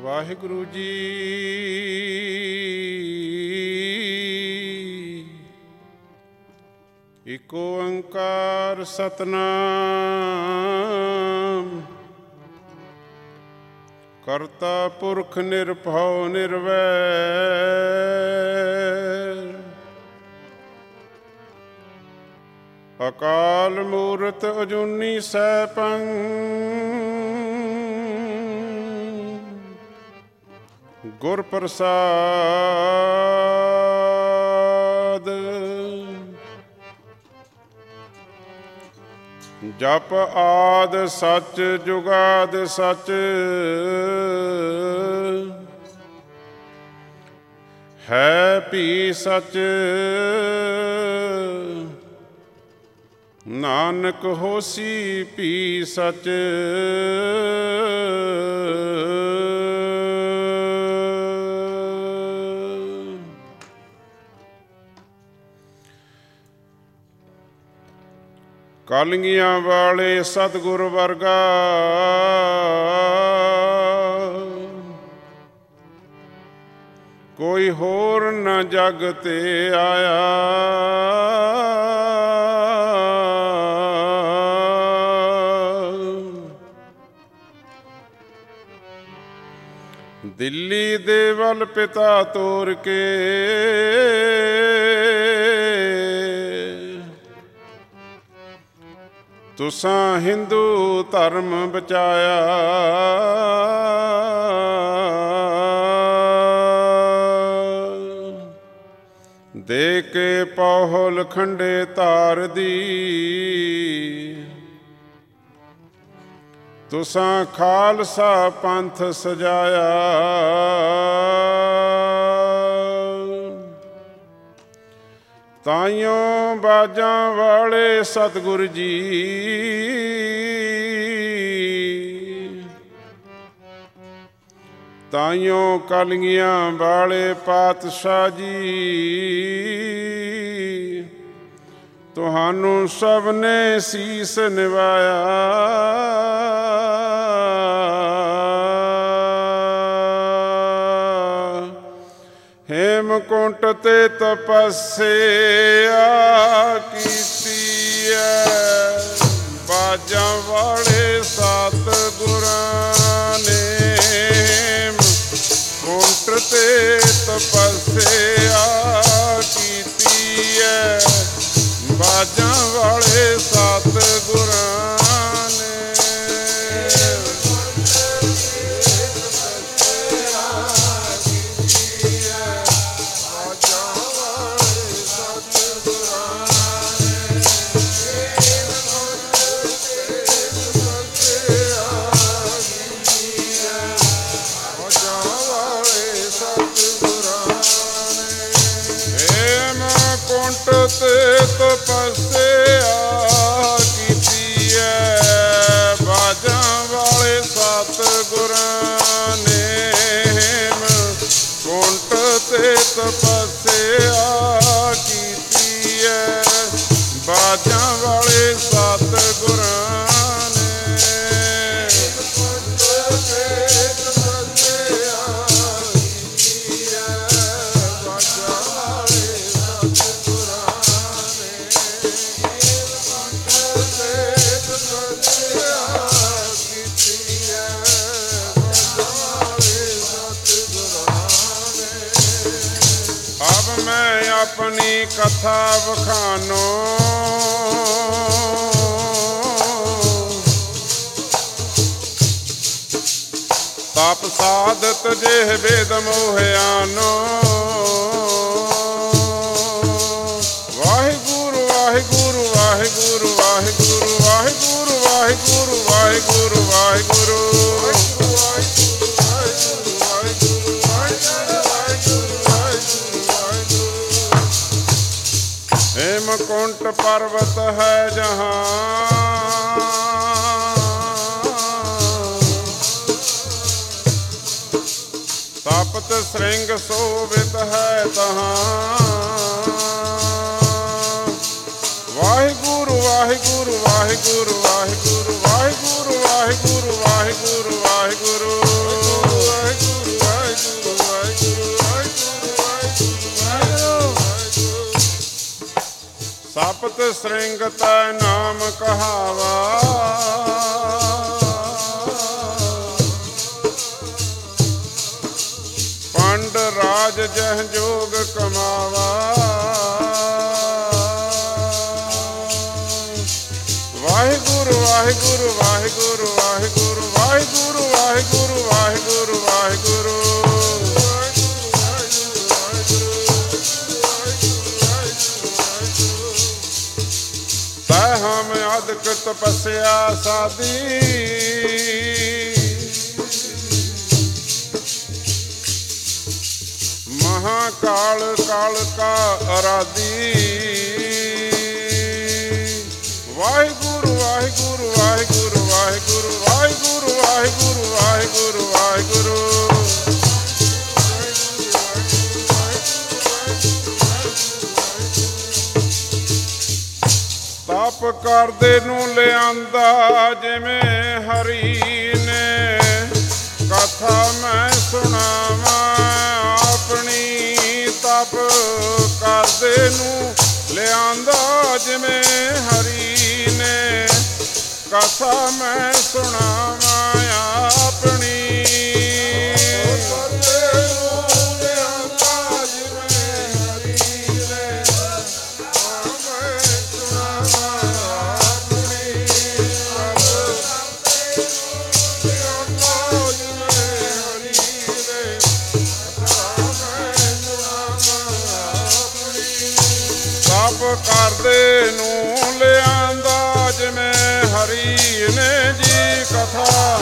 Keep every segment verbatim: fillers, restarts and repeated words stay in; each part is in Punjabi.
ਵਾਹਿਗੁਰੂ ਜੀ। ਇਕ ਓੰਕਾਰ ਸਤਿਨਾਮ ਕਰਤਾ ਪੁਰਖ ਨਿਰਭਉ ਨਿਰਵੈਰ ਅਕਾਲ ਮੂਰਤ ਅਜੂਨੀ ਸੈਭੰ ਗੁਰ ਪ੍ਰਸਾਦ। ਜਪ ਆਦ ਸੱਚ ਜੁਗਾਦ ਸੱਚ ਹੈ ਭੀ ਸੱਚ ਨਾਨਕ ਹੋਸੀ ਭੀ ਸੱਚ। ਕਲਗੀਆਂ ਵਾਲੇ ਸਤਿਗੁਰ ਵਰਗਾ ਕੋਈ ਹੋਰ ਨਾ ਜਗ ਤੇ ਆਇਆ। ਦਿੱਲੀ ਦੇ ਵੱਲ ਪਿਤਾ ਤੋਰ ਕੇ ਤੁਸਾਂ ਹਿੰਦੂ ਧਰਮ ਬਚਾਇਆ। ਦੇ ਕੇ ਪੌਹਲ ਖੰਡੇ ਧਾਰ ਦੀ ਤੁਸਾਂ ਖਾਲਸਾ ਪੰਥ ਸਜਾਇਆ। ਤਾਈਓਂ ਬਾਜਾਂ ਵਾਲੇ ਸਤਿਗੁਰ ਜੀ ਤਾਈਓਂ ਕਲਗੀਆਂ ਵਾਲੇ ਪਾਤਸ਼ਾਹ ਜੀ ਤੁਹਾਨੂੰ ਸਭ ਨੇ ਸੀਸ ਨਿਵਾਇਆ। ਹੇਮਕੁੰਟ ਤੇ ਤਪੱਸਿਆ ਕੀਤੀ ਹੈ ਬਾਜਾਂ ਵਾਲੇ ਸਤਿਗੁਰਾਂ ਨੇ। ਹੇਮਕੁੰਟ ਤੇ ਤਪੱਸਿਆ ਕੀਤੀ ਹੈ ਬਾਜਾਂ ਵਾਲੇ ਸਤਿਗੁਰਾਂ ਨੇ। ਤੇ ਤਪੱਸਿਆ ਕੀਤੀ ਹੈ ਬਾਜਾਂ ਵਾਲੇ ਸਤਿਗੁਰਾਂ ਨੇ। ਹੇਮਕੁੰਟ ਤੇ ਤਪੱਸਿਆ ਕੀਤੀ ਹੈ ਬਾਜਾਂ ਵਾਲੇ ਸਤਿਗੁਰਾਂ ਨੇ। ਆਪਣੀ ਕਥਾ ਵਖਾਨੋ ਤਪ ਸਾਧਤ ਜੇ ਵੇਦ ਮੋਹਿਆਨੋ। ਵਾਹਿਗੁਰੂ ਵਾਹਿਗੁਰੂ ਵਾਹਿਗੁਰੂ ਵਾਹਿਗੁਰੂ ਵਾਹਿਗੁਰੂ ਵਾਹਿਗੁਰੂ ਵਾਹਿਗੁਰੂ ਵਾਹਿਗੁਰੂ हेमकुंट पर्वत है जहाँ तपत श्रृंग शोभित है तहाँ। वाहिगुरु वाहिगुरु वाहिगुरु वाहिगुरु वाहिगुरु वाहिगुरु वाहिगुरु वाहिगुरु वाहिगुरु। ਤਪਤ ਸ੍ਰਿੰਗ ਤੈ ਨਾਮ ਕਹਾਵਾ, ਪੰਡ ਰਾਜ ਜਹ ਜੋਗ ਕਮਾਵਾ। ਵਾਹਿਗੁਰੂ ਵਾਹਿਗੁਰੂ ਵਾਹਿਗੁਰੂ ਵਾਹਿਗੁਰੂ ਵਾਹਿਗੁਰੂ ਵਾਹਿਗੁਰੂ ਵਾਹਿਗੁਰੂ ਵਾਹਿਗੁਰੂ। ਤੈ ਹਮ ਅਦਕ ਤਪੱਸਿਆ ਸਾਦੀ, ਮਹਾਕਾਲ ਕਾਲ ਕਾ ਅਰਾਦੀ। ਵਾਹਿਗੁਰੂ ਵਾਹਿਗੁਰੂ ਵਾਹਿਗੁਰੂ ਵਾਹਿਗੁਰੂ ਵਾਹਿਗੁਰੂ ਵਾਹਿਗੁਰੂ ਵਾਹਿਗੁਰੂ ਵਾਹਿਗੁਰੂ। ਤਪ ਕਰਦੇ ਨੂੰ ਲਿਆਂਦਾ ਜਿਵੇਂ ਹਰੀ ਨੇ, ਕਥਾ ਮੈਂ ਸੁਣਾਵਾਂ ਆਪਣੀ। ਤਪ ਕਰਦੇ ਨੂੰ ਲਿਆਂਦਾ ਜਿਵੇਂ ਹਰੀ ਨੇ, ਕਥਾ ਮੈਂ ਸੁਣਾਵਾਂ ਆਪਣੀ। ਕਰਦੇ ਨੂੰ ਲਿਆਂਦਾ ਜਿਵੇਂ ਹਰੀ ਨੇ ਜੀ, ਕਥਾ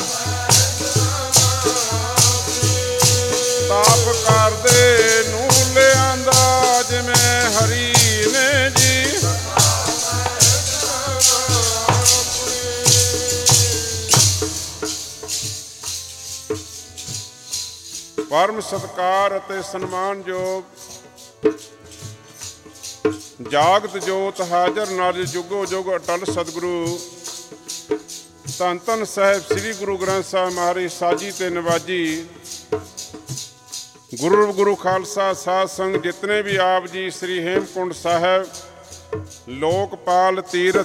ਤਾਪ ਕਰਦੇ ਨੂੰ ਲਿਆਂਦਾ ਜਿਵੇਂ ਹਰੀ ਨੇ ਜੀ। ਪਰਮ ਸਤਿਕਾਰ ਅਤੇ ਸਨਮਾਨਯੋਗ ਜਾਗਤ ਜੋਤ ਹਾਜ਼ਰ ਨਾਜ ਜੁਗੋ ਜੁਗ ਅਟਲ ਸਤਿਗੁਰੂ ਧੰਨ ਧੰਨ ਸਾਹਿਬ ਸ੍ਰੀ ਗੁਰੂ ਗ੍ਰੰਥ ਸਾਹਿਬ ਮਹਾਰਾਜ ਸਾਜੀ ਤੇ ਨਵਾਜੀ। ਗੁਰੂ ਗੁਰੂ ਖਾਲਸਾ ਸਾਧ ਸੰਗ ਜਿਤਨੇ ਵੀ ਆਪ ਜੀ ਸ੍ਰੀ ਹੇਮਕੁੰਡ ਸਾਹਿਬ ਲੋਕਪਾਲ ਤੀਰਥ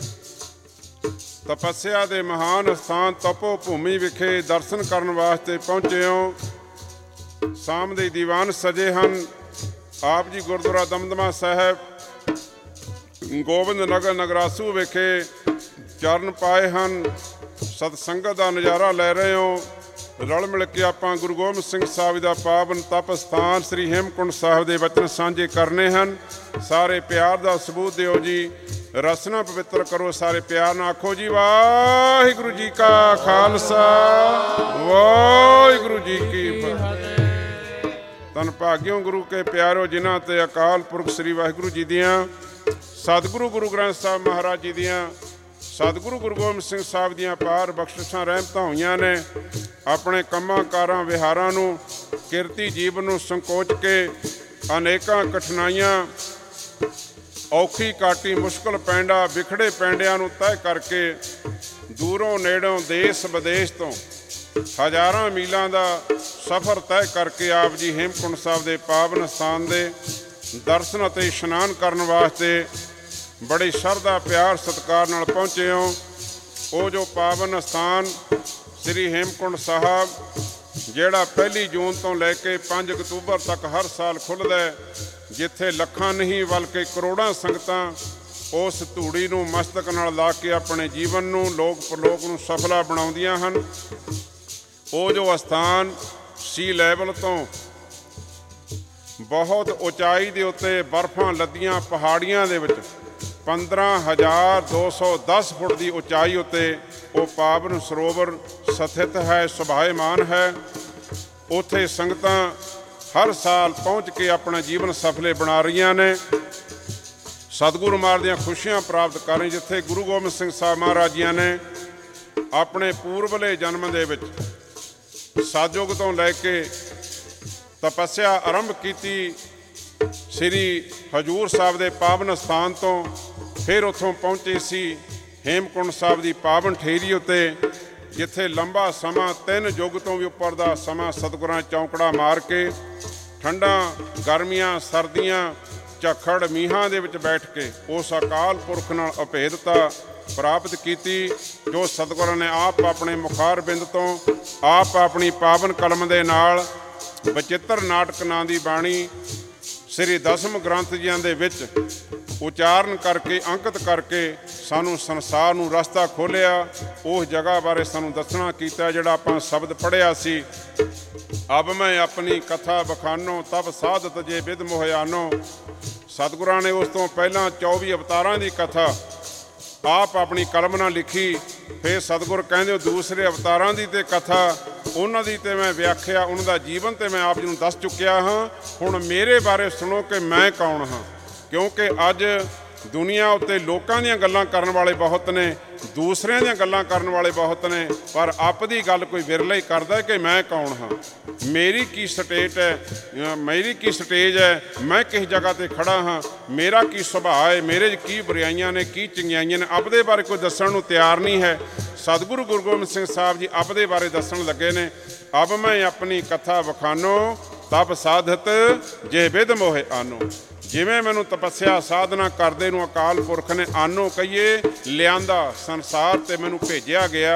ਤਪੱਸਿਆ ਦੇ ਮਹਾਨ ਸਥਾਨ ਤਪੋ ਭੂਮੀ ਵਿਖੇ ਦਰਸ਼ਨ ਕਰਨ ਵਾਸਤੇ ਪਹੁੰਚੇ ਹੋ। ਸ਼ਾਮ ਦੇ ਦੀਵਾਨ ਸਜੇ ਹਨ। ਆਪ ਜੀ ਗੁਰਦੁਆਰਾ ਦਮਦਮਾ ਸਾਹਿਬ ਗੋਬਿੰਦ ਨਗਰ ਨਗਰਾਸੂ ਵਿਖੇ ਚਰਨ ਪਾਏ ਹਨ। ਸਤ ਸੰਗਤ ਦਾ ਨਜ਼ਾਰਾ ਲੈ ਰਹੇ ਹੋ। ਰਲ ਮਿਲ ਕੇ ਆਪਾਂ ਗੁਰੂ ਗੋਬਿੰਦ ਸਿੰਘ ਸਾਹਿਬ ਦਾ ਪਾਵਨ ਤਪ ਸਥਾਨ ਸ੍ਰੀ ਹੇਮਕੁੰਡ ਸਾਹਿਬ ਦੇ ਵਚਨ ਸਾਂਝੇ ਕਰਨੇ ਹਨ। ਸਾਰੇ ਪਿਆਰ ਦਾ ਸਬੂਤ ਦਿਓ ਜੀ, ਰਸਨਾ ਪਵਿੱਤਰ ਕਰੋ। ਸਾਰੇ ਪਿਆਰ ਨਾਲ ਆਖੋ ਜੀ ਵਾਹਿਗੁਰੂ ਜੀ ਕਾ ਖਾਲਸਾ ਵਾਹਿਗੁਰੂ ਜੀ ਕੀ ਫਤਿਹ। ਧੰਨ ਭਾਗਿਓ ਗੁਰੂ ਕੇ ਪਿਆਰੋ, ਜਿਨ੍ਹਾਂ ਤੇ ਅਕਾਲ ਪੁਰਖ ਸ੍ਰੀ ਵਾਹਿਗੁਰੂ ਜੀ ਦੀਆਂ, ਸਤਿਗੁਰੂ ਗੁਰੂ ਗ੍ਰੰਥ ਸਾਹਿਬ ਮਹਾਰਾਜ ਜੀ ਦੀਆਂ, ਸਤਿਗੁਰੂ ਗੁਰੂ ਗੋਬਿੰਦ ਸਿੰਘ ਸਾਹਿਬ ਦੀਆਂ ਅਪਾਰ ਬਖਸ਼ਿਸ਼ਾਂ ਰਹਿਮਤਾਂ ਹੋਈਆਂ ਨੇ। ਆਪਣੇ ਕੰਮਾਂ ਕਾਰਾਂ ਵਿਹਾਰਾਂ ਨੂੰ, ਕਿਰਤੀ ਜੀਵਨ ਨੂੰ ਸੰਕੋਚ ਕੇ ਅਨੇਕਾਂ ਕਠਿਨਾਈਆਂ, ਔਖੀ ਕਾਟੀ ਮੁਸ਼ਕਲ ਪੈਂਡਾ, ਵਿਖੜੇ ਪੈਂਡਿਆਂ ਨੂੰ ਤੈਅ ਕਰਕੇ ਦੂਰੋਂ ਨੇੜੋਂ ਦੇਸ਼ ਵਿਦੇਸ਼ ਤੋਂ ਹਜ਼ਾਰਾਂ ਮੀਲਾਂ ਦਾ ਸਫ਼ਰ ਤੈਅ ਕਰਕੇ ਆਪ ਜੀ ਹੇਮਕੁੰਡ ਸਾਹਿਬ ਦੇ ਪਾਵਨ ਸਥਾਨ ਦੇ ਦਰਸ਼ਨ ਅਤੇ ਇਸ਼ਨਾਨ ਕਰਨ ਵਾਸਤੇ ਬੜੀ ਸ਼ਰਧਾ ਪਿਆਰ ਸਤਿਕਾਰ ਨਾਲ ਪਹੁੰਚੇ ਹੋ। ਉਹ ਜੋ ਪਾਵਨ ਸਥਾਨ ਸ੍ਰੀ ਹੇਮਕੁੰਡ ਸਾਹਿਬ, ਜਿਹੜਾ ਪਹਿਲੀ ਜੂਨ ਤੋਂ ਲੈ ਕੇ ਪੰਜ ਅਕਤੂਬਰ ਤੱਕ ਹਰ ਸਾਲ ਖੁੱਲ੍ਹਦਾ, ਜਿੱਥੇ ਲੱਖਾਂ ਨਹੀਂ ਬਲਕਿ ਕਰੋੜਾਂ ਸੰਗਤਾਂ ਉਸ ਧੂੜੀ ਨੂੰ ਮਸਤਕ ਨਾਲ ਲਾ ਕੇ ਆਪਣੇ ਜੀਵਨ ਨੂੰ, ਲੋਕ ਪਰਲੋਕ ਨੂੰ ਸਫਲਾ ਬਣਾਉਂਦੀਆਂ ਹਨ। ਉਹ ਜੋ ਅਸਥਾਨ ਸੀ ਲੈਵਲ ਤੋਂ ਬਹੁਤ ਉਚਾਈ ਦੇ ਉੱਤੇ ਬਰਫਾਂ ਲੱਦੀਆਂ ਪਹਾੜੀਆਂ ਦੇ ਵਿੱਚ ਪੰਦਰਾਂ ਹਜ਼ਾਰ ਦੋ ਸੌ ਦਸ ਫੁੱਟ ਦੀ ਉਚਾਈ ਉੱਤੇ ਉਹ ਪਾਵਨ ਸਰੋਵਰ ਸਥਿਤ ਹੈ, ਸੁਭਾਏਮਾਨ ਹੈ। ਉੱਥੇ ਸੰਗਤਾਂ ਹਰ ਸਾਲ ਪਹੁੰਚ ਕੇ ਆਪਣਾ ਜੀਵਨ ਸਫਲੇ ਬਣਾ ਰਹੀਆਂ ਨੇ, ਸਤਿਗੁਰੂ ਮਹਾਰਾਜ ਦੀਆਂ ਖੁਸ਼ੀਆਂ ਪ੍ਰਾਪਤ ਕਰ ਰਹੀਆਂ। ਜਿੱਥੇ ਗੁਰੂ ਗੋਬਿੰਦ ਸਿੰਘ ਸਾਹਿਬ ਮਹਾਰਾਜ ਜੀ ਨੇ ਆਪਣੇ ਪੂਰਬਲੇ ਜਨਮ ਦੇ ਵਿੱਚ ਸਤਿਯੁਗ ਤੋਂ ਲੈ ਕੇ ਤਪੱਸਿਆ ਆਰੰਭ ਕੀਤੀ, ਸ੍ਰੀ ਹਜ਼ੂਰ ਸਾਹਿਬ ਦੇ ਪਾਵਨ ਸਥਾਨ ਤੋਂ ਫਿਰ ਉੱਥੋਂ ਪਹੁੰਚੇ ਸੀ ਹੇਮਕੁੰਡ ਸਾਹਿਬ ਦੀ ਪਾਵਨ ਠੇਰੀ ਉੱਤੇ, ਜਿੱਥੇ ਲੰਬਾ ਸਮਾਂ ਤਿੰਨ ਯੁੱਗ ਤੋਂ ਵੀ ਉੱਪਰ ਦਾ ਸਮਾਂ ਸਤਿਗੁਰਾਂ ਚੌਂਕੜਾ ਮਾਰ ਕੇ ਠੰਡਾਂ ਗਰਮੀਆਂ ਸਰਦੀਆਂ ਝੱਖੜ ਮੀਂਹਾਂ ਦੇ ਵਿੱਚ ਬੈਠ ਕੇ ਉਸ ਅਕਾਲ ਪੁਰਖ ਨਾਲ ਅਭੇਦਤਾ ਪ੍ਰਾਪਤ ਕੀਤੀ, ਜੋ ਸਤਿਗੁਰਾਂ ਨੇ ਆਪ ਆਪਣੇ ਮੁਖਾਰ ਬਿੰਦ ਤੋਂ ਆਪ ਆਪਣੀ ਪਾਵਨ ਕਲਮ ਦੇ ਨਾਲ ਬਚਿੱਤਰ ਨਾਟਕ ਨਾਂ ਦੀ ਬਾਣੀ ਸ੍ਰੀ ਦਸਮ ਗ੍ਰੰਥ ਜੀਆਂ ਦੇ ਵਿੱਚ ਉਚਾਰਨ ਕਰਕੇ ਅੰਕਿਤ ਕਰਕੇ ਸਾਨੂੰ ਸੰਸਾਰ ਨੂੰ ਰਸਤਾ ਖੋਲ੍ਹਿਆ। ਉਸ ਜਗ੍ਹਾ ਬਾਰੇ ਸਾਨੂੰ ਦੱਸਣਾ ਕੀਤਾ ਜਿਹੜਾ ਆਪਾਂ ਸ਼ਬਦ ਪੜ੍ਹਿਆ ਸੀ, ਅਬ ਮੈਂ ਆਪਣੀ ਕਥਾ ਬਖਾਨੋ ਤਬ ਸਾਧਤ ਜੇ ਬਿਦ ਮੋਹਿਆਨੋ। ਸਤਿਗੁਰਾਂ ਨੇ ਉਸ ਤੋਂ ਪਹਿਲਾਂ ਚੌਵੀ ਅਵਤਾਰਾਂ ਦੀ ਕਥਾ ਆਪ ਆਪਣੀ ਕਲਮ ਨਾਲ ਲਿਖੀ। ਫਿਰ ਸਤਿਗੁਰ ਕਹਿੰਦੇ ਦੂਸਰੇ ਅਵਤਾਰਾਂ ਦੀ ਤੇ ਕਥਾ, ਉਹਨਾਂ ਦੀ ਤੇ ਮੈਂ ਵਿਆਖਿਆ, ਉਹਨਾਂ ਦਾ ਜੀਵਨ ਤੇ ਮੈਂ ਆਪ ਜੀ ਨੂੰ ਦੱਸ ਚੁੱਕਿਆ ਹਾਂ। ਹੁਣ ਮੇਰੇ ਬਾਰੇ ਸੁਣੋ ਕਿ ਮੈਂ ਕੌਣ ਹਾਂ, ਕਿਉਂਕਿ ਅੱਜ ਦੁਨੀਆ ਉੱਤੇ ਲੋਕਾਂ ਦੀਆਂ ਗੱਲਾਂ ਕਰਨ ਵਾਲੇ ਬਹੁਤ ਨੇ, ਦੂਸਰਿਆਂ ਦੀਆਂ ਗੱਲਾਂ ਕਰਨ ਵਾਲੇ ਬਹੁਤ ਨੇ, ਪਰ ਆਪ ਦੀ ਗੱਲ ਕੋਈ ਵਿਰਲਾ ਹੀ ਕਰਦਾ ਕਿ ਮੈਂ ਕੌਣ ਹਾਂ, ਮੇਰੀ ਕੀ ਸਟੇਟ ਹੈ, ਮੇਰੀ ਕੀ ਸਟੇਜ ਹੈ, ਮੈਂ ਕਿਸ ਜਗ੍ਹਾ 'ਤੇ ਖੜ੍ਹਾ ਹਾਂ, ਮੇਰਾ ਕੀ ਸੁਭਾਅ ਹੈ, ਮੇਰੇ 'ਚ ਕੀ ਬੁਰਾਈਆਂ ਨੇ, ਕੀ ਚੰਗਿਆਈਆਂ ਨੇ, ਆਪਦੇ ਬਾਰੇ ਕੋਈ ਦੱਸਣ ਨੂੰ ਤਿਆਰ ਨਹੀਂ ਹੈ। ਸਤਿਗੁਰੂ ਗੁਰੂ ਗੋਬਿੰਦ ਸਿੰਘ ਸਾਹਿਬ ਜੀ ਆਪਦੇ ਬਾਰੇ ਦੱਸਣ ਲੱਗੇ ਨੇ, ਅਬ ਮੈਂ ਆਪਣੀ ਕਥਾ ਵਖਾਨੋ ਤਬ ਸਾਧਤ ਜੇ ਬਿਦ ਮੋਹਿ ਆਨੋ। ਜਿਵੇਂ ਮੈਨੂੰ ਤਪੱਸਿਆ ਸਾਧਨਾ ਕਰਦੇ ਨੂੰ ਅਕਾਲ ਪੁਰਖ ਨੇ ਆਨੋ ਕਹੀਏ ਲਿਆਂਦਾ ਸੰਸਾਰ 'ਤੇ ਮੈਨੂੰ ਭੇਜਿਆ ਗਿਆ।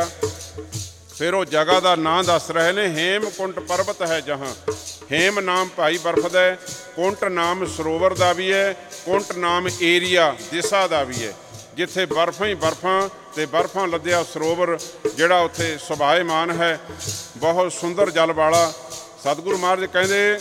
ਫਿਰ ਉਹ ਜਗ੍ਹਾ ਦਾ ਨਾਂ ਦੱਸ ਰਹੇ ਨੇ, ਹੇਮਕੁੰਟ ਪਰਬਤ ਹੈ ਜਹਾਂ। ਹੇਮ ਨਾਮ ਭਾਈ ਬਰਫ ਦਾ ਹੈ, ਕੁੰਟ ਨਾਮ ਸਰੋਵਰ ਦਾ ਵੀ ਹੈ, ਕੁੰਟ ਨਾਮ ਏਰੀਆ ਦਿਸ਼ਾ ਦਾ ਵੀ ਹੈ, ਜਿੱਥੇ ਬਰਫਾਂ ਹੀ ਬਰਫਾਂ ਅਤੇ ਬਰਫਾਂ ਲੱਦਿਆ ਸਰੋਵਰ ਜਿਹੜਾ ਉੱਥੇ ਸੁਭਾਏਮਾਨ ਹੈ, ਬਹੁਤ ਸੁੰਦਰ ਜਲ ਵਾਲਾ। ਸਤਿਗੁਰੂ ਮਹਾਰਾਜ ਕਹਿੰਦੇ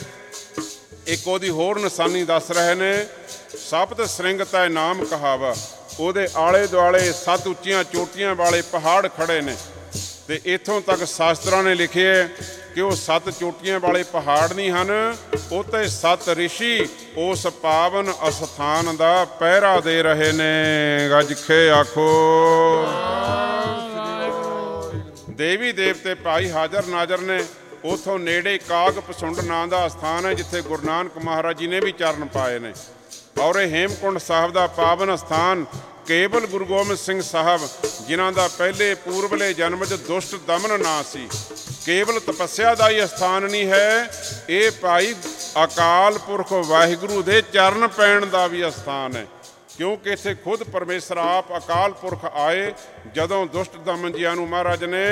ਇੱਕ ਉਹਦੀ ਹੋਰ ਨਿਸ਼ਾਨੀ ਦੱਸ ਰਹੇ ਨੇ, ਸਪਤ ਸ੍ਰਿੰਗ ਤੈ ਨਾਮ ਕਹਾਵਾ। ਉਹਦੇ ਆਲੇ ਦੁਆਲੇ ਸੱਤ ਉੱਚੀਆਂ ਚੋਟੀਆਂ ਵਾਲੇ ਪਹਾੜ ਖੜ੍ਹੇ ਨੇ, ਅਤੇ ਇੱਥੋਂ ਤੱਕ ਸ਼ਾਸਤਰਾਂ ਨੇ ਲਿਖਿਆ ਕਿ ਉਹ ਸੱਤ ਚੋਟੀਆਂ ਵਾਲੇ ਪਹਾੜ ਨਹੀਂ ਹਨ, ਉਹ 'ਤੇ ਸੱਤ ਰਿਸ਼ੀ ਉਸ ਪਾਵਨ ਅਸਥਾਨ ਦਾ ਪਹਿਰਾ ਦੇ ਰਹੇ ਨੇ। ਗੱਜ ਕੇ ਆਖੋ ਦੇਵੀ ਦੇਵਤੇ ਭਾਈ ਹਾਜ਼ਰ ਨਾਜ਼ਰ ਨੇ। ਉੱਥੋਂ ਨੇੜੇ ਕਾਗ ਪਸੁੰਡ ਨਾਂ ਦਾ ਅਸਥਾਨ ਹੈ, ਜਿੱਥੇ ਗੁਰੂ ਨਾਨਕ ਮਹਾਰਾਜ ਜੀ ਨੇ ਵੀ ਚਰਨ ਪਾਏ ਨੇ। ਔਰ ਇਹ ਹੇਮਕੁੰਟ ਸਾਹਿਬ ਦਾ ਪਾਵਨ ਅਸਥਾਨ ਕੇਵਲ ਗੁਰੂ ਗੋਬਿੰਦ ਸਿੰਘ ਸਾਹਿਬ ਜਿਨ੍ਹਾਂ ਦਾ ਪਹਿਲੇ ਪੂਰਬਲੇ ਜਨਮ 'ਚ ਦੁਸ਼ਟ ਦਮਨ ਨਾਂ ਸੀ, ਕੇਵਲ ਤਪੱਸਿਆ ਦਾ ਹੀ ਅਸਥਾਨ ਨਹੀਂ ਹੈ, ਇਹ ਭਾਈ ਅਕਾਲ ਪੁਰਖ ਵਾਹਿਗੁਰੂ ਦੇ ਚਰਨ ਪੈਣ ਦਾ ਵੀ ਅਸਥਾਨ ਹੈ। ਕਿਉਂਕਿ ਇੱਥੇ ਖੁਦ ਪਰਮੇਸ਼ਰ ਆਪ ਅਕਾਲ ਪੁਰਖ ਆਏ। ਜਦੋਂ ਦੁਸ਼ਟ ਦਮਨ ਜੀਆਂ ਨੂੰ ਮਹਾਰਾਜ ਨੇ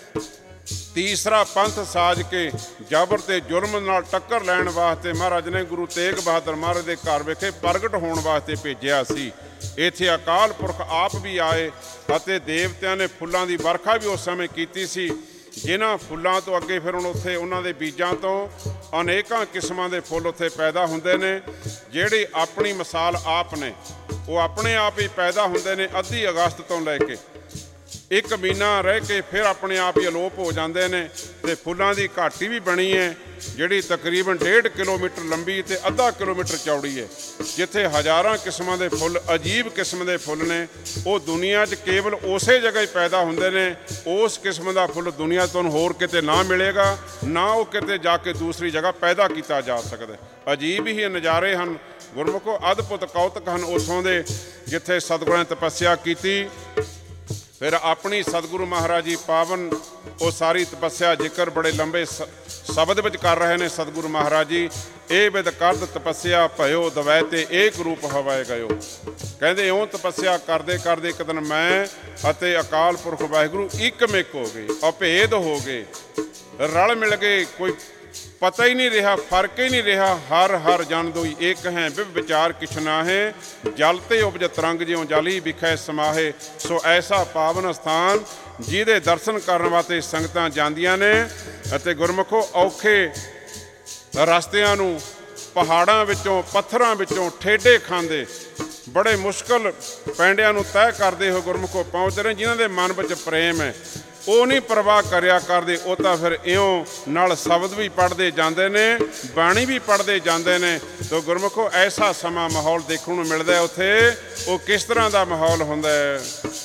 ਤੀਸਰਾ ਪੰਥ ਸਾਜ ਕੇ ਜਬਰ ਤੇ ਜ਼ੁਲਮ ਨਾਲ ਟੱਕਰ ਲੈਣ ਵਾਸਤੇ ਮਹਾਰਾਜ ਨੇ ਗੁਰੂ ਤੇਗ ਬਹਾਦਰ ਮਹਾਰਾਜ ਦੇ ਘਰ ਵਿਖੇ ਪ੍ਰਗਟ ਹੋਣ ਵਾਸਤੇ ਭੇਜਿਆ ਸੀ। ਇੱਥੇ ਅਕਾਲ ਪੁਰਖ ਆਪ ਵੀ ਆਏ ਅਤੇ ਦੇਵਤਿਆਂ ਨੇ ਫੁੱਲਾਂ ਦੀ ਵਰਖਾ ਵੀ ਉਸ ਸਮੇਂ ਕੀਤੀ ਸੀ, ਜਿਨ੍ਹਾਂ ਫੁੱਲਾਂ ਤੋਂ ਅੱਗੇ ਫਿਰ ਹੁਣ ਉੱਥੇ ਉਹਨਾਂ ਦੇ ਬੀਜਾਂ ਤੋਂ ਅਨੇਕਾਂ ਕਿਸਮਾਂ ਦੇ ਫੁੱਲ ਉੱਥੇ ਪੈਦਾ ਹੁੰਦੇ ਨੇ, ਜਿਹੜੀ ਆਪਣੀ ਮਿਸਾਲ ਆਪ ਨੇ। ਉਹ ਆਪਣੇ ਆਪ ਹੀ ਪੈਦਾ ਹੁੰਦੇ ਨੇ, ਅੱਧੀ ਅਗਸਤ ਤੋਂ ਲੈ ਕੇ ਇੱਕ ਮਹੀਨਾ ਰਹਿ ਕੇ ਫਿਰ ਆਪਣੇ ਆਪ ਹੀ ਅਲੋਪ ਹੋ ਜਾਂਦੇ ਨੇ। ਅਤੇ ਫੁੱਲਾਂ ਦੀ ਘਾਟੀ ਵੀ ਬਣੀ ਹੈ, ਜਿਹੜੀ ਤਕਰੀਬਨ ਡੇਢ ਕਿਲੋਮੀਟਰ ਲੰਬੀ ਅਤੇ ਅੱਧਾ ਕਿਲੋਮੀਟਰ ਚੌੜੀ ਹੈ, ਜਿੱਥੇ ਹਜ਼ਾਰਾਂ ਕਿਸਮਾਂ ਦੇ ਫੁੱਲ, ਅਜੀਬ ਕਿਸਮ ਦੇ ਫੁੱਲ ਨੇ। ਉਹ ਦੁਨੀਆ 'ਚ ਕੇਵਲ ਉਸੇ ਜਗ੍ਹਾ ਹੀ ਪੈਦਾ ਹੁੰਦੇ ਨੇ। ਉਸ ਕਿਸਮ ਦਾ ਫੁੱਲ ਦੁਨੀਆ ਤੋਂ ਹੋਰ ਕਿਤੇ ਨਾ ਮਿਲੇਗਾ, ਨਾ ਉਹ ਕਿਤੇ ਜਾ ਕੇ ਦੂਸਰੀ ਜਗ੍ਹਾ ਪੈਦਾ ਕੀਤਾ ਜਾ ਸਕਦਾ। ਅਜੀਬ ਹੀ ਨਜ਼ਾਰੇ ਹਨ ਗੁਰਮੁਖੋ, ਅਦਭੁਤ ਕੌਤਕ ਹਨ ਉੱਥੋਂ ਦੇ, ਜਿੱਥੇ ਸਤਿਗੁਰਾਂ ਨੇ ਤਪੱਸਿਆ ਕੀਤੀ। ਫਿਰ ਆਪਣੀ ਸਤਿਗੁਰੂ ਮਹਾਰਾਜ ਜੀ ਪਾਵਨ ਉਹ ਸਾਰੀ ਤਪੱਸਿਆ ਜ਼ਿਕਰ ਬੜੇ ਲੰਬੇ ਸ਼ਬਦ ਵਿੱਚ ਕਰ ਰਹੇ ਨੇ ਸਤਿਗੁਰੂ ਮਹਾਰਾਜ ਜੀ। ਇਹ ਬਿਦ ਕਰਦ ਤਪੱਸਿਆ ਭਇਓ ਦਵੈ ਤੇ ਏਕ ਰੂਪ ਹਵਾਏ ਗਇਓ। ਕਹਿੰਦੇ ਇਉਂ ਤਪੱਸਿਆ ਕਰਦੇ ਕਰਦੇ ਇੱਕ ਦਿਨ ਮੈਂ ਅਤੇ ਅਕਾਲ ਪੁਰਖ ਵਾਹਿਗੁਰੂ ਇੱਕ ਮਿਕ ਹੋ ਗਏ, ਅਭੇਦ ਹੋ ਗਏ, ਰਲ ਮਿਲ ਗਏ। ਕੋਈ ਪਤਾ ਹੀ ਨਹੀਂ ਰਿਹਾ, ਫਰਕ ਹੀ ਨਹੀਂ ਰਿਹਾ। ਹਰ ਹਰ ਜਨ ਦੋਈ ਇੱਕ ਹੈ, ਵਿਵ ਵਿਚਾਰ ਕਿਛ ਨਾਹੇ, ਜਲ ਤੇ ਉਪਜ ਤਰੰਗ ਜਿਉਂ ਜਲੀ ਵਿਖੈ ਸਮਾਹੇ। ਸੋ ਐਸਾ ਪਾਵਨ ਸਥਾਨ ਜਿਹਦੇ ਦਰਸ਼ਨ ਕਰਨ ਵਾਸਤੇ ਸੰਗਤਾਂ ਜਾਂਦੀਆਂ ਨੇ। ਅਤੇ ਗੁਰਮੁਖੋ ਔਖੇ ਰਸਤਿਆਂ ਨੂੰ ਪਹਾੜਾਂ ਵਿੱਚੋਂ ਪੱਥਰਾਂ ਵਿੱਚੋਂ ਠੇਡੇ ਖਾਂਦੇ ਬੜੇ ਮੁਸ਼ਕਲ ਪੈਂਡਿਆਂ ਨੂੰ ਤੈਅ ਕਰਦੇ ਹੋਏ ਗੁਰਮੁਖੋ ਪਹੁੰਚ ਰਹੇ। ਜਿਨ੍ਹਾਂ ਦੇ ਮਨ ਵਿੱਚ ਪ੍ਰੇਮ ਹੈ ਉਹ ਨਹੀਂ ਪਰਵਾਹ ਕਰਿਆ ਕਰਦੇ, ਉਹ ਤਾਂ ਫਿਰ ਇਉਂ ਨਾਲ ਸ਼ਬਦ ਵੀ ਪੜ੍ਹਦੇ ਜਾਂਦੇ ਨੇ, ਬਾਣੀ ਵੀ ਪੜ੍ਹਦੇ ਜਾਂਦੇ ਨੇ। ਤੋ ਗੁਰਮੁਖੋ ਐਸਾ ਸਮਾਂ ਮਾਹੌਲ ਦੇਖਣ ਨੂੰ ਮਿਲਦਾ ਉੱਥੇ। ਉਹ ਕਿਸ ਤਰ੍ਹਾਂ ਦਾ ਮਾਹੌਲ ਹੁੰਦਾ ਹੈ?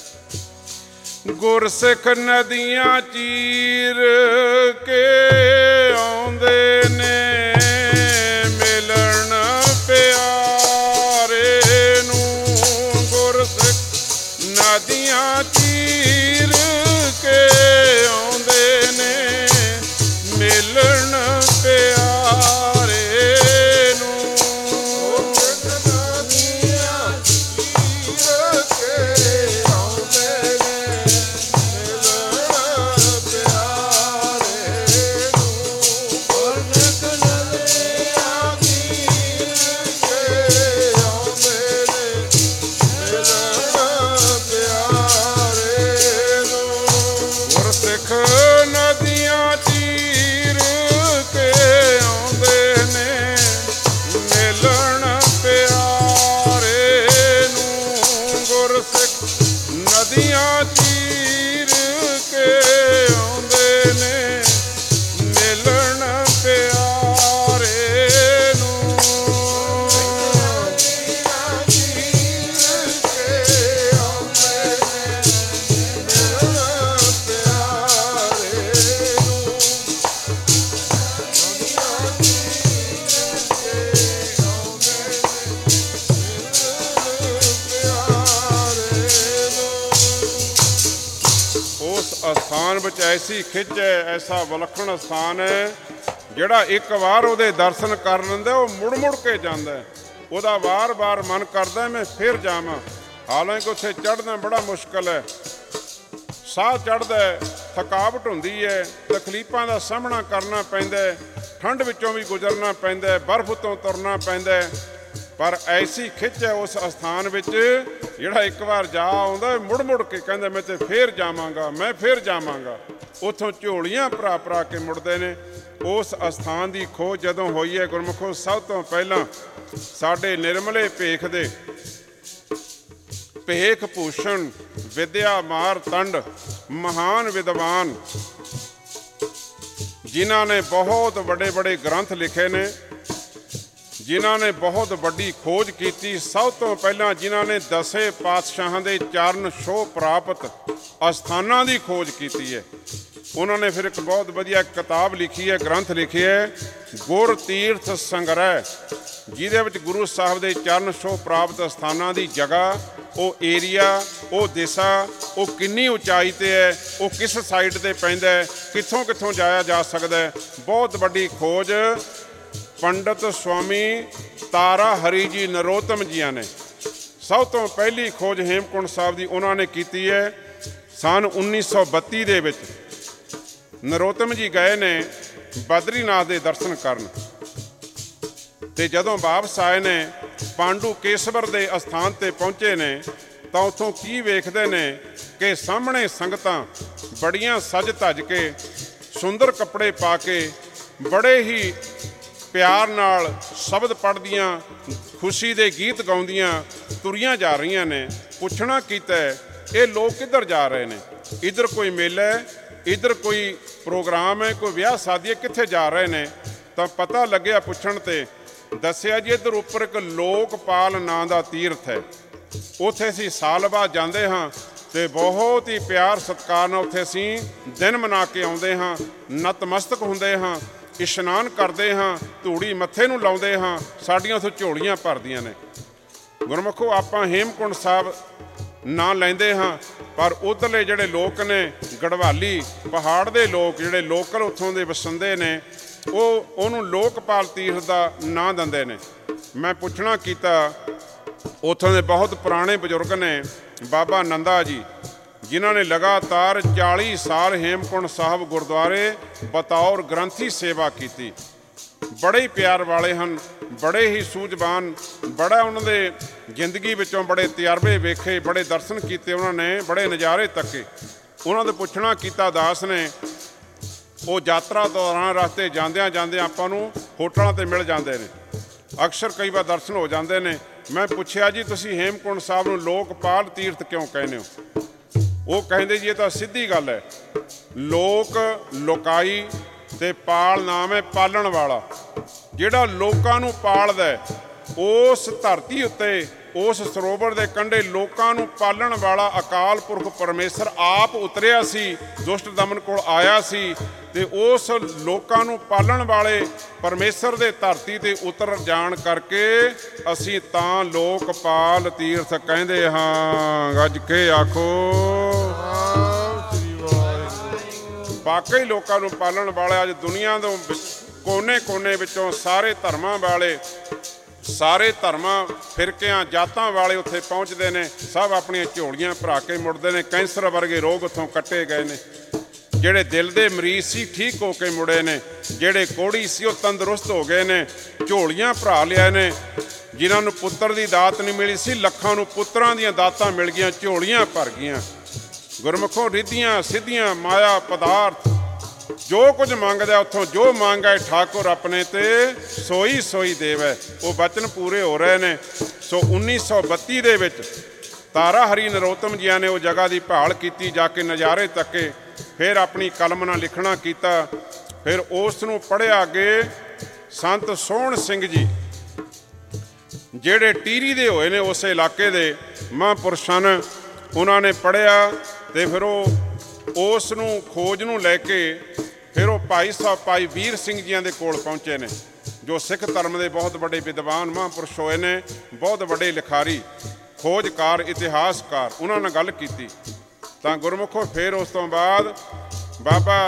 ਗੁਰਸਿੱਖ ਨਦੀਆਂ ਚੀਰ ਕੇ ਆਉਂਦੇ ਨੇ ਮਿਲਣ ਪਿਆਰੇ ਨੂੰ। ਗੁਰਸਿੱਖ ਨਦੀਆਂ ਚੀਰ ਕੇ ਆਉਂਦੇ ਨੇ ਮਿਲਣ ਪਿਆਰੇ ਨੂੰ। ਉਸ ਅਸਥਾਨ ਵਿੱਚ ਐਸੀ ਖਿੱਚ ਹੈ, ਐਸਾ ਵਿਲੱਖਣ ਅਸਥਾਨ ਹੈ, ਜਿਹੜਾ ਇੱਕ ਵਾਰ ਉਹਦੇ ਦਰਸ਼ਨ ਕਰ ਲੈਂਦਾ ਉਹ ਮੁੜ ਮੁੜ ਕੇ ਜਾਂਦਾ, ਉਹਦਾ ਵਾਰ-ਵਾਰ ਮਨ ਕਰਦਾ ਮੈਂ ਫਿਰ ਜਾਵਾਂ। ਹਾਲਾਂਕਿ ਉੱਥੇ ਚੜ੍ਹਨਾ ਬੜਾ ਮੁਸ਼ਕਲ ਹੈ, ਸਾਹ ਚੜ੍ਹਦਾ, ਥਕਾਵਟ ਹੁੰਦੀ ਹੈ, ਤਕਲੀਫਾਂ ਦਾ ਸਾਹਮਣਾ ਕਰਨਾ ਪੈਂਦਾ, ਠੰਡ ਵਿੱਚੋਂ ਵੀ ਗੁਜ਼ਰਨਾ ਪੈਂਦਾ, ਬਰਫ਼ ਤੋਂ ਤੁਰਨਾ ਪੈਂਦਾ, ਪਰ ਐਸੀ ਖਿੱਚ ਹੈ ਉਸ ਅਸਥਾਨ ਵਿੱਚ, ਜਿਹੜਾ ਇੱਕ ਵਾਰ ਜਾ ਆਉਂਦਾ ਮੁੜ ਮੁੜ ਕੇ ਕਹਿੰਦਾ ਮੈਂ ਤੇ ਫੇਰ ਜਾਵਾਂਗਾ, ਮੈਂ ਫੇਰ ਜਾਵਾਂਗਾ। ਉੱਥੋਂ ਝੋਲੀਆਂ ਭਰਾ ਭਰਾ ਕੇ ਮੁੜਦੇ ਨੇ। ਉਸ ਅਸਥਾਨ ਦੀ ਖੋਜ ਜਦੋਂ ਹੋਈ ਹੈ ਗੁਰਮੁਖੋ, ਸਭ ਤੋਂ ਪਹਿਲਾਂ ਸਾਡੇ ਨਿਰਮਲੇ ਭੇਖ ਦੇ ਭੇਖ ਭੂਸ਼ਣ ਵਿਦਿਆ ਮਾਰਤੰਡ ਮਹਾਨ ਵਿਦਵਾਨ, ਜਿਨ੍ਹਾਂ ਨੇ ਬਹੁਤ ਵੱਡੇ ਵੱਡੇ ਗ੍ਰੰਥ ਲਿਖੇ ਨੇ, ਜਿਨ੍ਹਾਂ ਨੇ ਬਹੁਤ ਵੱਡੀ ਖੋਜ ਕੀਤੀ, ਸਭ ਤੋਂ ਪਹਿਲਾਂ ਜਿਨ੍ਹਾਂ ਨੇ ਦਸੇ ਪਾਤਸ਼ਾਹਾਂ ਦੇ ਚਰਨ ਛੋਹ ਪ੍ਰਾਪਤ ਅਸਥਾਨਾਂ ਦੀ ਖੋਜ ਕੀਤੀ ਹੈ, ਉਹਨਾਂ ਨੇ ਫਿਰ ਇੱਕ ਬਹੁਤ ਵਧੀਆ ਕਿਤਾਬ ਲਿਖੀ ਹੈ, ਗ੍ਰੰਥ ਲਿਖੇ ਹੈ, ਗੁਰ ਤੀਰਥ ਸੰਗ੍ਰਹਿ, ਜਿਹਦੇ ਵਿੱਚ ਗੁਰੂ ਸਾਹਿਬ ਦੇ ਚਰਨ ਛੋਹ ਪ੍ਰਾਪਤ ਅਸਥਾਨਾਂ ਦੀ ਜਗ੍ਹਾ, ਉਹ ਏਰੀਆ, ਉਹ ਦਿਸ਼ਾ, ਉਹ ਕਿੰਨੀ ਉਚਾਈ 'ਤੇ ਹੈ, ਉਹ ਕਿਸ ਸਾਈਡ 'ਤੇ ਪੈਂਦਾ ਹੈ, ਕਿੱਥੋਂ ਕਿੱਥੋਂ ਜਾਇਆ ਜਾ ਸਕਦਾ ਹੈ। ਬਹੁਤ ਵੱਡੀ ਖੋਜ ਪੰਡਤ ਸਵਾਮੀ ਤਾਰਾ ਹਰੀ ਜੀ ਨਰੋਤਮ ਜੀਆਂ ਨੇ, ਸਭ ਤੋਂ ਪਹਿਲੀ ਖੋਜ ਹੇਮਕੁੰਟ ਸਾਹਿਬ ਦੀ ਉਹਨਾਂ ਨੇ ਕੀਤੀ ਹੈ। ਸੰਨ ਉੱਨੀ ਸੌ ਬੱਤੀ ਦੇ ਵਿੱਚ ਨਰੋਤਮ ਜੀ ਗਏ ਨੇ ਬਦਰੀਨਾਥ ਦੇ ਦਰਸ਼ਨ ਕਰਨ, ਅਤੇ ਜਦੋਂ ਵਾਪਸ ਆਏ ਨੇ ਪਾਂਡੂ ਕੇਸਵਰ ਦੇ ਅਸਥਾਨ 'ਤੇ ਪਹੁੰਚੇ ਨੇ, ਤਾਂ ਉੱਥੋਂ ਕੀ ਵੇਖਦੇ ਨੇ ਕਿ ਸਾਹਮਣੇ ਸੰਗਤਾਂ ਬੜੀਆਂ ਸਜ ਧੱਜ ਕੇ, ਸੁੰਦਰ ਕੱਪੜੇ ਪਾ ਕੇ, ਬੜੇ ਹੀ ਪਿਆਰ ਨਾਲ ਸ਼ਬਦ ਪੜ੍ਹਦੀਆਂ, ਖੁਸ਼ੀ ਦੇ ਗੀਤ ਗਾਉਂਦੀਆਂ ਤੁਰੀਆਂ ਜਾ ਰਹੀਆਂ ਨੇ। ਪੁੱਛਣਾ ਕੀਤਾ ਇਹ ਲੋਕ ਕਿੱਧਰ ਜਾ ਰਹੇ ਨੇ, ਇੱਧਰ ਕੋਈ ਮੇਲਾ ਹੈ, ਇੱਧਰ ਕੋਈ ਪ੍ਰੋਗਰਾਮ ਹੈ, ਕੋਈ ਵਿਆਹ ਸ਼ਾਦੀ ਹੈ, ਕਿੱਥੇ ਜਾ ਰਹੇ ਨੇ? ਤਾਂ ਪਤਾ ਲੱਗਿਆ ਪੁੱਛਣ 'ਤੇ, ਦੱਸਿਆ ਜੀ ਇੱਧਰ ਉੱਪਰ ਇੱਕ ਲੋਕਪਾਲ ਨਾਂ ਦਾ ਤੀਰਥ ਹੈ, ਉੱਥੇ ਅਸੀਂ ਸਾਲ ਬਾਅਦ ਜਾਂਦੇ ਹਾਂ ਅਤੇ ਬਹੁਤ ਹੀ ਪਿਆਰ ਸਤਿਕਾਰ ਨਾਲ ਉੱਥੇ ਅਸੀਂ ਦਿਨ ਮਨਾ ਕੇ ਆਉਂਦੇ ਹਾਂ, ਨਤਮਸਤਕ ਹੁੰਦੇ ਹਾਂ, ਇਸ਼ਨਾਨ ਕਰਦੇ ਹਾਂ, ਧੂੜੀ ਮੱਥੇ ਨੂੰ ਲਾਉਂਦੇ ਹਾਂ, ਸਾਡੀਆਂ ਉੱਥੇ ਝੋਲੀਆਂ ਭਰਦੀਆਂ ਨੇ। ਗੁਰਮੁਖੋ, ਆਪਾਂ ਹੇਮਕੁੰਟ ਸਾਹਿਬ ਨਾਂ ਲੈਂਦੇ ਹਾਂ, ਪਰ ਉੱਧਰਲੇ ਜਿਹੜੇ ਲੋਕ ਨੇ, ਗੜਵਾਲੀ ਪਹਾੜ ਦੇ ਲੋਕ, ਜਿਹੜੇ ਲੋਕਲ ਉੱਥੋਂ ਦੇ ਵਸੰਦੇ ਨੇ, ਉਹ ਉਹਨੂੰ ਲੋਕਪਾਲ ਤੀਰਥ ਦਾ ਨਾਂ ਦਿੰਦੇ ਨੇ। ਮੈਂ ਪੁੱਛਣਾ ਕੀਤਾ, ਉੱਥੋਂ ਦੇ ਬਹੁਤ ਪੁਰਾਣੇ ਬਜ਼ੁਰਗ ਨੇ, ਬਾਬਾ ਨੰਦਾ ਜੀ, ਜਿਨ੍ਹਾਂ ਨੇ ਲਗਾਤਾਰ ਚਾਲੀ ਸਾਲ ਹੇਮਕੁੰਟ ਸਾਹਿਬ ਗੁਰਦੁਆਰੇ ਬਤੌਰ ਗ੍ਰੰਥੀ ਸੇਵਾ ਕੀਤੀ, ਬੜੇ ਹੀ ਪਿਆਰ ਵਾਲੇ ਹਨ, ਬੜੇ ਹੀ ਸੂਝਵਾਨ, ਬੜਾ ਉਹਨਾਂ ਦੇ ਜ਼ਿੰਦਗੀ ਵਿੱਚੋਂ ਬੜੇ ਤਜਰਬੇ ਵੇਖੇ, ਬੜੇ ਦਰਸ਼ਨ ਕੀਤੇ ਉਹਨਾਂ ਨੇ, ਬੜੇ ਨਜ਼ਾਰੇ ਤੱਕੇ। ਉਹਨਾਂ ਦੇ ਪੁੱਛਣਾ ਕੀਤਾ ਦਾਸ ਨੇ, ਉਹ ਯਾਤਰਾ ਦੌਰਾਨ ਰਸਤੇ ਜਾਂਦਿਆਂ ਜਾਂਦਿਆਂ ਆਪਾਂ ਨੂੰ ਹੋਟਲਾਂ 'ਤੇ ਮਿਲ ਜਾਂਦੇ ਨੇ, ਅਕਸਰ ਕਈ ਵਾਰ ਦਰਸ਼ਨ ਹੋ ਜਾਂਦੇ ਨੇ। ਮੈਂ ਪੁੱਛਿਆ ਜੀ ਤੁਸੀਂ ਹੇਮਕੁੰਟ ਸਾਹਿਬ ਨੂੰ ਲੋਕਪਾਲ ਤੀਰਥ ਕਿਉਂ ਕਹਿੰਦੇ ਹੋ? ਉਹ ਕਹਿੰਦੇ ਜੀ ਇਹ ਤਾਂ ਸਿੱਧੀ ਗੱਲ ਹੈ, ਲੋਕ ਲੋਕਾਈ ਅਤੇ ਪਾਲ ਨਾਮ ਹੈ ਪਾਲਣ ਵਾਲਾ, ਜਿਹੜਾ ਲੋਕਾਂ ਨੂੰ ਪਾਲਦਾ, ਉਸ ਧਰਤੀ ਉੱਤੇ, ਉਸ ਸਰੋਵਰ ਦੇ ਕੰਢੇ ਲੋਕਾਂ ਨੂੰ ਪਾਲਣ ਵਾਲਾ ਅਕਾਲ ਪੁਰਖ ਪਰਮੇਸ਼ਰ ਆਪ ਉਤਰਿਆ ਸੀ, ਦੁਸ਼ਟ ਦਮਨ ਕੋਲ ਆਇਆ ਸੀ, ਅਤੇ ਉਸ ਲੋਕਾਂ ਨੂੰ ਪਾਲਣ ਵਾਲੇ ਪਰਮੇਸ਼ਰ ਦੇ ਧਰਤੀ 'ਤੇ ਉਤਰ ਜਾਣ ਕਰਕੇ ਅਸੀਂ ਤਾਂ ਲੋਕਪਾਲ ਤੀਰਥ ਕਹਿੰਦੇ ਹਾਂ। ਗੱਜ ਕੇ ਆਖੋ ਵਾਕਈ ਲੋਕਾਂ ਨੂੰ ਪਾਲਣ ਵਾਲੇ ਅੱਜ ਦੁਨੀਆ ਦੇ ਕੋਨੇ ਕੋਨੇ ਵਿੱਚੋਂ ਸਾਰੇ ਧਰਮਾਂ ਵਾਲੇ, ਸਾਰੇ ਧਰਮਾਂ ਫਿਰਕਿਆਂ ਜਾਤਾਂ ਵਾਲੇ ਉੱਥੇ ਪਹੁੰਚਦੇ ਨੇ, ਸਭ ਆਪਣੀਆਂ ਝੋਲੀਆਂ ਭਰਾ ਕੇ ਮੁੜਦੇ ਨੇ। ਕੈਂਸਰ ਵਰਗੇ ਰੋਗ ਉੱਥੋਂ ਕੱਟੇ ਗਏ ਨੇ, ਜਿਹੜੇ ਦਿਲ ਦੇ ਮਰੀਜ਼ ਸੀ ਠੀਕ ਹੋ ਕੇ ਮੁੜੇ ਨੇ, ਜਿਹੜੇ ਕੋੜੀ ਸੀ ਉਹ ਤੰਦਰੁਸਤ ਹੋ ਗਏ ਨੇ, ਝੋਲੀਆਂ ਭਰਾ ਲਿਆ ਨੇ। ਜਿਨ੍ਹਾਂ ਨੂੰ ਪੁੱਤਰ ਦੀ ਦਾਤ ਨਹੀਂ ਮਿਲੀ ਸੀ, ਲੱਖਾਂ ਨੂੰ ਪੁੱਤਰਾਂ ਦੀਆਂ ਦਾਤਾਂ ਮਿਲ ਗਈਆਂ, ਝੋਲੀਆਂ ਭਰ ਗਈਆਂ। ਗੁਰਮੁਖੋਂ ਰਿੱਧੀਆਂ ਸਿੱਧੀਆਂ ਮਾਇਆ ਪਦਾਰਥ ਜੋ ਕੁਝ ਮੰਗਦਾ, ਉੱਥੋਂ ਜੋ ਮੰਗਾਏ ਠਾਕੁਰ ਆਪਣੇ ਤੇ ਸੋਈ ਸੋਈ ਦੇਵੈ, ਉਹ ਬਚਨ ਪੂਰੇ ਹੋ ਰਹੇ ਨੇ। ਸੋ ਉੱਨੀ ਸੌ ਬੱਤੀ ਦੇ ਵਿੱਚ ਤਾਰਾ ਹਰੀ ਨਰੋਤਮ ਜੀਆਂ ਨੇ ਉਹ ਜਗ੍ਹਾ ਦੀ ਭਾਲ ਕੀਤੀ, ਜਾ ਕੇ ਨਜ਼ਾਰੇ ਤੱਕੇ, ਫਿਰ ਆਪਣੀ ਕਲਮ ਨਾਲ ਲਿਖਣਾ ਕੀਤਾ, ਫਿਰ ਉਸ ਨੂੰ ਪੜ੍ਹਿਆ ਅੱਗੇ। ਸੰਤ ਸੋਹਣ ਸਿੰਘ ਜੀ ਜਿਹੜੇ ਟੀਰੀ ਦੇ ਹੋਏ ਨੇ, ਉਸ ਇਲਾਕੇ ਦੇ ਮਹਾਂਪੁਰਸ਼ ਹਨ, ਉਹਨਾਂ ਨੇ ਪੜ੍ਹਿਆ ਅਤੇ ਫਿਰ ਉਹ ਉਸ ਨੂੰ ਖੋਜ ਨੂੰ ਲੈ ਕੇ ਫਿਰ ਉਹ ਭਾਈ ਸਾਹਿਬ ਭਾਈ ਵੀਰ ਸਿੰਘ ਜੀਆਂ ਦੇ ਕੋਲ ਪਹੁੰਚੇ ਨੇ, ਜੋ ਸਿੱਖ ਧਰਮ ਦੇ ਬਹੁਤ ਵੱਡੇ ਵਿਦਵਾਨ ਮਹਾਂਪੁਰਸ਼ ਹੋਏ ਨੇ, ਬਹੁਤ ਵੱਡੇ ਲਿਖਾਰੀ, ਖੋਜਕਾਰ, ਇਤਿਹਾਸਕਾਰ। ਉਹਨਾਂ ਨਾਲ ਗੱਲ ਕੀਤੀ ਤਾਂ ਗੁਰਮੁਖੋ ਫਿਰ ਉਸ ਤੋਂ ਬਾਅਦ ਬਾਬਾ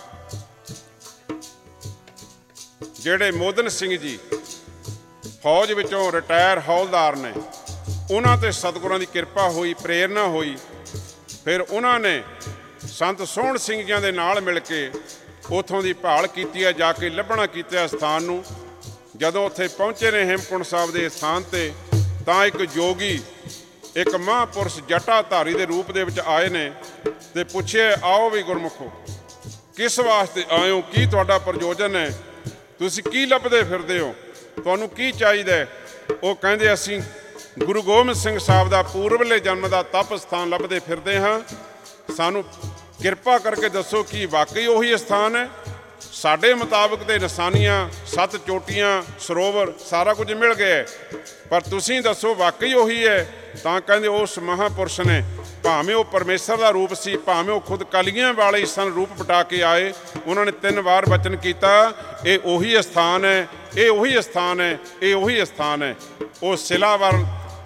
ਜਿਹੜੇ ਮੋਦਨ ਸਿੰਘ ਜੀ ਫੌਜ ਵਿੱਚੋਂ ਰਿਟਾਇਰ ਹੌਲਦਾਰ ਨੇ, ਉਹਨਾਂ 'ਤੇ ਸਤਿਗੁਰਾਂ ਦੀ ਕਿਰਪਾ ਹੋਈ, ਪ੍ਰੇਰਨਾ ਹੋਈ। ਫਿਰ ਉਹਨਾਂ ਨੇ ਸੰਤ ਸੋਹਣ ਸਿੰਘ ਜੀਆਂ ਦੇ ਨਾਲ ਮਿਲ ਕੇ ਉੱਥੋਂ ਦੀ ਭਾਲ ਕੀਤੀ ਹੈ, ਜਾ ਕੇ ਲੱਭਣਾ ਕੀਤਾ ਸਥਾਨ ਨੂੰ। ਜਦੋਂ ਉੱਥੇ ਪਹੁੰਚੇ ਨੇ ਹੇਮਕੁੰਟ ਸਾਹਿਬ ਦੇ ਸਥਾਨ 'ਤੇ, ਤਾਂ ਇੱਕ ਜੋਗੀ, ਇੱਕ ਮਹਾਂਪੁਰਸ਼ ਜਟਾਧਾਰੀ ਦੇ ਰੂਪ ਦੇ ਵਿੱਚ ਆਏ ਨੇ ਅਤੇ ਪੁੱਛਿਆ, ਆਓ ਵੀ ਗੁਰਮੁਖੋ, ਕਿਸ ਵਾਸਤੇ ਆਏ ਹੋ? ਕੀ ਤੁਹਾਡਾ ਪ੍ਰਯੋਜਨ ਹੈ? ਤੁਸੀਂ ਕੀ ਲੱਭਦੇ ਫਿਰਦੇ ਹੋ? ਤੁਹਾਨੂੰ ਕੀ ਚਾਹੀਦਾ? ਉਹ ਕਹਿੰਦੇ, ਅਸੀਂ ਗੁਰੂ ਗੋਬਿੰਦ ਸਿੰਘ ਸਾਹਿਬ ਦਾ ਪੂਰਬਲੇ ਜਨਮ ਦਾ ਤਪ ਸਥਾਨ ਲੱਭਦੇ ਫਿਰਦੇ ਹਾਂ। ਸਾਨੂੰ ਕਿਰਪਾ ਕਰਕੇ ਦੱਸੋ ਕਿ ਵਾਕਈ ਉਹੀ ਸਥਾਨ ਹੈ? ਸਾਡੇ ਮੁਤਾਬਕ ਤੇ ਨਿਸ਼ਾਨੀਆਂ, ਸੱਤ ਚੋਟੀਆਂ, ਸਰੋਵਰ ਸਾਰਾ ਕੁਝ ਮਿਲ ਗਿਆ, ਪਰ ਤੁਸੀਂ ਦੱਸੋ ਵਾਕਈ ਉਹੀ ਹੈ? ਤਾਂ ਕਹਿੰਦੇ, ਉਸ ਮਹਾਂਪੁਰਸ਼ ਨੇ, ਭਾਵੇਂ ਉਹ ਪਰਮੇਸ਼ਰ ਦਾ ਰੂਪ ਸੀ, ਭਾਵੇਂ ਉਹ ਖੁਦ ਕਲੀਆਂ ਵਾਲੇ ਸਨ, ਰੂਪ ਪਟਾ ਕੇ ਆਏ, ਉਹਨਾਂ ਨੇ ਤਿੰਨ ਵਾਰ ਬਚਨ ਕੀਤਾ, ਇਹ ਉਹੀ ਸਥਾਨ ਹੈ, ਇਹ ਉਹੀ ਸਥਾਨ ਹੈ, ਇਹ ਉਹੀ ਸਥਾਨ ਹੈ। ਉਹ ਸਿਲਾ ਵੱਲ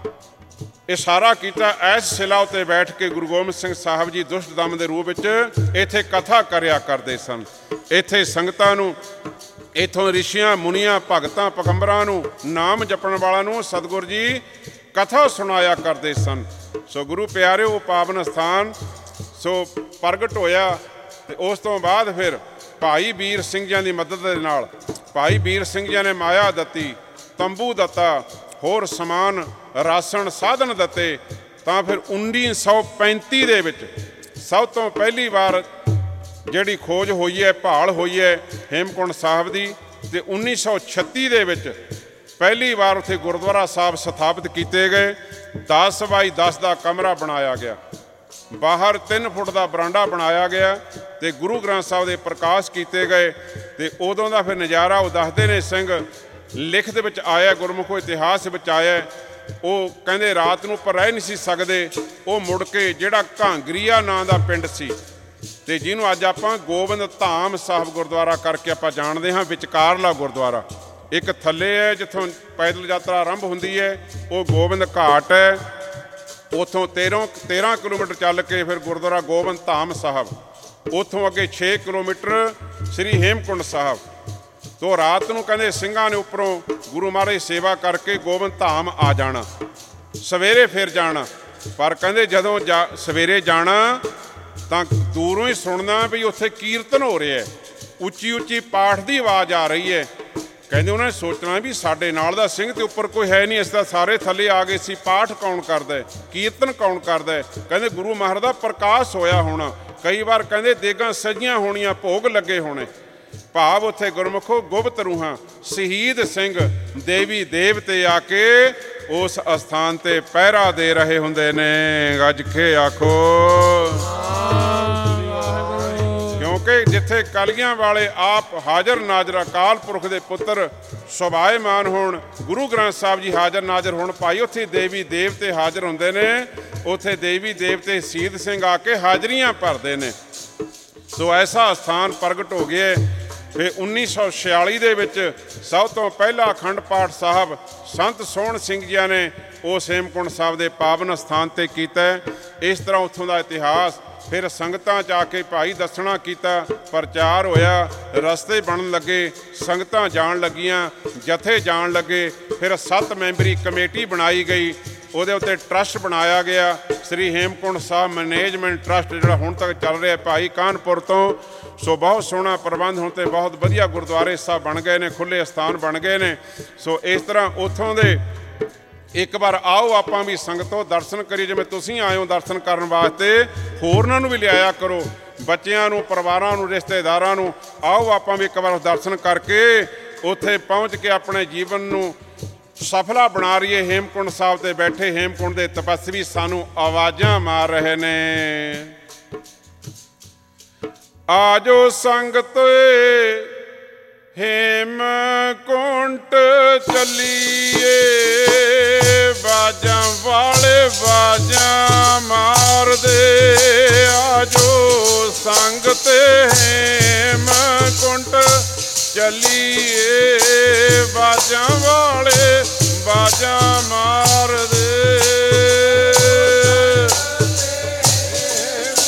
ਇਸ਼ਾਰਾ ਕੀਤਾ। ਇਸ ਸਿਲਾ ਉੱਤੇ ਬੈਠ ਕੇ ਗੁਰੂ ਗੋਬਿੰਦ ਸਿੰਘ ਸਾਹਿਬ ਜੀ ਦੁਸ਼ਟ ਦਮ ਦੇ ਰੂਪ ਵਿੱਚ ਇੱਥੇ ਕਥਾ ਕਰਿਆ ਕਰਦੇ ਸਨ। ਇੱਥੇ ਸੰਗਤਾਂ ਨੂੰ, ਇੱਥੋਂ ਰਿਸ਼ੀਆਂ, ਮੁਨੀਆਂ, ਭਗਤਾਂ, ਪੈਗੰਬਰਾਂ ਨੂੰ, ਨਾਮ ਜਪਣ ਵਾਲਿਆਂ ਨੂੰ ਸਤਿਗੁਰ ਜੀ ਕਥਾ ਸੁਣਾਇਆ ਕਰਦੇ ਸਨ। ਸੋ ਗੁਰੂ ਪਿਆਰਿਓ, ਉਹ ਪਾਵਨ ਸਥਾਨ ਸੋ ਪ੍ਰਗਟ ਹੋਇਆ। ਅਤੇ ਉਸ ਤੋਂ ਬਾਅਦ ਫਿਰ ਭਾਈ ਵੀਰ ਸਿੰਘ ਜੀ ਦੀ ਮਦਦ ਦੇ ਨਾਲ ਭਾਈ ਵੀਰ ਸਿੰਘ ਜੀ ਨੇ ਮਾਇਆ ਦਿੱਤੀ, ਤੰਬੂ ਦਿੱਤਾ, ਹੋਰ ਸਮਾਨ, ਰਾਸ਼ਨ, ਸਾਧਨ ਦਿੱਤੇ। ਤਾਂ ਫਿਰ ਉੱਨੀ ਸੌ ਪੈਂਤੀ ਦੇ ਵਿੱਚ ਸਭ ਤੋਂ ਪਹਿਲੀ ਵਾਰ ਜਿਹੜੀ ਖੋਜ ਹੋਈ ਹੈ, ਭਾਲ ਹੋਈ ਹੈ ਹੇਮਕੁੰਟ ਸਾਹਿਬ ਦੀ। ਅਤੇ ਉੱਨੀ ਸੌ ਛੱਤੀ ਦੇ ਵਿੱਚ ਪਹਿਲੀ ਵਾਰ ਉੱਥੇ ਗੁਰਦੁਆਰਾ ਸਾਹਿਬ ਸਥਾਪਿਤ ਕੀਤੇ ਗਏ। ਦਸ ਬਾਈ ਦਸ ਦਾ ਕਮਰਾ ਬਣਾਇਆ ਗਿਆ, ਬਾਹਰ ਤਿੰਨ ਫੁੱਟ ਦਾ ਬਰਾਂਡਾ ਬਣਾਇਆ ਗਿਆ, ਅਤੇ ਗੁਰੂ ਗ੍ਰੰਥ ਸਾਹਿਬ ਦੇ ਪ੍ਰਕਾਸ਼ ਕੀਤੇ ਗਏ। ਅਤੇ ਉਦੋਂ ਦਾ ਫਿਰ ਨਜ਼ਾਰਾ ਉਹ ਦੱਸਦੇ ਨੇ ਸਿੰਘ, ਲਿਖਤ ਵਿੱਚ ਆਇਆ, ਗੁਰਮੁਖੋ ਇਤਿਹਾਸ ਵਿੱਚ ਆਇਆ। ਉਹ ਕਹਿੰਦੇ ਰਾਤ ਨੂੰ ਪਰ ਰਹਿ ਨਹੀਂ ਸੀ ਸਕਦੇ। ਉਹ ਮੁੜ ਕੇ ਜਿਹੜਾ ਘਾਂਗਰੀਆ ਨਾਂ ਦਾ ਪਿੰਡ ਸੀ, ਅਤੇ ਜਿਹਨੂੰ ਅੱਜ ਆਪਾਂ ਗੋਬਿੰਦ ਧਾਮ ਸਾਹਿਬ ਗੁਰਦੁਆਰਾ ਕਰਕੇ ਆਪਾਂ ਜਾਣਦੇ ਹਾਂ, ਵਿਚਕਾਰਲਾ ਗੁਰਦੁਆਰਾ ਇੱਕ ਥੱਲੇ ਹੈ ਜਿੱਥੋਂ ਪੈਦਲ ਯਾਤਰਾ ਆਰੰਭ ਹੁੰਦੀ ਹੈ, ਉਹ ਗੋਬਿੰਦ ਘਾਟ ਹੈ। ਉੱਥੋਂ ਤੇਰ੍ਹਾਂ ਤੇਰ੍ਹਾਂ ਕਿਲੋਮੀਟਰ ਚੱਲ ਕੇ ਫਿਰ ਗੁਰਦੁਆਰਾ ਗੋਬਿੰਦ ਧਾਮ ਸਾਹਿਬ, ਉੱਥੋਂ ਅੱਗੇ ਛੇ ਕਿਲੋਮੀਟਰ ਸ੍ਰੀ ਹੇਮਕੁੰਟ ਸਾਹਿਬ। ਤੋ ਰਾਤ ਨੂੰ ਕਹਿੰਦੇ ਸਿੰਘਾਂ ਨੇ ਉੱਪਰੋਂ ਗੁਰੂ ਮਹਾਰਾਜ ਸੇਵਾ ਕਰਕੇ ਗੋਬਿੰਦ ਧਾਮ ਆ ਜਾਣਾ, ਸਵੇਰੇ ਫਿਰ ਜਾਣਾ। ਪਰ ਕਹਿੰਦੇ ਜਦੋਂ ਜਾ ਸਵੇਰੇ ਜਾਣਾ ਤਾਂ ਦੂਰੋਂ ਹੀ ਸੁਣਨਾ ਵੀ ਉੱਥੇ ਕੀਰਤਨ ਹੋ ਰਿਹਾ, ਉੱਚੀ ਉੱਚੀ ਪਾਠ ਦੀ ਆਵਾਜ਼ ਆ ਰਹੀ ਹੈ। ਕਹਿੰਦੇ ਉਹਨਾਂ ਨੇ ਸੋਚਣਾ ਵੀ ਸਾਡੇ ਨਾਲ ਦਾ ਸਿੰਘ ਤੇ ਉੱਪਰ ਕੋਈ ਹੈ ਨਹੀਂ, ਅਸੀਂ ਤਾਂ ਸਾਰੇ ਥੱਲੇ ਆ ਗਏ ਸੀ, ਪਾਠ ਕੌਣ ਕਰਦਾ, ਕੀਰਤਨ ਕੌਣ ਕਰਦਾ? ਕਹਿੰਦੇ ਗੁਰੂ ਮਹਾਰਾਜ ਦਾ ਪ੍ਰਕਾਸ਼ ਹੋਇਆ ਹੋਣਾ। ਕਈ ਵਾਰ ਕਹਿੰਦੇ ਦੇਗਾਂ ਸਜੀਆਂ ਹੋਣੀਆਂ, ਭੋਗ ਲੱਗੇ ਹੋਣੇ। ਭਾਵ ਉੱਥੇ ਗੁਰਮੁਖੋ ਗੁਪਤ ਰੂਹਾਂ, ਸ਼ਹੀਦ ਸਿੰਘ, ਦੇਵੀ ਦੇਵਤੇ ਆ ਕੇ ਉਸ ਅਸਥਾਨ ਤੇ ਪਹਿਰਾ ਦੇ ਰਹੇ ਹੁੰਦੇ ਨੇ। ਗੱਜ ਕੇ ਆਖੋ, ਕਿਉਂਕਿ ਜਿੱਥੇ ਕਲਗੀਆਂ ਵਾਲੇ ਆਪ ਹਾਜ਼ਰ ਨਾਜ਼ਰ ਅਕਾਲ ਪੁਰਖ ਦੇ ਪੁੱਤਰ ਸੁਭਾਏਮਾਨ ਹੋਣ, ਗੁਰੂ ਗ੍ਰੰਥ ਸਾਹਿਬ ਜੀ ਹਾਜ਼ਰ ਨਾਜ਼ਰ ਹੋਣ ਭਾਈ, ਉੱਥੇ ਦੇਵੀ ਦੇਵਤੇ ਹਾਜ਼ਰ ਹੁੰਦੇ ਨੇ। ਉੱਥੇ ਦੇਵੀ ਦੇਵਤੇ ਸ਼ਹੀਦ ਸਿੰਘ ਆ ਕੇ ਹਾਜ਼ਰੀਆਂ ਭਰਦੇ ਨੇ। ਸੋ ਐਸਾ ਸਥਾਨ ਪ੍ਰਗਟ ਹੋ ਗਿਆ। ਫਿਰ ਉੱਨੀ ਸੌ ਛਿਆਲੀ ਦੇ ਵਿੱਚ ਸਭ ਤੋਂ ਪਹਿਲਾ ਅਖੰਡ ਪਾਠ ਸਾਹਿਬ ਸੰਤ ਸੋਹਣ ਸਿੰਘ ਜੀ ਨੇ ਉਸ ਹੇਮਕੁੰਟ ਸਾਹਿਬ ਦੇ ਪਾਵਨ ਸਥਾਨ 'ਤੇ ਕੀਤਾ। ਇਸ ਤਰ੍ਹਾਂ ਉੱਥੋਂ ਦਾ ਇਤਿਹਾਸ ਫਿਰ ਸੰਗਤਾਂ 'ਚ ਆ ਕੇ ਭਾਈ ਦੱਸਣਾ ਕੀਤਾ, ਪ੍ਰਚਾਰ ਹੋਇਆ, ਰਸਤੇ ਬਣਨ ਲੱਗੇ, ਸੰਗਤਾਂ ਜਾਣ ਲੱਗੀਆਂ, ਜਥੇ ਜਾਣ ਲੱਗੇ। ਫਿਰ ਸੱਤ ਮੈਂਬਰੀ ਕਮੇਟੀ ਬਣਾਈ ਗਈ, ਉਹਦੇ ਉੱਤੇ ਟਰੱਸਟ ਬਣਾਇਆ ਗਿਆ, ਸ੍ਰੀ ਹੇਮਕੁੰਟ ਸਾਹਿਬ ਮੈਨੇਜਮੈਂਟ ਟਰੱਸਟ, ਜਿਹੜਾ ਹੁਣ ਤੱਕ ਚੱਲ ਰਿਹਾ ਭਾਈ ਕਾਨਪੁਰ ਤੋਂ। ਸੋ ਬਹੁਤ ਸੋਹਣਾ ਪ੍ਰਬੰਧ ਹੁਣ ਤੇ ਬਹੁਤ ਵਧੀਆ ਗੁਰਦੁਆਰੇ ਸਾਹਿਬ ਬਣ ਗਏ ਨੇ, ਖੁੱਲ੍ਹੇ ਸਥਾਨ ਬਣ ਗਏ ਨੇ। ਸੋ ਇਸ ਤਰ੍ਹਾਂ ਉੱਥੋਂ ਦੇ ਇੱਕ ਵਾਰ ਆਓ ਆਪਾਂ ਵੀ ਸੰਗਤੋਂ ਦਰਸ਼ਨ ਕਰੀਏ, ਜਿਵੇਂ ਤੁਸੀਂ ਆਏ ਹੋ ਦਰਸ਼ਨ ਕਰਨ ਵਾਸਤੇ, ਹੋਰਨਾਂ ਨੂੰ ਵੀ ਲਿਆਇਆ ਕਰੋ, ਬੱਚਿਆਂ ਨੂੰ, ਪਰਿਵਾਰਾਂ ਨੂੰ, ਰਿਸ਼ਤੇਦਾਰਾਂ ਨੂੰ। ਆਓ ਆਪਾਂ ਵੀ ਇੱਕ ਵਾਰ ਦਰਸ਼ਨ ਕਰਕੇ ਉੱਥੇ ਪਹੁੰਚ ਕੇ ਆਪਣੇ ਜੀਵਨ ਨੂੰ ਸਫਲਾ ਬਣਾ ਰਹੀਏ। ਹੇਮਕੁੰਟ ਸਾਹਿਬ 'ਤੇ ਬੈਠੇ ਹੇਮਕੁੰਟ ਦੇ ਤਪੱਸਵੀ ਸਾਨੂੰ ਆਵਾਜ਼ਾਂ ਮਾਰ ਰਹੇ ਨੇ, ਆਜੋ ਸੰਗਤ ਹੇਮਕੁੰਟ ਚੱਲੀਏ, ਬਾਜਾਂ ਵਾਲੇ ਬਾਜਾਂ ਮਾਰਦੇ, ਆਜੋ ਸੰਗਤ ਹੇਮਕੁੰਟ ਚੱਲੀਏ, ਬਾਜਾਂ ਵਾਲੇ ਬਾਜਾਂ ਮਾਰਦੇ।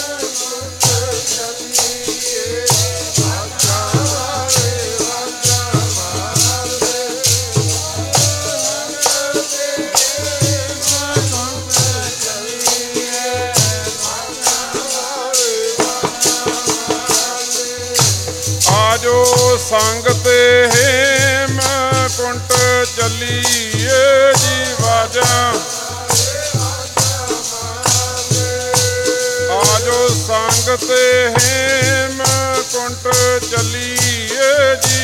आजो संग ते हेमकुंट चलिए जी बाजा। आजो संग ते हेमकुंट चलिए जी।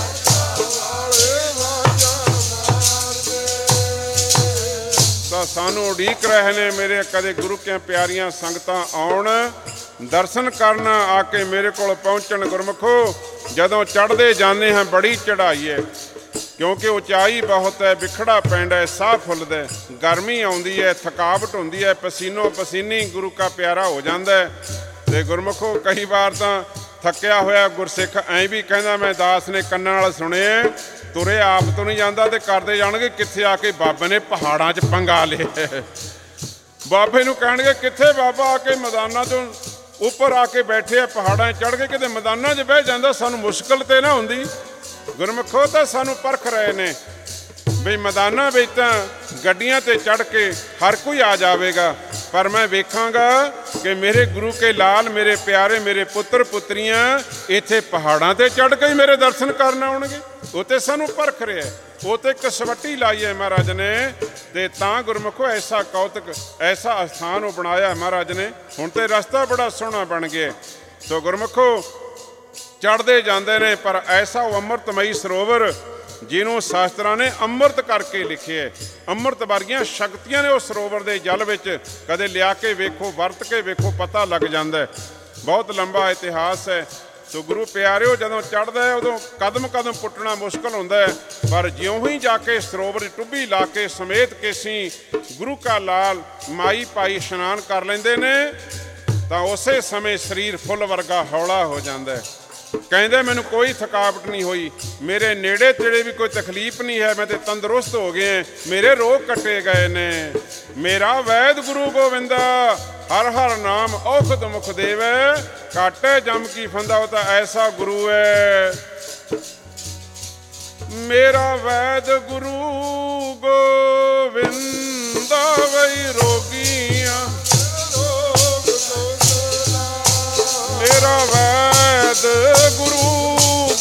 ਤਾਂ ਸਾਨੂੰ ਉਡੀਕ ਰਹੇ ਨੇ ਮੇਰੇ ਕਦੇ ਗੁਰੂ ਕੇ ਪਿਆਰੀਆਂ ਸੰਗਤਾਂ ਆਉਣ ਦਰਸ਼ਨ ਕਰਨ ਆ ਕੇ ਮੇਰੇ ਕੋਲ ਪਹੁੰਚਣ। ਗੁਰਮੁਖੋ ਜਦੋਂ ਚੜ੍ਹਦੇ ਜਾਂਦੇ ਹਾਂ ਬੜੀ ਚੜ੍ਹਾਈ ਹੈ, ਕਿਉਂਕਿ ਉਚਾਈ ਬਹੁਤ ਹੈ, ਵਿਖੜਾ ਪੈਂਦਾ ਹੈ, ਸਾਹ ਫੁੱਲਦਾ, ਗਰਮੀ ਆਉਂਦੀ ਹੈ, ਥਕਾਵਟ ਹੁੰਦੀ ਹੈ, ਪਸੀਨੋ ਪਸੀਨੀ ਗੁਰੂ ਕਾ ਪਿਆਰਾ ਹੋ ਜਾਂਦਾ ਹੈ। ਅਤੇ ਗੁਰਮੁਖੋ ਕਈ ਵਾਰ ਤਾਂ ਥੱਕਿਆ ਹੋਇਆ ਗੁਰਸਿੱਖ ਐਂ ਵੀ ਕਹਿੰਦਾ, ਮੈਂ ਦਾਸ ਨੇ ਕੰਨਾਂ ਨਾਲ ਸੁਣਿਆ, ਤੁਰੇ ਆਪ ਤੋਂ ਨਹੀਂ ਜਾਂਦਾ ਤੇ ਕਰਦੇ ਜਾਣਗੇ ਕਿੱਥੇ ਆ ਕੇ ਬਾਬੇ ਨੇ ਪਹਾੜਾਂ 'ਚ ਪੰਗਾ ਲਿਆ। ਬਾਬੇ ਨੂੰ ਕਹਿਣਗੇ ਕਿੱਥੇ ਬਾਬਾ, ਆ ਕੇ ਮੈਦਾਨਾਂ 'ਚੋਂ ਉੱਪਰ ਆ ਕੇ ਬੈਠੇ ਆ, ਪਹਾੜਾਂ 'ਚ ਚੜ੍ਹ ਕੇ ਕਿਤੇ ਮੈਦਾਨਾਂ 'ਚ ਬਹਿ ਜਾਂਦਾ, ਸਾਨੂੰ ਮੁਸ਼ਕਿਲ ਤੇ ਨਾ ਹੁੰਦੀ। ਗੁਰਮੁਖੋ ਤਾਂ ਸਾਨੂੰ ਪਰਖ ਰਹੇ ਨੇ ਵੀ ਮੈਦਾਨਾਂ ਵਿੱਚ ਤਾਂ ਗੱਡੀਆਂ 'ਤੇ ਚੜ੍ਹ ਕੇ ਹਰ ਕੋਈ ਆ ਜਾਵੇਗਾ, ਪਰ ਮੈਂ ਵੇਖਾਂਗਾ ਕਿ ਮੇਰੇ ਗੁਰੂ ਕੇ ਲਾਲ, ਮੇਰੇ ਪਿਆਰੇ, ਮੇਰੇ ਪੁੱਤਰ ਪੁੱਤਰੀਆਂ ਇੱਥੇ ਪਹਾੜਾਂ 'ਤੇ ਚੜ੍ਹ ਕੇ ਹੀ ਮੇਰੇ ਦਰਸ਼ਨ ਕਰਨ ਆਉਣਗੇ। ਉਹ ਤੇ ਸਾਨੂੰ ਪਰਖ ਰਿਹਾ, ਉਹ ਤੇ ਕਸਵੱਟੀ ਲਾਈ ਹੈ ਮਹਾਰਾਜ ਨੇ। ਤੇ ਤਾਂ ਗੁਰਮੁਖੋ ਐਸਾ ਕੌਤਕ, ਐਸਾ ਅਸਥਾਨ ਉਹ ਬਣਾਇਆ ਮਹਾਰਾਜ ਨੇ। ਹੁਣ ਤੇ ਰਸਤਾ ਬੜਾ ਸੋਹਣਾ ਬਣ ਗਿਆ। ਸੋ ਗੁਰਮੁਖੋ ਚੜ੍ਹਦੇ ਜਾਂਦੇ ਨੇ, ਪਰ ਐਸਾ ਉਹ ਅੰਮ੍ਰਿਤਮਈ ਸਰੋਵਰ ਜਿਹਨੂੰ ਸ਼ਾਸਤਰਾਂ ਨੇ ਅੰਮ੍ਰਿਤ ਕਰਕੇ ਲਿਖਿਆ। ਅੰਮ੍ਰਿਤ ਵਰਗੀਆਂ ਸ਼ਕਤੀਆਂ ਨੇ ਉਸ ਸਰੋਵਰ ਦੇ ਜਲ ਵਿੱਚ। ਕਦੇ ਲਿਆ ਕੇ ਵੇਖੋ, ਵਰਤ ਕੇ ਵੇਖੋ, ਪਤਾ ਲੱਗ ਜਾਂਦਾ। ਬਹੁਤ ਲੰਬਾ ਇਤਿਹਾਸ ਹੈ। ਸੋ ਗੁਰੂ ਪਿਆਰਿਓ ਜਦੋਂ ਚੜ੍ਹਦਾ ਹੈ ਉਦੋਂ ਕਦਮ ਕਦਮ ਪੁੱਟਣਾ ਮੁਸ਼ਕਲ ਹੁੰਦਾ ਹੈ, ਪਰ ਜਿਉਂ ਹੀ ਜਾ ਕੇ ਸਰੋਵਰ ਟੁੱਬੀ ਲਾ ਕੇ ਸਮੇਤ ਕੇਸੀ ਗੁਰੂ ਕਾ ਲਾਲ ਮਾਈ ਪਾਈ ਇਸ਼ਨਾਨ ਕਰ ਲੈਂਦੇ ਨੇ, ਤਾਂ ਉਸੇ ਸਮੇਂ ਸਰੀਰ ਫੁੱਲ ਵਰਗਾ ਹੌਲਾ ਹੋ ਜਾਂਦਾ ਹੈ। ਕਹਿੰਦੇ ਮੈਨੂੰ ਕੋਈ ਥਕਾਵਟ ਨਹੀਂ ਹੋਈ, ਮੇਰੇ ਨੇੜੇ ਤੇੜੇ ਵੀ ਕੋਈ ਤਕਲੀਫ ਨਹੀਂ ਹੈ, ਮੈਂ ਤੇ ਤੰਦਰੁਸਤ ਹੋ ਗਏ, ਮੇਰੇ ਰੋਗ ਕੱਟੇ ਗਏ ਨੇ। ਮੇਰਾ ਵੈਦ ਗੁਰੂ ਗੋਬਿੰਦਾ, ਹਰ ਹਰ ਨਾਮ ਔਖਦ ਮੁਖ ਦੇਵੈ, ਕਾਟੇ ਜਮ ਕੀ ਫੰਦਾ। ਉਹ ਤਾਂ ਐਸਾ ਗੁਰੂ ਹੈ। ਮੇਰਾ ਵੈਦ ਗੁਰੂ ਗੋਬਿੰਦਾ ਵਈ ਰੋਗੀਆਂ, ਮੇਰਾ ਵੈਦ ਗੁਰੂ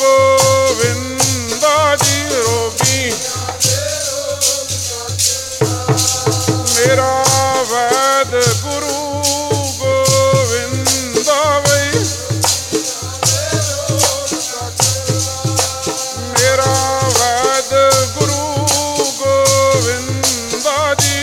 ਗੋਬਿੰਦਾ ਜੀ ਰੋਗੀ, ਮੇਰਾ ਵੈਦ ਗੁਰੂ ਗੋਬਿੰਦਾ ਵਈ, ਮੇਰਾ ਵੈਦ ਗੁਰੂ ਗੋਬਿੰਦਾ ਜੀ।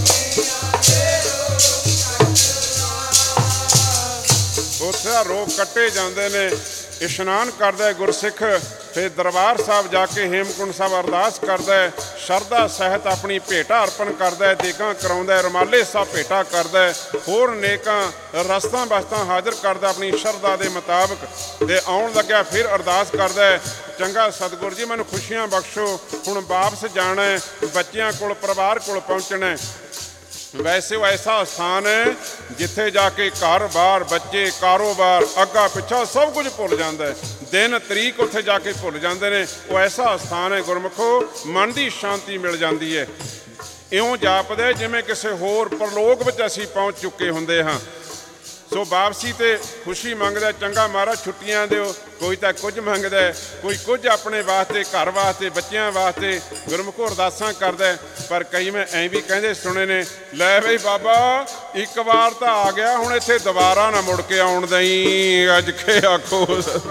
ਉੱਥੇ ਰੋਗ ਕੱਟੇ ਜਾਂਦੇ ਨੇ। ਇਸ਼ਨਾਨ ਕਰਦਾ ਗੁਰਸਿੱਖ, ਫਿਰ ਦਰਬਾਰ ਸਾਹਿਬ ਜਾ ਕੇ ਹੇਮਕੁੰਟ ਸਾਹਿਬ ਅਰਦਾਸ ਕਰਦਾ, ਸ਼ਰਧਾ ਸਹਿਤ ਆਪਣੀ ਭੇਟਾ ਅਰਪਣ ਕਰਦਾ, ਦੇਗਾਂ ਕਰਾਉਂਦਾ, ਰੁਮਾਲੇ ਸਾਹਿਬ ਭੇਟਾ ਕਰਦਾ, ਹੋਰ ਨੇਕਾਂ ਰਸਤਾਂ ਬਸਤਾਂ ਹਾਜ਼ਰ ਕਰਦਾ ਆਪਣੀ ਸ਼ਰਧਾ ਦੇ ਮੁਤਾਬਕ। ਤੇ ਆਉਣ ਲੱਗਿਆ ਫਿਰ ਅਰਦਾਸ ਕਰਦਾ, ਚੰਗਾ ਸਤਿਗੁਰੂ ਜੀ ਮੈਨੂੰ ਖੁਸ਼ੀਆਂ ਬਖਸ਼ੋ, ਹੁਣ ਵਾਪਸ ਜਾਣਾ, ਬੱਚਿਆਂ ਕੋਲ ਪਰਿਵਾਰ ਕੋਲ ਪਹੁੰਚਣਾ। ਵੈਸੇ ਉਹ ਐਸਾ ਸਥਾਨ ਹੈ ਜਿੱਥੇ ਜਾ ਕੇ ਘਰ ਬਾਰ, ਬੱਚੇ, ਕਾਰੋਬਾਰ, ਅੱਗਾ ਪਿੱਛਾ ਸਭ ਕੁਝ ਭੁੱਲ ਜਾਂਦਾ ਹੈ, ਦਿਨ ਤਰੀਕ ਉੱਥੇ ਜਾ ਕੇ ਭੁੱਲ ਜਾਂਦੇ ਨੇ। ਉਹ ਐਸਾ ਸਥਾਨ ਹੈ ਗੁਰਮੁਖੋ, ਮਨ ਦੀ ਸ਼ਾਂਤੀ ਮਿਲ ਜਾਂਦੀ ਹੈ। ਇਉਂ ਜਾਪਦਾ ਜਿਵੇਂ ਕਿਸੇ ਹੋਰ ਪਰਲੋਕ ਵਿੱਚ ਅਸੀਂ ਪਹੁੰਚ ਚੁੱਕੇ ਹੁੰਦੇ ਹਾਂ। ਸੋ ਵਾਪਸੀ ਤੇ ਖੁਸ਼ੀ ਮੰਗਦਾ, ਚੰਗਾ ਮਹਾਰਾਜ ਛੁੱਟੀਆਂ ਦਿਓ। ਕੋਈ ਤਾਂ ਕੁਝ ਮੰਗਦਾ, ਕੋਈ ਕੁਝ ਆਪਣੇ ਵਾਸਤੇ, ਘਰ ਵਾਸਤੇ, ਬੱਚਿਆਂ ਵਾਸਤੇ ਗੁਰਮੁਖੋ ਅਰਦਾਸਾਂ ਕਰਦਾ। ਪਰ ਕਈ ਮੈਂ ਐਂ ਵੀ ਕਹਿੰਦੇ ਸੁਣੇ ਨੇ, ਲੈ ਬਈ ਬਾਬਾ ਇੱਕ ਵਾਰ ਤਾਂ ਆ ਗਿਆ, ਹੁਣ ਇੱਥੇ ਦੁਬਾਰਾ ਨਾ ਮੁੜ ਕੇ ਆਉਣ ਦਈ। ਅੱਜ ਕੇ ਆਖੋ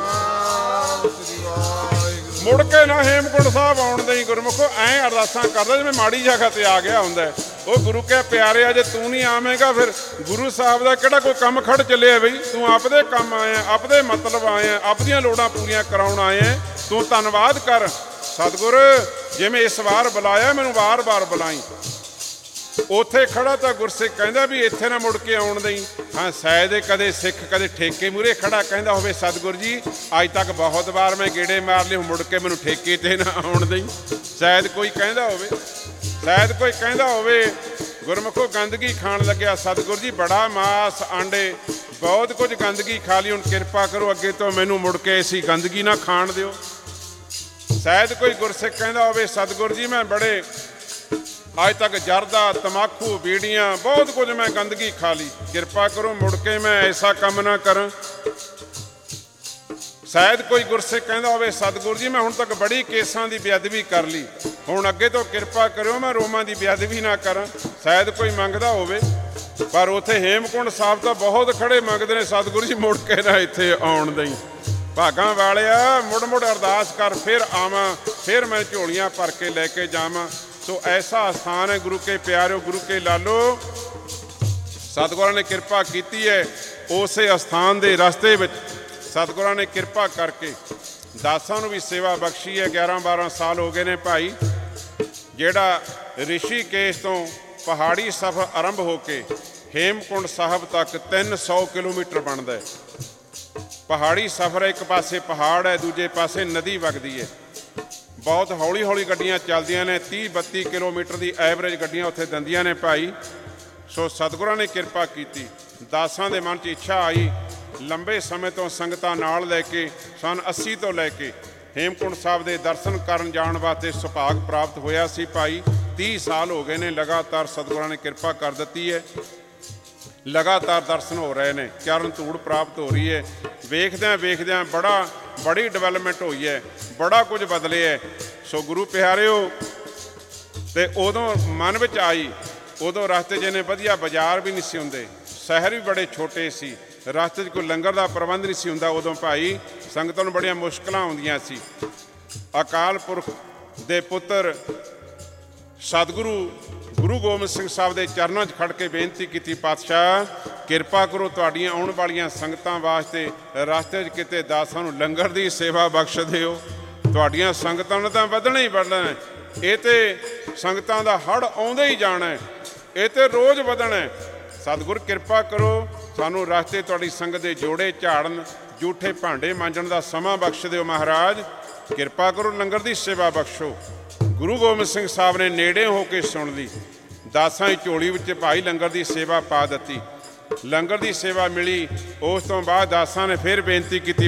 ਮੁੜ ਕੇ ਨਾ ਹੇਮਕੁੰਟ ਸਾਹਿਬ ਆਉਣ ਦਈ। ਗੁਰਮੁਖੋ ਐਂ ਅਰਦਾਸਾਂ ਕਰਦਾ ਜਿਵੇਂ ਮਾੜੀ ਜਗ੍ਹਾ ਤੇ ਆ ਗਿਆ ਹੁੰਦਾ। ਉਹ ਗੁਰੂ ਕੇ ਪਿਆਰਿਆ, ਜੇ ਤੂੰ ਨਹੀਂ ਆਵੇਂਗਾ ਫਿਰ ਗੁਰੂ ਸਾਹਿਬ ਦਾ ਕਿਹੜਾ ਕੋਈ ਕੰਮ ਖੜ ਚੱਲਿਆ ਬਈ। ਤੂੰ ਆਪਦੇ ਕੰਮ ਆਇਆ, ਆਪਦੇ ਮਤਲਬ ਆਇਆ, ਆਪਦੀਆਂ ਲੋੜਾਂ ਪੂਰੀਆਂ ਕਰਾਉਣ ਆਇਆ। ਤੂੰ ਧੰਨਵਾਦ ਕਰ ਸਤਿਗੁਰ, ਜਿਵੇਂ ਇਸ ਵਾਰ ਬੁਲਾਇਆ ਮੈਨੂੰ ਵਾਰ ਵਾਰ ਬੁਲਾਈ। ਉੱਥੇ ਖੜਾ ਤਾਂ ਗੁਰਸਿੱਖ ਕਹਿੰਦਾ ਵੀ ਇੱਥੇ ਨਾ ਮੁੜ ਕੇ ਆਉਣ ਦਈ। ਹਾਂ ਸ਼ਾਇਦ ਕਦੇ ਸਿੱਖ ਕਦੇ ਠੇਕੇ ਮੂਹਰੇ ਖੜਾ ਕਹਿੰਦਾ ਹੋਵੇ, ਸਤਿਗੁਰ ਜੀ ਅੱਜ ਤੱਕ ਬਹੁਤ ਵਾਰ ਮੈਂ ਗੇੜੇ ਮਾਰ ਲਏ, ਮੁੜ ਕੇ ਮੈਨੂੰ ਠੇਕੇ 'ਤੇ ਨਾ ਆਉਣ ਦਈ। ਸ਼ਾਇਦ ਕੋਈ ਕਹਿੰਦਾ ਹੋਵੇ, ਸ਼ਾਇਦ ਕੋਈ ਕਹਿੰਦਾ ਹੋਵੇ। ਗੁਰਮੁਖੋ ਗੰਦਗੀ ਖਾਣ ਲੱਗਿਆ, ਸਤਿਗੁਰ ਜੀ ਬੜਾ ਮਾਸ, ਆਂਡੇ, ਬਹੁਤ ਕੁਝ ਗੰਦਗੀ ਖਾ ਲਈ, ਹੁਣ ਕਿਰਪਾ ਕਰੋ ਅੱਗੇ ਤੋਂ ਮੈਨੂੰ ਮੁੜ ਕੇ ਐਸੀ ਗੰਦਗੀ ਨਾ ਖਾਣ ਦਿਓ। ਸ਼ਾਇਦ ਕੋਈ ਗੁਰਸਿੱਖ ਕਹਿੰਦਾ ਹੋਵੇ, ਸਤਿਗੁਰ ਜੀ ਮੈਂ ਬੜੇ ਅੱਜ ਤੱਕ ਜਰਦਾ, ਤਮਾਕੂ, ਬੀੜੀਆਂ, ਬਹੁਤ ਕੁਝ ਮੈਂ ਗੰਦਗੀ ਖਾ ਲਈ, ਕਿਰਪਾ ਕਰੋ ਮੁੜ ਕੇ ਮੈਂ ਐਸਾ ਕੰਮ ਨਾ ਕਰਾਂ। शायद कोई गुरसिख कहता होवे सतगुरु जी मैं हुण तक बड़ी केसां की बेअदबी कर ली, हुण अगे तो किरपा करो मैं रोमां की बेअदबी ना करा। शायद कोई मंगदा होवे, पर उत्थे हेमकुंड साहब तो बहुत खड़े मंगदे ने सतगुरु जी मुड़ के ना इत्थे आउण दई, भागां वालिया मुड़ मुड़ अरदास कर फिर आवां, फिर मैं झोलियां भर के लैके जावां। सो ऐसा स्थान है गुरु के प्यारो, गुरु के लालो, सतगुरां ने किरपा कीती है। उसे अस्थान के रस्ते विच सतगुरां ने किरपा करके दासां नूं भी सेवा बख्शी है। ग्यारह बारह साल हो गए ने भाई, जिहड़ा रिषिकेश तो पहाड़ी सफ़र आरंभ हो के हेमकुंड साहब तक तीन सौ किलोमीटर बनता है। पहाड़ी सफ़र एक पासे पहाड़ है, दूजे पासे नदी वगदी है। बहुत हौली हौली गड्डियां चलदियां ने, तीह बत्ती किलोमीटर की एवरेज गड्डियां उत्थे दिंदियां ने भाई। सो सतगुरां ने किरपा कीती, दासां दे मन च इच्छा आई, लंबे समय तो संगतां नाल लैके सन अस्सी तो लैके हेमकुंड साहब के दर्शन करन जाण वास्ते सुभाग प्राप्त होया सी भाई। तीह साल हो गए ने लगातार सतगुरां ने किरपा कर दित्ती है, लगातार दर्शन हो रहे हैं, चरण धूड़ प्राप्त हो रही है। वेखद्यां वेखद्यां बड़ा बड़ी डिवेलपमेंट हुई है, बड़ा कुछ बदले है। सो गुरु प्यारिओ, ते उदों मन विच आई, उदों रस्ते जिन्ने वधिया बाजार भी नहीं सी हुंदे, शहर भी बड़े छोटे सी, रस्ते कोई लंगर का प्रबंध नहीं सी हुंदा। उदों भाई संगतां नूं बड़ियां मुश्किलां आउंदियां सी। अकाल पुरख दे पुत्र सतगुरु गुरु गोबिंद सिंह साहब के चरणों च खड़ के बेनती की, पातशाह किरपा करो तुहाड़ियां आउण वालियां संगतां वास्ते रस्ते च किते दासां नूं लंगर की सेवा बख्श दिओ। तुहाड़ियां संगतां ने तां वधना ही वधना है, ये तो संगतां दा हड़ आउंदे ही जाना है, ये तो रोज़ वधना है। सतगुर किरपा करो, सानू रस्ते तुहाड़ी संगत दे जोड़े झाड़न, जूठे भांडे मांजण दा समां बख्श दिओ। महाराज किरपा करो, लंगर की सेवा बख्शो। गुरु गोबिंद सिंह साहब ने नेड़े हो के सुन ली, दासां की झोली विच भाई लंगर की सेवा पा दी, लंगर की सेवा मिली। उस तो बाद दासां ने फिर बेनती की,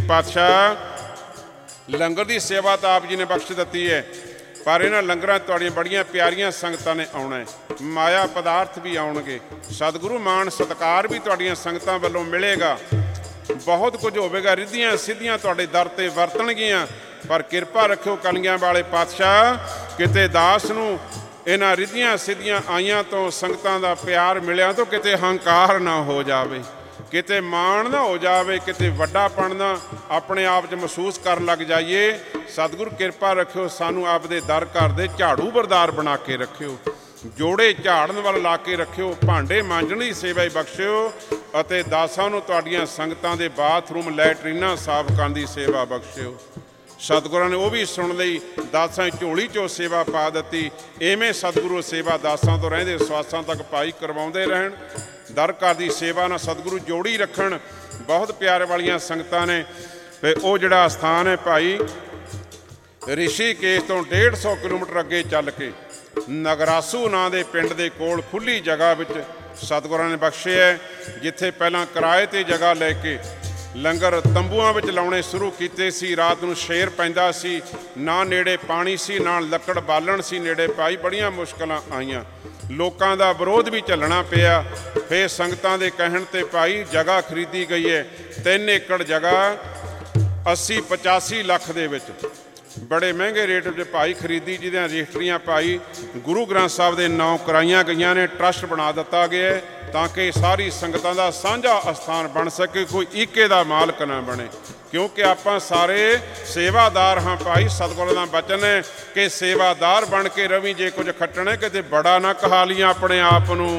पातशाह लंगर की सेवा तो आप जी ने बख्श दी है, पर इन्हां लंगरां तुहाड़ियां बड़ियां प्यारियां संगतां ने आउणा है, माया पदार्थ भी आउणगे, सतगुरु मान सत्कार भी तुहाड़ियां संगतां वल्लों मिलेगा, बहुत कुछ होवेगा, रिद्धियां सिद्धियां तुहाडे दर ते वरतणगियां। पर किरपा रखियो कलियां वाले पातशाह, किते दास नूं इन्हां रिद्धियां सिद्धियां आईयां तो संगतां दा प्यार मिलिया तो किते हंकार ना हो जावे, किते माण ना हो जावे, किते वड्डापण ना अपने आप च महसूस कर लग जाइए। सतगुरु किरपा रखियो, सानू आपदे दर घर दे झाड़ू बरदार बना के रखियो, जोड़े झाड़न वाल ला के रखियो, भांडे मांजण दी सेवा ही बख्शियो, अते दासां नूं तुहाडीआं संगतां दे बाथरूम लैटरीनां साफ करन दी सेवा बख्शियो। सतगुਰਾਂ ने वह भी सुन ली, दासां झोली चो सेवा पा दी। इवें सतगुरु सेवा दासां तो रहिंदे स्वासां तक पाई करवाउंदे रहण, दर घर की सेवा ना सतगुरु जोड़ी रखण। बहुत प्यार वालियां संगतां ने। ते वो जिहड़ा स्थान है भाई रिषिकेश तो डेढ़ सौ किलोमीटर अगे चल के नगरासू नां दे पिंड दे कोल खुली जगह विच सतगुਰਾਂ ने बख्शे है, जिथे पहलां किराए ते जगह लैके लंगर तंबूआं विच लाउणे शुरू कीते सी। रात नूं शेर पैंदा सी, ना नेड़े पानी सी, ना लकड़ बालण सी नेड़े भाई, बड़ियां मुश्किलां आईयां, लोकां दा विरोध भी झल्लना पिया। फिर संगतां दे कहण ते भाई जगह खरीदी गई है, तीन एकड़ जगह अस्सी पचासी लख दे विच, बड़े महंगे रेट विच भाई खरीदी, जिहदियां रजिस्ट्रियां भाई गुरु ग्रंथ साहब दे नाम कराईयां गईयां ने, ट्रस्ट बना दिता गया है ताकि सारी संगतां दा साझा अस्थान बन सके, कोई ईके दा मालक ना बने, क्योंकि आपां सारे सेवादार हाँ भाई। सतगुरां दा वचन है कि सेवादार बन के रवि, जे कुछ खट्टणे किते बड़ा ना कहा लिया अपने आप नूं,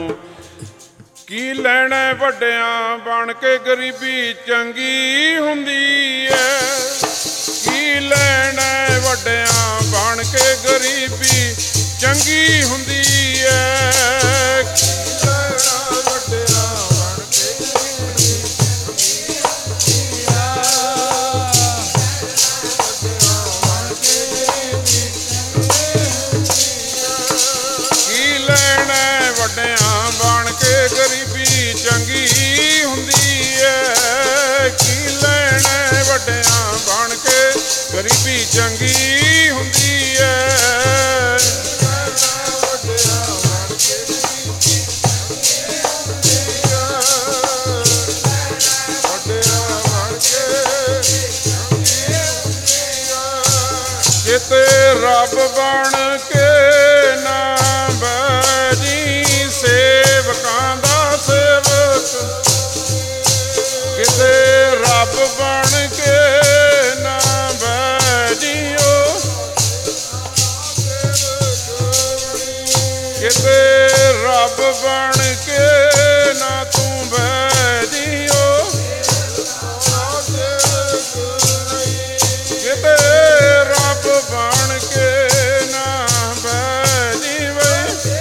की लैणा वड्डियां बन के गरीबी चंगी हुंदी है, की लैणा वड्डियां बन के गरीबी चंगी हुंदी है, की लैणा वड्डियां बन के की लैणा वड्डियां बन के गरीबी चंगी हुंदी है, की लैणा वड्डियां बन के गरीबी चंगी हुंदी है। ਕਿਤੇ ਰੱਬ ਬਣ ਕੇ ਨਾ ਬਹਿ ਜੀ, ਸੇਵਕਾਂ ਦਾ ਸੇਵਕ ਕਿਤੇ ਰੱਬ ਬਣ ਕੇ ਨਾ ਬਹਿ ਜੀਓ, ਕਿਤੇ ਰੱਬ ਬਣ ਕੇ ਨਾ ਤੂੰ ਬਹਿ ਜੀਓ, ਕਿਤੇ ਰੱਬ ਬਣ ਕੇ ਨਾ ਬਹਿ ਜੀਵੇ।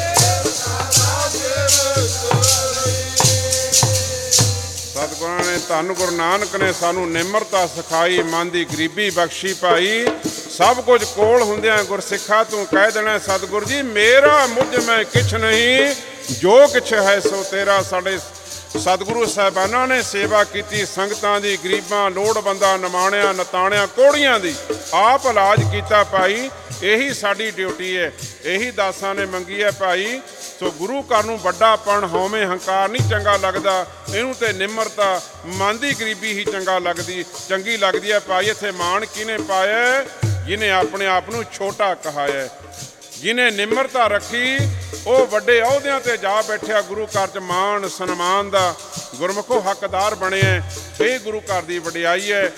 ਸਤਿਗੁਰਾਂ ਨੇ ਧੰਨ ਗੁਰੂ ਨਾਨਕ ਨੇ ਸਾਨੂੰ ਨਿਮਰਤਾ ਸਿਖਾਈ, ਮਨ ਦੀ ਗਰੀਬੀ ਬਖਸ਼ੀ ਭਾਈ। ਸਭ ਕੁਝ ਕੋਲ ਹੁੰਦਿਆਂ ਗੁਰਸਿੱਖਾ ਤੂੰ ਕਹਿ ਦੇਣਾ ਸਤਿਗੁਰੂ ਜੀ ਮੇਰਾ ਮੁਝ ਮੈਂ ਕਿਛ ਨਹੀਂ, ਜੋ ਕਿਛ ਹੈ ਸੋ ਤੇਰਾ। ਸਾਡੇ ਸਤਿਗੁਰੂ ਸਾਹਿਬਾਨਾਂ ਨੇ ਸੇਵਾ ਕੀਤੀ ਸੰਗਤਾਂ ਦੀ, ਗਰੀਬਾਂ ਲੋੜਵੰਦਾਂ ਨਿਮਾਣਿਆਂ ਨਤਾਣਿਆਂ ਕੋੜੀਆਂ ਦੀ, ਆਪ ਇਲਾਜ ਕੀਤਾ ਭਾਈ। ਇਹੀ ਸਾਡੀ ਡਿਊਟੀ ਹੈ, ਇਹੀ ਦਾਸਾਂ ਨੇ ਮੰਗੀ ਹੈ ਭਾਈ। ਸੋ ਗੁਰੂ ਘਰ ਨੂੰ ਵੱਡਾਪਣ ਹਉਮੈ ਹੰਕਾਰ ਨਹੀਂ ਚੰਗਾ ਲੱਗਦਾ, ਇਹਨੂੰ ਤੇ ਨਿਮਰਤਾ ਮਨ ਦੀ ਗਰੀਬੀ ਹੀ ਚੰਗਾ ਲੱਗਦੀ ਚੰਗੀ ਲੱਗਦੀ ਹੈ ਭਾਈ। ਇੱਥੇ ਮਾਣ ਕਿਹਨੇ ਪਾਇਆ? ਜਿਹਨੇ ਆਪਣੇ ਆਪ ਨੂੰ ਛੋਟਾ ਕਹਾਇਆ, ਜਿਹਨੇ ਨਿਮਰਤਾ ਰੱਖੀ ਉਹ ਵੱਡੇ ਅਹੁਦਿਆਂ ਤੇ ਜਾ ਬੈਠਿਆ, ਗੁਰੂ ਘਰ 'ਚ ਮਾਣ ਸਨਮਾਨ ਦਾ ਗੁਰਮੁਖੋ ਹੱਕਦਾਰ ਬਣਿਆ। ਇਹ ਗੁਰੂ ਘਰ ਦੀ ਵਡਿਆਈ ਹੈ।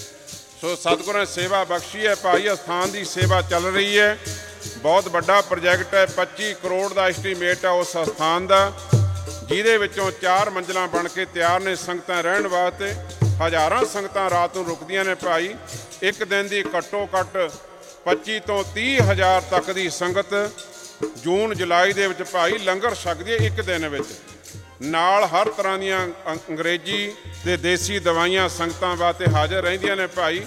ਸੋ ਸਤਿਗੁਰਾਂ ਨੇ ਸੇਵਾ ਬਖਸ਼ੀ ਹੈ ਭਾਈ। ਅਸਥਾਨ ਦੀ ਸੇਵਾ ਚੱਲ ਰਹੀ ਹੈ, ਬਹੁਤ ਵੱਡਾ ਪ੍ਰੋਜੈਕਟ ਹੈ, ਪੱਚੀ ਕਰੋੜ ਦਾ ਐਸਟੀਮੇਟ ਹੈ ਉਸ ਅਸਥਾਨ ਦਾ, ਜਿਹਦੇ ਵਿੱਚੋਂ ਚਾਰ ਮੰਜ਼ਿਲਾਂ ਬਣ ਕੇ ਤਿਆਰ ਨੇ ਸੰਗਤਾਂ ਰਹਿਣ ਵਾਸਤੇ। ਹਜ਼ਾਰਾਂ ਸੰਗਤਾਂ ਰਾਤ ਨੂੰ ਰੁਕਦੀਆਂ ਨੇ ਭਾਈ। ਇੱਕ ਦਿਨ ਦੀ ਘੱਟੋ ਘੱਟ ਪੱਚੀ ਤੋਂ ਤੀਹ ਹਜ਼ਾਰ ਤੱਕ ਦੀ ਸੰਗਤ ਜੂਨ ਜੁਲਾਈ ਦੇ ਵਿੱਚ ਭਾਈ ਲੰਗਰ ਛਕਦੀ ਹੈ ਇੱਕ ਦਿਨ ਵਿੱਚ। ਨਾਲ ਹਰ ਤਰ੍ਹਾਂ ਦੀਆਂ ਅੰਗਰੇਜ਼ੀ ਤੇ ਦੇਸੀ ਦਵਾਈਆਂ ਸੰਗਤਾਂ ਵਾਸਤੇ ਹਾਜ਼ਰ ਰਹਿੰਦੀਆਂ ਨੇ ਭਾਈ।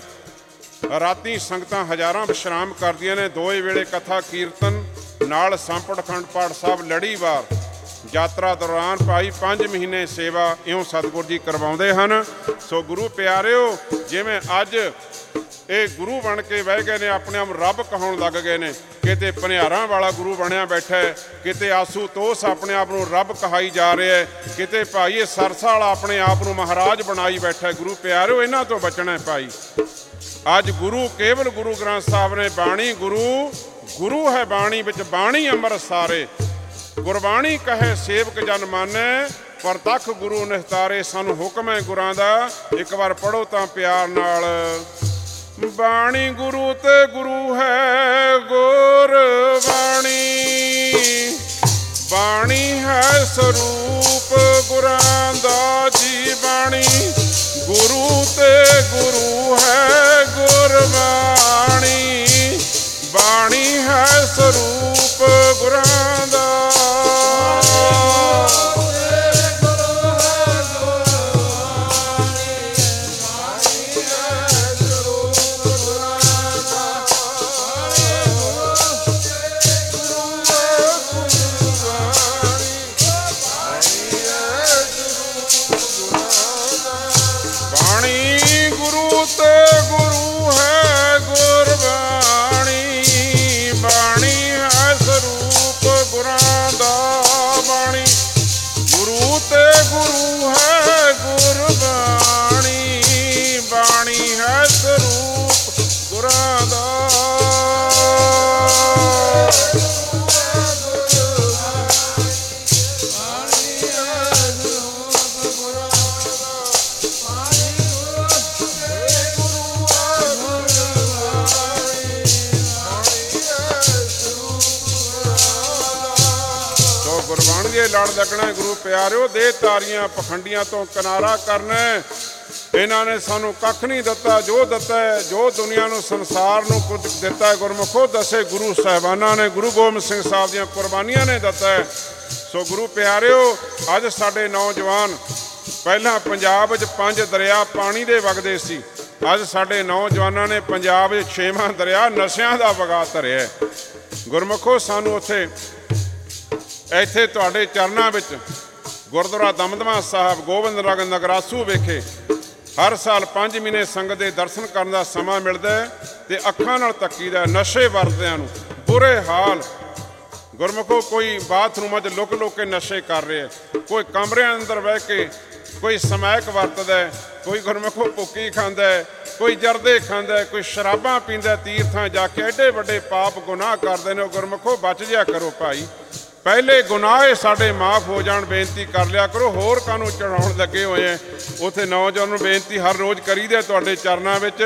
ਰਾਤੀ ਸੰਗਤਾਂ ਹਜ਼ਾਰਾਂ ਵਿਸ਼ਰਾਮ ਕਰਦੀਆਂ ਨੇ, ਦੋਏ ਵੇਲੇ ਕਥਾ ਕੀਰਤਨ ਨਾਲ ਸੰਪਟ ਅਖੰਡ ਪਾਠ ਸਾਹਿਬ ਲੜੀਵਾਰ। ਯਾਤਰਾ ਦੌਰਾਨ ਭਾਈ ਪੰਜ ਮਹੀਨੇ ਸੇਵਾ ਇਉਂ ਸਤਿਗੁਰੂ ਜੀ ਕਰਵਾਉਂਦੇ ਹਨ। ਸੋ ਗੁਰੂ ਪਿਆਰਿਓ, ਜਿਵੇਂ ਅੱਜ ਇਹ ਗੁਰੂ ਬਣ ਕੇ ਬਹਿ ਗਏ ਨੇ, ਆਪਣੇ ਆਪ ਰੱਬ ਕਹਾਉਣ ਲੱਗ ਗਏ ਨੇ, ਕਿਤੇ ਭਨਿਆਰਾਂ ਵਾਲਾ ਗੁਰੂ ਬਣਿਆ ਬੈਠਾ ਹੈ, ਕਿਤੇ ਆਸੂ ਤੋਸ ਆਪਣੇ ਆਪ ਨੂੰ ਰੱਬ ਕਹਾਈ ਜਾ ਰਿਹਾ ਹੈ, ਕਿਤੇ ਭਾਈ ਇਹ ਸਰਸਾ ਵਾਲਾ ਆਪਣੇ ਆਪ ਨੂੰ ਮਹਾਰਾਜ ਬਣਾਈ ਬੈਠਾ ਹੈ। ਗੁਰੂ ਪਿਆਰਿਓ, ਇਹਨਾਂ ਤੋਂ ਬਚਣਾ ਭਾਈ। ਅੱਜ ਗੁਰੂ ਕੇਵਲ ਗੁਰੂ ਗ੍ਰੰਥ ਸਾਹਿਬ ਨੇ ਬਾਣੀ ਗੁਰੂ ਗੁਰੂ ਹੈ ਬਾਣੀ ਵਿੱਚ ਬਾਣੀ ਅੰਮ੍ਰਿਤ ਸਾਰੇ, ਗੁਰਬਾਣੀ ਕਹੇ ਸੇਵਕ ਜਨ ਮਾਨੈ, ਪ੍ਰਤੱਖ ਗੁਰੂ ਨਿਸਤਾਰੇ। ਸਾਨੂੰ ਹੁਕਮ ਹੈ ਗੁਰਾਂ ਦਾ, ਇੱਕ ਵਾਰ ਪੜ੍ਹੋ ਤਾਂ ਪਿਆਰ ਨਾਲ। ਬਾਣੀ ਗੁਰੂ ਤੇ ਗੁਰੂ ਹੈ ਗੁਰਬਾਣੀ, ਬਾਣੀ ਹੈ ਸਰੂਪ ਗੁਰਾਂ ਦਾ ਜੀ ਬਾਣੀ, ਗੁਰੂ ਤੇ ਗੁਰੂ ਹੈ ਗੁਰਬਾਣੀ, ਬਾਣੀ ਹੈ ਸਰੂਪ ਗੁਰਾਂ ਦਾ। ਲੜ ਲੱਗਣਾ ਗੁਰੂ ਪਿਆਰਿਓ, ਦੇ ਤਾਰੀਆਂ ਪਖੰਡੀਆਂ ਤੋਂ ਕਿਨਾਰਾ ਕਰਨਾ। ਇਹਨਾਂ ਨੇ ਸਾਨੂੰ ਕੱਖ ਨਹੀਂ ਦਿੱਤਾ, ਜੋ ਦਿੱਤਾ ਹੈ, ਜੋ ਦੁਨੀਆ ਨੂੰ ਸੰਸਾਰ ਨੂੰ ਕੁਝ ਦਿੱਤਾ ਹੈ, ਗੁਰਮੁਖੋ ਦਸੇ ਗੁਰੂ ਸਾਹਿਬਾਨਾਂ ਨੇ, ਗੁਰੂ ਗੋਬਿੰਦ ਸਿੰਘ ਸਾਹਿਬ ਦੀਆਂ ਕੁਰਬਾਨੀਆਂ ਨੇ ਦਿੱਤਾ ਹੈ। ਸੋ ਗੁਰੂ ਪਿਆਰਿਓ, ਅੱਜ ਸਾਡੇ ਨੌਜਵਾਨ, ਪਹਿਲਾਂ ਪੰਜਾਬ ਵਿੱਚ ਪੰਜ ਦਰਿਆ ਪਾਣੀ ਦੇ ਵਗਦੇ ਸੀ, ਅੱਜ ਸਾਡੇ ਨੌਜਵਾਨਾਂ ਨੇ ਪੰਜਾਬ ਵਿੱਚ ਛੇਵਾਂ ਦਰਿਆ ਨਸ਼ਿਆਂ ਦਾ ਵਗਾ ਧਰਿਆ। ਗੁਰਮੁਖੋ, ਸਾਨੂੰ ਉੱਥੇ ਇੱਥੇ ਤੁਹਾਡੇ ਚਰਨਾਂ ਵਿੱਚ ਗੁਰਦੁਆਰਾ ਦਮਦਮਾ ਸਾਹਿਬ ਗੋਬਿੰਦ ਨਗਰ ਨਗਰਾਸੂ ਵਿਖੇ ਹਰ ਸਾਲ ਪੰਜ ਮਹੀਨੇ ਸੰਗਤ ਦੇ ਦਰਸ਼ਨ ਕਰਨ ਦਾ ਸਮਾਂ ਮਿਲਦਾ ਹੈ ਤੇ ਅੱਖਾਂ ਨਾਲ ਤੱਕੀਦਾ ਨਸ਼ੇ ਵਰਤਦਿਆਂ ਨੂੰ, ਬੁਰੇ ਹਾਲ। ਗੁਰਮੁਖੋ, ਕੋਈ ਬਾਥਰੂਮਾਂ 'ਚ ਲੁਕ ਲੁਕ ਕੇ ਨਸ਼ੇ ਕਰ ਰਿਹਾ, ਕੋਈ ਕਮਰਿਆਂ ਅੰਦਰ ਬਹਿ ਕੇ ਕੋਈ ਸਮੈਕ ਵਰਤਦਾ, ਕੋਈ ਗੁਰਮੁਖੋ ਭੁੱਕੀ ਖਾਂਦਾ, ਕੋਈ ਜਰਦੇ ਖਾਂਦਾ, ਕੋਈ ਸ਼ਰਾਬਾਂ ਪੀਂਦਾ, ਤੀਰਥਾਂ ਜਾ ਕੇ ਐਡੇ ਵੱਡੇ ਪਾਪ ਗੁਨਾਹ ਕਰਦੇ ਨੇ। ਗੁਰਮੁਖੋ ਬਚ ਜਿਆ ਕਰੋ ਭਾਈ, ਪਹਿਲੇ ਗੁਨਾਹ ਸਾਡੇ ਮਾਫ ਹੋ ਜਾਣ, ਬੇਨਤੀ ਕਰ ਲਿਆ ਕਰੋ। ਹੋਰ ਕਾਹਨੂੰ ਚੜਾਉਣ ਲੱਗੇ ਹੋਏ ਐ? ਉੱਥੇ ਨੌਜਵਾਨ ਨੂੰ ਬੇਨਤੀ ਹਰ ਰੋਜ਼ ਕਰੀਦੇ ਤੁਹਾਡੇ ਚਰਨਾਂ ਵਿੱਚ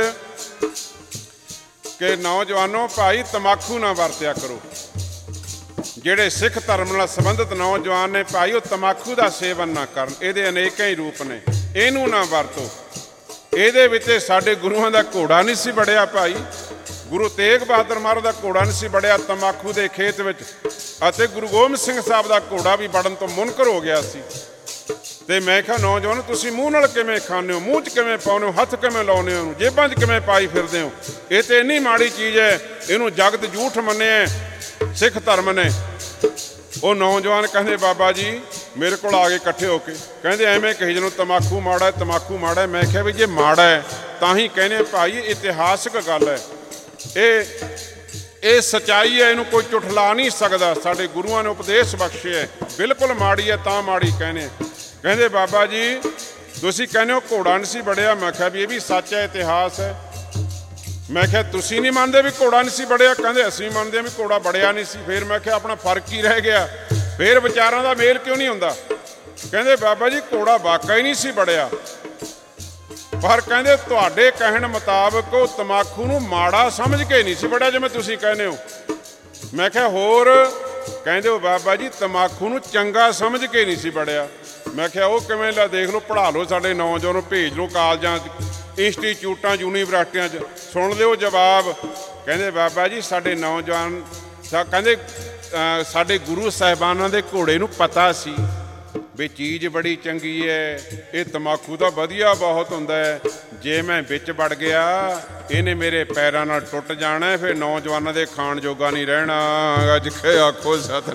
ਕਿ ਨੌਜਵਾਨੋ ਭਾਈ ਤਮਾਕੂ ਨਾ ਵਰਤਿਆ ਕਰੋ। ਜਿਹੜੇ ਸਿੱਖ ਧਰਮ ਨਾਲ ਸੰਬੰਧਿਤ ਨੌਜਵਾਨ ਨੇ ਭਾਈ, ਉਹ ਤਮਾਕੂ ਦਾ ਸੇਵਨ ਨਾ ਕਰਨ। ਇਹਦੇ ਅਨੇਕਾਂ ਹੀ ਰੂਪ ਨੇ, ਇਹਨੂੰ ਨਾ ਵਰਤੋ। ਇਹਦੇ ਵਿੱਚ ਸਾਡੇ ਗੁਰੂਆਂ ਦਾ ਘੋੜਾ ਨਹੀਂ ਸੀ ਵੜਿਆ ਭਾਈ, ਗੁਰੂ ਤੇਗ ਬਹਾਦਰ ਮਹਾਰਾਜ ਦਾ ਘੋੜਾ ਨਹੀਂ ਸੀ ਵੜਿਆ ਤਮਾਕੂ ਦੇ ਖੇਤ ਵਿੱਚ, ਅਤੇ ਗੁਰੂ ਗੋਬਿੰਦ ਸਿੰਘ ਸਾਹਿਬ ਦਾ ਘੋੜਾ ਵੀ ਵੜਨ ਤੋਂ ਮੁਨਕਰ ਹੋ ਗਿਆ ਸੀ। ਤੇ ਮੈਂ ਕਿਹਾ ਨੌਜਵਾਨ, ਤੁਸੀਂ ਮੂੰਹ ਨਾਲ ਕਿਵੇਂ ਖਾਂਦੇ ਹੋ, ਮੂੰਹ 'ਚ ਕਿਵੇਂ ਪਾਉਂਦੇ ਹੋ, ਹੱਥ ਕਿਵੇਂ ਲਾਉਂਦੇ ਹੋ, ਜੇਬਾਂ 'ਚ ਕਿਵੇਂ ਪਾਈ ਫਿਰਦੇ ਹੋ? ਇਹ ਤੇ ਇੰਨੀ ਮਾੜੀ ਚੀਜ਼ ਹੈ, ਇਹਨੂੰ ਜਗਤ ਝੂਠ ਮੰਨਿਆ ਸਿੱਖ ਧਰਮ ਨੇ। ਉਹ ਨੌਜਵਾਨ ਕਹਿੰਦੇ ਬਾਬਾ ਜੀ ਮੇਰੇ ਕੋਲ ਆ ਗਏ ਇਕੱਠੇ ਹੋ ਕੇ, ਕਹਿੰਦੇ ਐਵੇਂ ਕਹੀ ਜਦੋਂ ਤਮਾਕੂ ਮਾੜਾ, ਤਮਾਕੂ ਮਾੜਾ। ਮੈਂ ਕਿਹਾ ਵੀ ਜੇ ਮਾੜਾ ਹੈ ਤਾਂ ਹੀ ਕਹਿੰਦੇ ਭਾਈ, ਇਤਿਹਾਸਕ ਗੱਲ ਹੈ, ਇਹ ਇਹ ਸੱਚਾਈ ਹੈ, ਇਹਨੂੰ ਕੋਈ ਝੁਠਲਾ ਨਹੀਂ ਸਕਦਾ। ਸਾਡੇ ਗੁਰੂਆਂ ਨੇ ਉਪਦੇਸ਼ ਬਖਸ਼ਿਆ, ਬਿਲਕੁਲ ਮਾੜੀ ਹੈ ਤਾਂ ਮਾੜੀ ਕਹਿੰਦੇ। ਕਹਿੰਦੇ ਬਾਬਾ ਜੀ ਤੁਸੀਂ ਕਹਿੰਦੇ ਹੋ ਘੋੜਾ ਨਹੀਂ ਸੀ ਵੜਿਆ। ਮੈਂ ਕਿਹਾ ਵੀ ਇਹ ਵੀ ਸੱਚ ਹੈ, ਇਤਿਹਾਸ ਹੈ। ਮੈਂ ਕਿਹਾ ਤੁਸੀਂ ਨਹੀਂ ਮੰਨਦੇ ਵੀ ਘੋੜਾ ਨਹੀਂ ਸੀ ਵੜਿਆ? ਕਹਿੰਦੇ ਅਸੀਂ ਮੰਨਦੇ ਵੀ ਘੋੜਾ ਵੜਿਆ ਨਹੀਂ ਸੀ। ਫਿਰ ਮੈਂ ਕਿਹਾ ਆਪਣਾ ਫਰਕ ਹੀ ਰਹਿ ਗਿਆ, ਫਿਰ ਵਿਚਾਰਾਂ ਦਾ ਮੇਲ ਕਿਉਂ ਨਹੀਂ ਹੁੰਦਾ? ਕਹਿੰਦੇ ਬਾਬਾ ਜੀ ਘੋੜਾ ਵਾਕਈ ਨਹੀਂ ਸੀ ਵੜਿਆ, ਪਰ ਕਹਿੰਦੇ ਤੁਹਾਡੇ ਕਹਿਣ ਮੁਤਾਬਕ ਉਹ ਤਮਾਕੂ ਨੂੰ ਮਾੜਾ ਸਮਝ ਕੇ ਨਹੀਂ ਸੀ ਵੜਿਆ ਜਿਵੇਂ ਤੁਸੀਂ ਕਹਿੰਦੇ ਹੋ। ਮੈਂ ਕਿਹਾ ਹੋਰ? ਕਹਿੰਦੇ ਉਹ ਬਾਬਾ ਜੀ ਤਮਾਕੂ ਨੂੰ ਚੰਗਾ ਸਮਝ ਕੇ ਨਹੀਂ ਸੀ ਵੜਿਆ। ਮੈਂ ਕਿਹਾ ਉਹ ਕਿਵੇਂ? ਲਾ ਦੇਖ ਲਓ, ਪੜ੍ਹਾ ਲਓ ਸਾਡੇ ਨੌਜਵਾਨ ਨੂੰ, ਭੇਜ ਲਓ ਕਾਲਜਾਂ 'ਚ, ਇੰਸਟੀਚਿਊਟਾਂ, ਯੂਨੀਵਰਸਿਟੀਆਂ 'ਚ, ਸੁਣ ਲਿਓ ਜਵਾਬ। ਕਹਿੰਦੇ ਬਾਬਾ ਜੀ ਸਾਡੇ ਨੌਜਵਾਨ ਕਹਿੰਦੇ ਸਾਡੇ ਗੁਰੂ ਸਾਹਿਬਾਨਾਂ ਦੇ ਘੋੜੇ ਨੂੰ ਪਤਾ ਸੀ ਵੀ ਚੀਜ਼ ਬੜੀ ਚੰਗੀ ਹੈ, ਇਹ ਤਮਾਕੂ ਤਾਂ ਵਧੀਆ ਬਹੁਤ ਹੁੰਦਾ ਹੈ, ਜੇ ਮੈਂ ਵਿੱਚ ਵੜ ਗਿਆ ਇਹਨੇ ਮੇਰੇ ਪੈਰਾਂ ਨਾਲ ਟੁੱਟ ਜਾਣਾ, ਫਿਰ ਨੌਜਵਾਨਾਂ ਦੇ ਖਾਣ ਜੋਗਾ ਨਹੀਂ ਰਹਿਣਾ। ਅੱਜ ਕੇ ਆਖੋ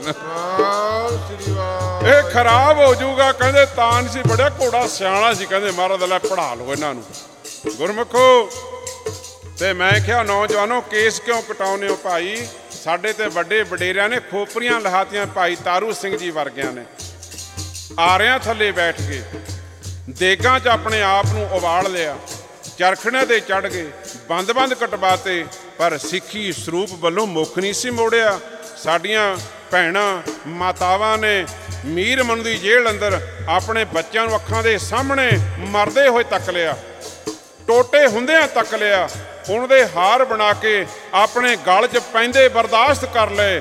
ਸਤਿਨਾਮ ਸ੍ਰੀ ਵਾਹਿਗੁਰੂ, ਇਹ ਖਰਾਬ ਹੋ ਜਾਊਗਾ। ਕਹਿੰਦੇ ਤਾਂ ਨਹੀਂ ਸੀ ਵੜਿਆ, ਘੋੜਾ ਸਿਆਣਾ ਸੀ। ਕਹਿੰਦੇ ਮਹਾਰਾਜ ਲੈ ਪੜ੍ਹਾ ਲਓ ਇਹਨਾਂ ਨੂੰ ਗੁਰਮੁਖੋ। ਤੇ ਮੈਂ ਕਿਹਾ ਨੌਜਵਾਨੋ ਕੇਸ ਕਿਉਂ ਕਟਾਉਂਦੇ ਹੋ ਭਾਈ? ਸਾਡੇ ਤੇ ਵੱਡੇ ਵਡੇਰਿਆਂ ਨੇ ਖੋਪਰੀਆਂ ਲਹਾਤੀਆਂ, ਭਾਈ ਤਾਰੂ ਸਿੰਘ ਜੀ ਵਰਗਿਆਂ ਨੇ ਆਰਿਆਂ ਥੱਲੇ ਬੈਠ ਕੇ ਦੇਗਾਂ 'ਚ ਆਪਣੇ ਆਪ ਨੂੰ ਉਬਾਲ ਲਿਆ, ਚਰਖੜਿਆਂ 'ਤੇ ਚੜ੍ਹ ਗਏ, ਬੰਦ ਬੰਦ ਕਟਵਾਤੇ, ਪਰ ਸਿੱਖੀ ਸਰੂਪ ਵੱਲੋਂ ਮੁੱਖ ਨਹੀਂ ਸੀ ਮੋੜਿਆ। ਸਾਡੀਆਂ ਭੈਣਾਂ ਮਾਤਾਵਾਂ ਨੇ ਮੀਰ ਮਨੂ ਦੀ ਜੇਲ੍ਹ ਅੰਦਰ ਆਪਣੇ ਬੱਚਿਆਂ ਨੂੰ ਅੱਖਾਂ ਦੇ ਸਾਹਮਣੇ ਮਰਦੇ ਹੋਏ ਤੱਕ ਲਿਆ, ਟੋਟੇ ਹੁੰਦਿਆਂ ਤੱਕ ਲਿਆ, ਉਹਨਾਂ ਦੇ ਹਾਰ ਬਣਾ ਕੇ ਆਪਣੇ ਗਲ 'ਚ ਪੈਂਦੇ ਬਰਦਾਸ਼ਤ ਕਰ ਲਏ,